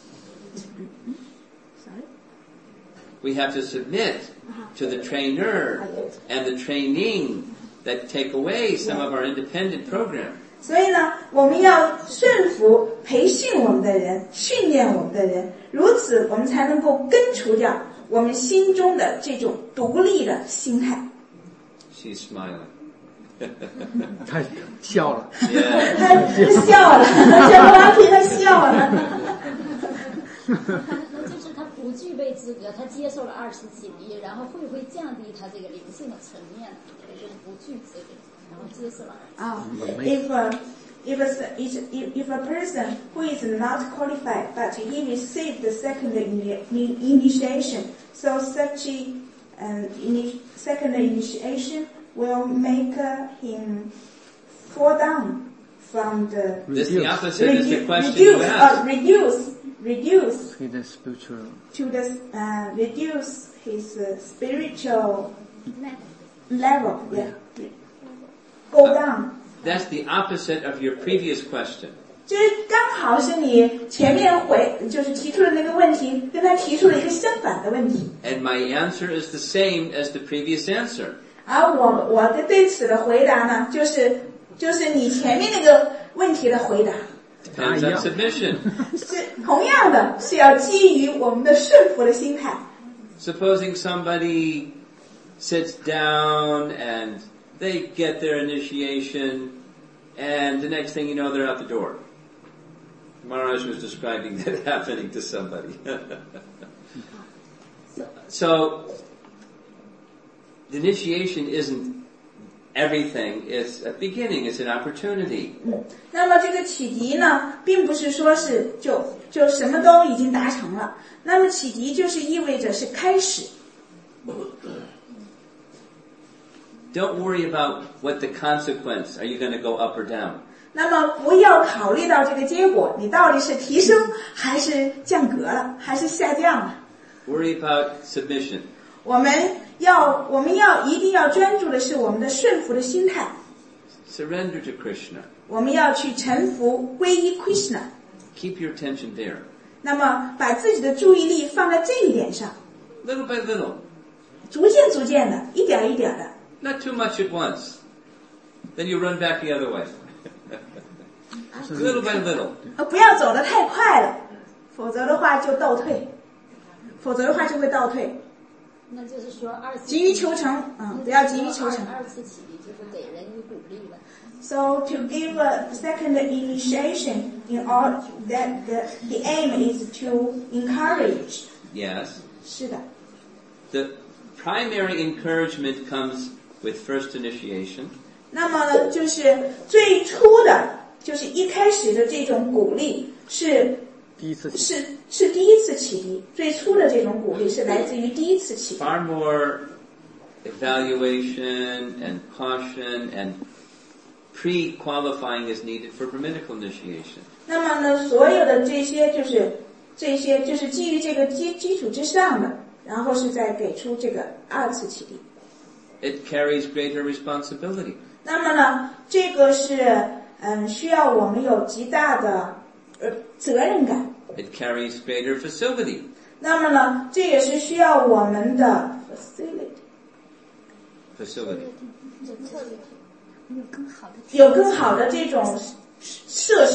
Speaker 1: Sorry?
Speaker 2: We have to submit to the trainer and the training that take away some of our independent program.
Speaker 1: 所以呢，我们要顺服培训我们的人，训练我们的人，如此我们才能够根除掉我们心中的这种独立的心态。
Speaker 2: She's smiling.
Speaker 3: 他笑了。
Speaker 2: Yeah.
Speaker 1: 他笑了，小拉皮他笑了。
Speaker 7: 那就是他不具备资格，他接受了20洗礼，然后会不会降低他这个灵性的层面？就是不具资格，然后接受了
Speaker 1: If a person who is not qualified but he received the second initiation, so such second initiation will make him fall down from the
Speaker 2: This the opposite is the question you asked.
Speaker 1: reduce
Speaker 3: his spiritual
Speaker 1: to the reduce his spiritual level. Yeah, go down.
Speaker 2: That's the opposite of your previous question.
Speaker 1: 就是刚好是你前面就是提出的那个问题，跟他提出了一个相反的问题。
Speaker 2: And my answer is the same as the previous answer.
Speaker 1: 而我的对此的回答呢，就是你前面那个问题的回答，
Speaker 2: Depends on submission.
Speaker 1: 是同样的，是要基于我们的顺服的心态。
Speaker 2: Supposing somebody sits down and they get their initiation, and the next thing you know, they're out the door. Maharaj was describing that happening to somebody. So, the initiation isn't everything. It's a beginning. It's an opportunity.
Speaker 1: 那么这个启迪呢，并不是说是就什么都已经达成了。那么启迪就是意味着是开始。
Speaker 2: Don't worry about what the consequence. Are you going to go up or down?
Speaker 1: 那么不要考虑到这个结果，你到底是提升还是降格了，还是下降了？
Speaker 2: Worry about submission.
Speaker 1: 我们一定要专注的是我们的顺服的心态。
Speaker 2: Surrender to Krishna.
Speaker 1: 我们要去臣服皈依 Krishna。
Speaker 2: Keep your attention there.
Speaker 1: 那么把自己的注意力放在这一点上，
Speaker 2: Little by little.
Speaker 1: 逐渐的，一点一点的。
Speaker 2: Not too much at once. Then you run back the other way. Little by little.
Speaker 1: 不要走得太快了，否则的话就倒退，否则的话就会倒退。
Speaker 7: 那就是说
Speaker 1: 急于求成，不要急于求成。
Speaker 7: 二次启迪就是给人以鼓励了。
Speaker 1: So to give a second initiation in all that the aim is to encourage.
Speaker 2: Yes.
Speaker 1: 是的。
Speaker 2: The primary encouragement comes with first initiation.
Speaker 1: 那么呢，就是最初的，就是一开始的这种鼓励是第一次启迪，最初的这种鼓励是来自于第一次启迪。
Speaker 2: Far more evaluation and caution and pre-qualifying is needed for brahminical initiation.
Speaker 1: 那么呢，所有的这些就是基于这个基础之上的，然后是再给出这个二次启迪。
Speaker 2: It carries greater responsibility.
Speaker 1: 那么呢，这个是需要我们有极大的责任感。
Speaker 2: It carries greater facility.
Speaker 1: 那么呢，这也是需要我们的
Speaker 2: facility.
Speaker 1: 有更好的这种设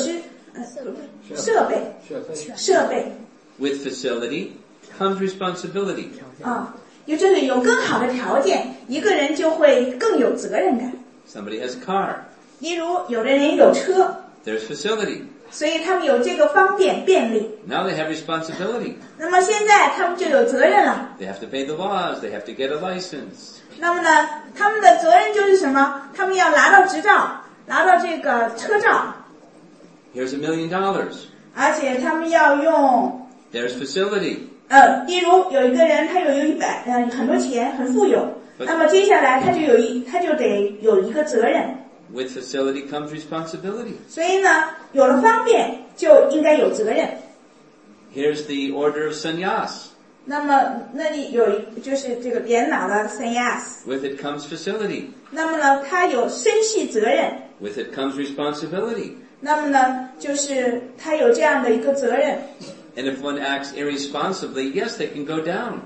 Speaker 1: 备。
Speaker 2: With facility comes responsibility.
Speaker 1: 就是有更好的条件，一个人就会更有责任感。
Speaker 2: Somebody has a car.
Speaker 1: 例如，有的人有车。
Speaker 2: There's facility.
Speaker 1: 所以他们有这个方便便利。
Speaker 2: Now they have responsibility.
Speaker 1: 那么现在他们就有责任了。
Speaker 2: They have to pay the laws. They have to get a license.
Speaker 1: 那么呢，他们的责任就是什么？他们要拿到执照，拿到这个车照。
Speaker 2: Here's $1 million.
Speaker 1: 而且他们要用。
Speaker 2: There's facility.
Speaker 1: 例如有一个人他有很多钱，很富有，那么接下来他就得有一个责任。
Speaker 2: With facility comes responsibility.
Speaker 1: 所以呢，有了方便就应该有责任。
Speaker 2: Here's the order of sannyas.
Speaker 1: 那么那里有就是这个连老的 sannyas.
Speaker 2: With it comes facility.
Speaker 1: 那么呢，他有身系责任。
Speaker 2: With it comes responsibility.
Speaker 1: 那么呢，就是他有这样的一个责任。
Speaker 2: And if one acts irresponsibly, yes, they can go down.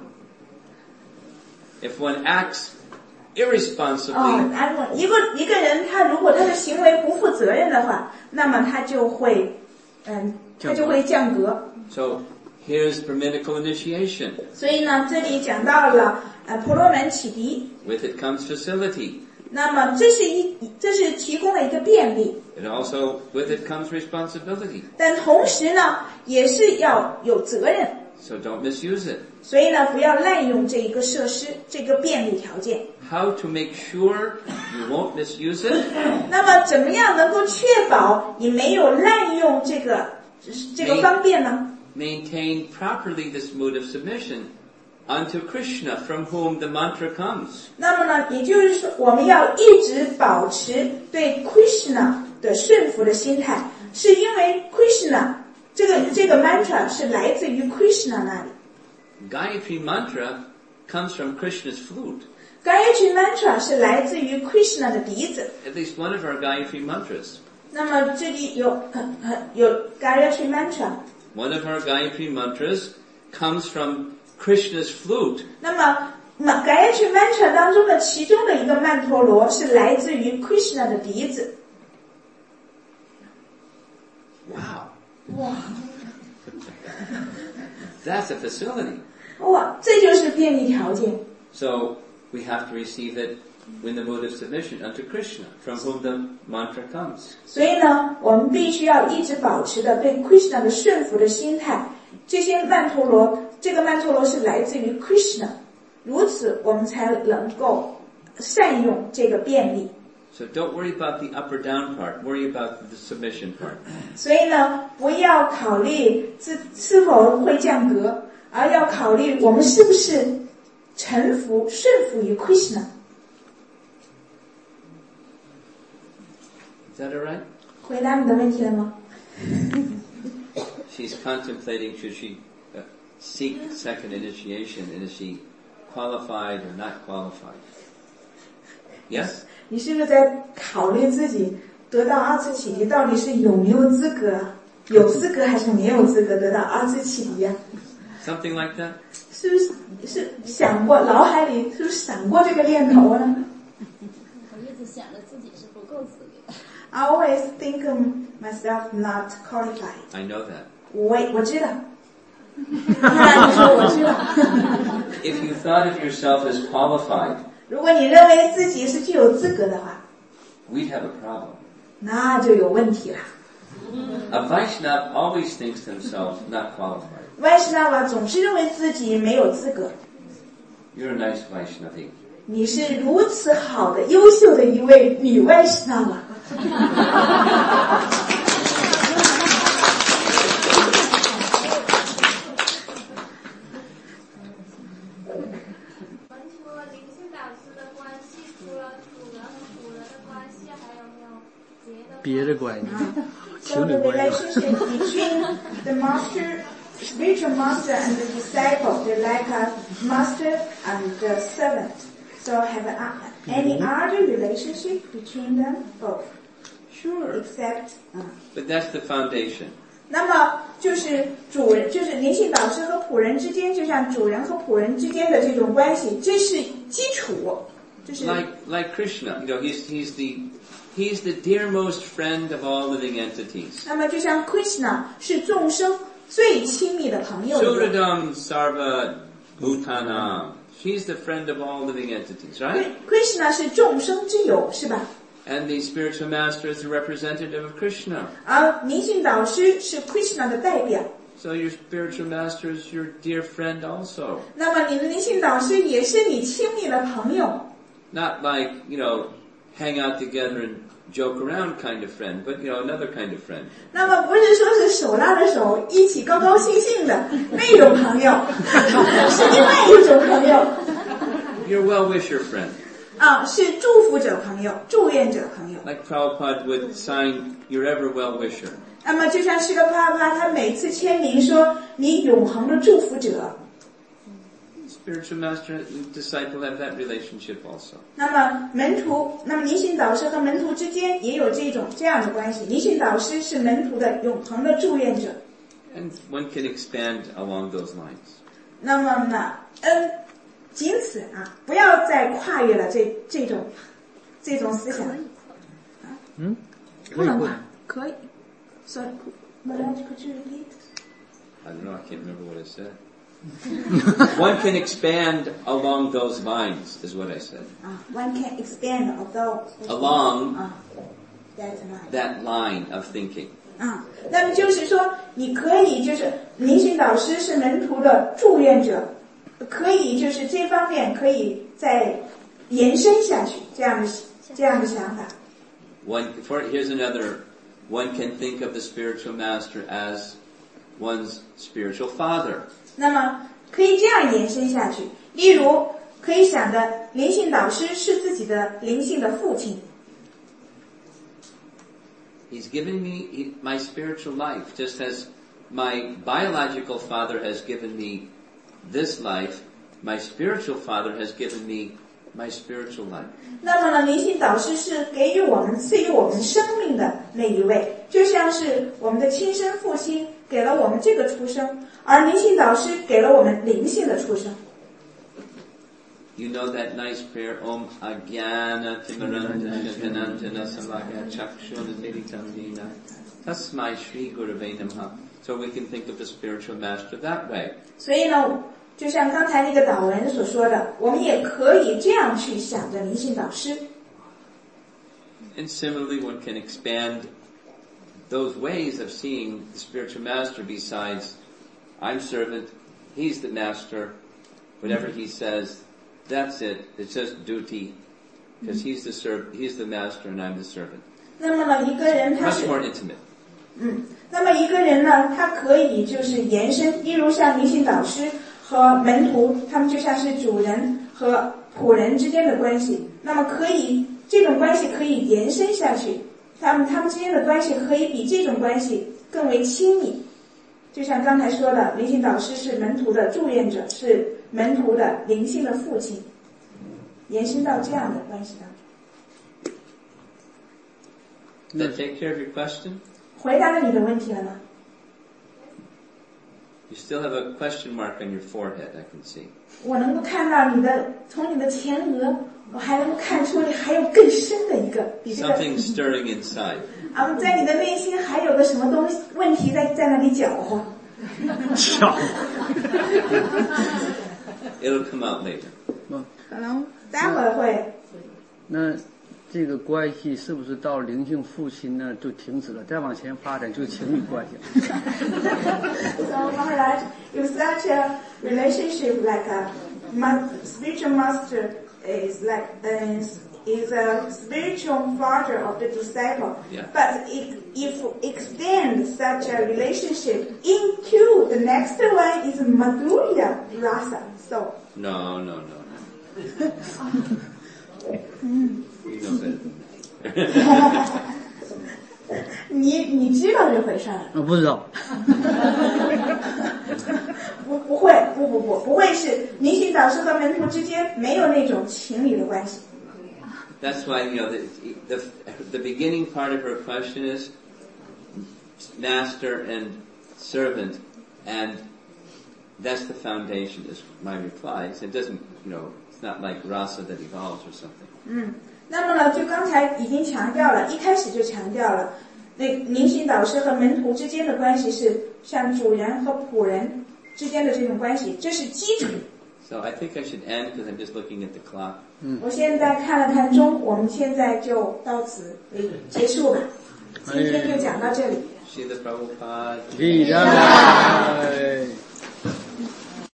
Speaker 2: If one acts irresponsibly.
Speaker 1: 一个人他如果他的行为不负责任的话，那么他就会降格。
Speaker 2: So here's brahminical initiation.
Speaker 1: 所以呢，这里讲到了婆罗门启迪。
Speaker 2: With it comes facility.
Speaker 1: 那么这是提供了一个便利。
Speaker 2: And also with it comes responsibility.
Speaker 1: 但同时呢，也是要有责任。
Speaker 2: So don't misuse it.
Speaker 1: 所以呢，不要滥用这一个设施，这个便利条件。
Speaker 2: How to make sure you won't misuse it?
Speaker 1: 那么怎么样能够确保你没有滥用这个方便呢？
Speaker 2: Maintain properly this mood of submission unto Krishna, from whom the mantra comes.
Speaker 1: 那么呢，也就是说，我们要一直保持对 Krishna 的顺服的心态，是因为 Krishna 这个 mantra 是来自于 Krishna 那里。
Speaker 2: Gayatri mantra comes from Krishna's flute.
Speaker 1: Gayatri mantra 是来自于 Krishna 的笛子。
Speaker 2: At least one of our Gayatri mantras.
Speaker 1: 那么这里有 Gayatri mantra.
Speaker 2: One of our Gayatri mantras comes from Krishna's flute.
Speaker 1: 那么 Gayatri mantra 当中的其中的一个曼陀罗是来自于 Krishna 的笛子。
Speaker 2: Wow.
Speaker 1: 哇
Speaker 2: That's a facility.
Speaker 1: 哇，这就是便利条件。
Speaker 2: So we have to receive it in the mood of submission unto Krishna, from whom the mantra comes.
Speaker 1: 所以呢，我们必须要一直保持的对 Krishna 的顺服的心态。这个曼陀罗是来自于 Krishna， 如此我们才能够善用这个便利。
Speaker 2: So don't worry about the up or down part. Worry about the submission part.
Speaker 1: 所以呢，不要考虑是否会降格，而要考虑我们是不是顺服于 Krishna。
Speaker 2: Is that all right?
Speaker 1: 回答你的问题了吗？
Speaker 2: She's contemplating should she seek second initiation, and is she qualified or not qualified? Yes?
Speaker 1: 你是不是在考虑自己得到二次启迪到底是有没有资格，有资格还是没有资格得到二次启迪呀？
Speaker 2: Something like that?
Speaker 1: 是不是想过，脑海里是不是闪过这个念头呢？
Speaker 7: 我一直想着自己是不够资格。
Speaker 1: I always think myself not qualified.
Speaker 2: I know that.
Speaker 1: 我知道。那你说我知道。
Speaker 2: If you thought of yourself as qualified,
Speaker 1: 如果你认为自己是具有资格的话，
Speaker 2: we'd have a problem.
Speaker 1: 那就有问题了。
Speaker 2: A Vaishnava always thinks himself not qualified.
Speaker 1: Vaishnava 总是认为自己没有资格。
Speaker 2: You're a nice Vaishnavi.
Speaker 1: 你是如此好的、优秀的一位女Vaishnava。
Speaker 3: 别的关系，
Speaker 1: So the relationship between the master, spiritual master and the disciple, they're like a master and the servant. So have any other relationship between them both?
Speaker 2: Sure.
Speaker 1: Except,
Speaker 2: But that's the foundation.
Speaker 1: 那么就是主人，就是灵性导师和仆人之间，就像主人和仆人之间的这种关系，这是基础，就是
Speaker 2: Like Krishna, he's the dearmost friend of all living entities.
Speaker 1: 那么就像 Krishna 是众生最亲密的朋友一样。
Speaker 2: Suradam Sarva Bhutanam. She's the friend of all living entities, right?
Speaker 1: Krishna 是众生之友，是吧？
Speaker 2: And the spiritual master is the representative of Krishna.
Speaker 1: 而灵性导师是 Krishna 的代表。
Speaker 2: So your spiritual master is your dear friend also.
Speaker 1: 那么你的灵性导师也是你亲密的朋友。
Speaker 2: Not like, hang out together and joke around kind of friend, but, another kind of friend.
Speaker 1: 那么不是说是手拉着手一起高高兴兴的那种朋友，是另外一种朋友。
Speaker 2: Your well-wisher friend.
Speaker 1: 是祝福者朋友、祝愿者朋友。
Speaker 2: Like Prabhupada would sign, your ever well-wisher.
Speaker 1: 那么就像释迦帕帕他每次签名说你永恒的祝福者。
Speaker 2: Spiritual master and disciple have that relationship also.
Speaker 1: 那么灵性导师和门徒之间也有这样的关系。灵性导师是门徒的永恒的祝愿者。
Speaker 2: And one can expand along those lines.
Speaker 1: 那么呢，仅此不要再跨越了这种思想。不能跨，可以。Sorry, could you repeat?
Speaker 2: I don't know, I can't remember what I said. One can expand along those lines, is what I said.
Speaker 1: One can expand
Speaker 2: along
Speaker 1: that
Speaker 2: line of thinking.
Speaker 1: 那么就是说，你可以就是灵性导师是门徒的祝愿者，可以就是这方面可以再延伸下去，这样的想法。
Speaker 2: Here's another. One can think of the spiritual master as one's spiritual father.
Speaker 1: 那么可以这样延伸下去，例如可以想的灵性导师是自己的灵性的父亲。
Speaker 2: He's given me my spiritual life, just as my biological father has given me this life, my spiritual father has given me my spiritual life.
Speaker 1: 那么呢，灵性导师是给予我们赐予我们生命的那一位，就像是我们的亲生父亲给了我们这个出生，而灵性导师给了我们灵性的出生。
Speaker 2: You know that nice prayer, Om Ajnana Timarandana Shanantana Samaya Chakshuna Militandina Tasmai Shri Gurave Namaha. So we can think of the spiritual master that way.
Speaker 1: 所以呢，就像刚才那个导文所说的，我们也可以这样去想着灵性导师。
Speaker 2: And similarly, one can expand those ways of seeing the spiritual master besides, I'm servant, he's the master, whatever he says, that's it. It's just duty, because he's the master and I'm the servant.
Speaker 1: 那么呢，一个人他
Speaker 2: Much
Speaker 1: 是
Speaker 2: more intimate.
Speaker 1: 那么一个人呢，他可以就是延伸，例如像灵性导师和门徒，他们就像是主人和仆人之间的关系。那么这种关系可以延伸下去，他们之间的关系可以比这种关系更为亲密。就像刚才说的，灵性导师是门徒的祝愿者，是门徒的灵性的父亲，延伸到这样的关系当中。
Speaker 2: Does that take care of your question?
Speaker 1: 回答了你的问题了吗？
Speaker 2: You still have a question mark on your forehead, I can see.
Speaker 1: 我能够看到从你的前额，我还能够看出你还有更深的一个，比这个
Speaker 2: Something stirring inside.
Speaker 1: 在你的内心还有个什么东西问题在那里搅和。
Speaker 3: 巧，
Speaker 2: It'll come out later.
Speaker 1: 可能待会儿会。
Speaker 3: 那这个关系是不是到灵性父亲呢就停止了？再往前发展就是情侣关系了。
Speaker 1: So Maharaj, if such a relationship like a spiritual master is like is a spiritual father of the disciple,
Speaker 2: Yeah.
Speaker 1: but if extend such a relationship into the next one is Madhurya Rasa. So
Speaker 2: No. You know that.
Speaker 1: 你知道这回事儿？
Speaker 3: 我不知道。
Speaker 1: 不会是灵性导师和门徒之间没有那种情侣的关系。
Speaker 2: That's why, the beginning part of her question is master and servant, and that's the foundation, is my reply. It doesn't, it's not like rasa that evolves or something.
Speaker 1: 那么呢，就刚才已经强调了，一开始就强调了，那灵性导师和门徒之间的关系是像主人和仆人之间的这种关系，这是基础。
Speaker 2: So I think I should end because I'm just looking at the clock.
Speaker 1: 我现在看了看钟，我们现在就到此为结束吧。今天就讲到这里。
Speaker 2: Srila Prabhupada.
Speaker 3: 李然。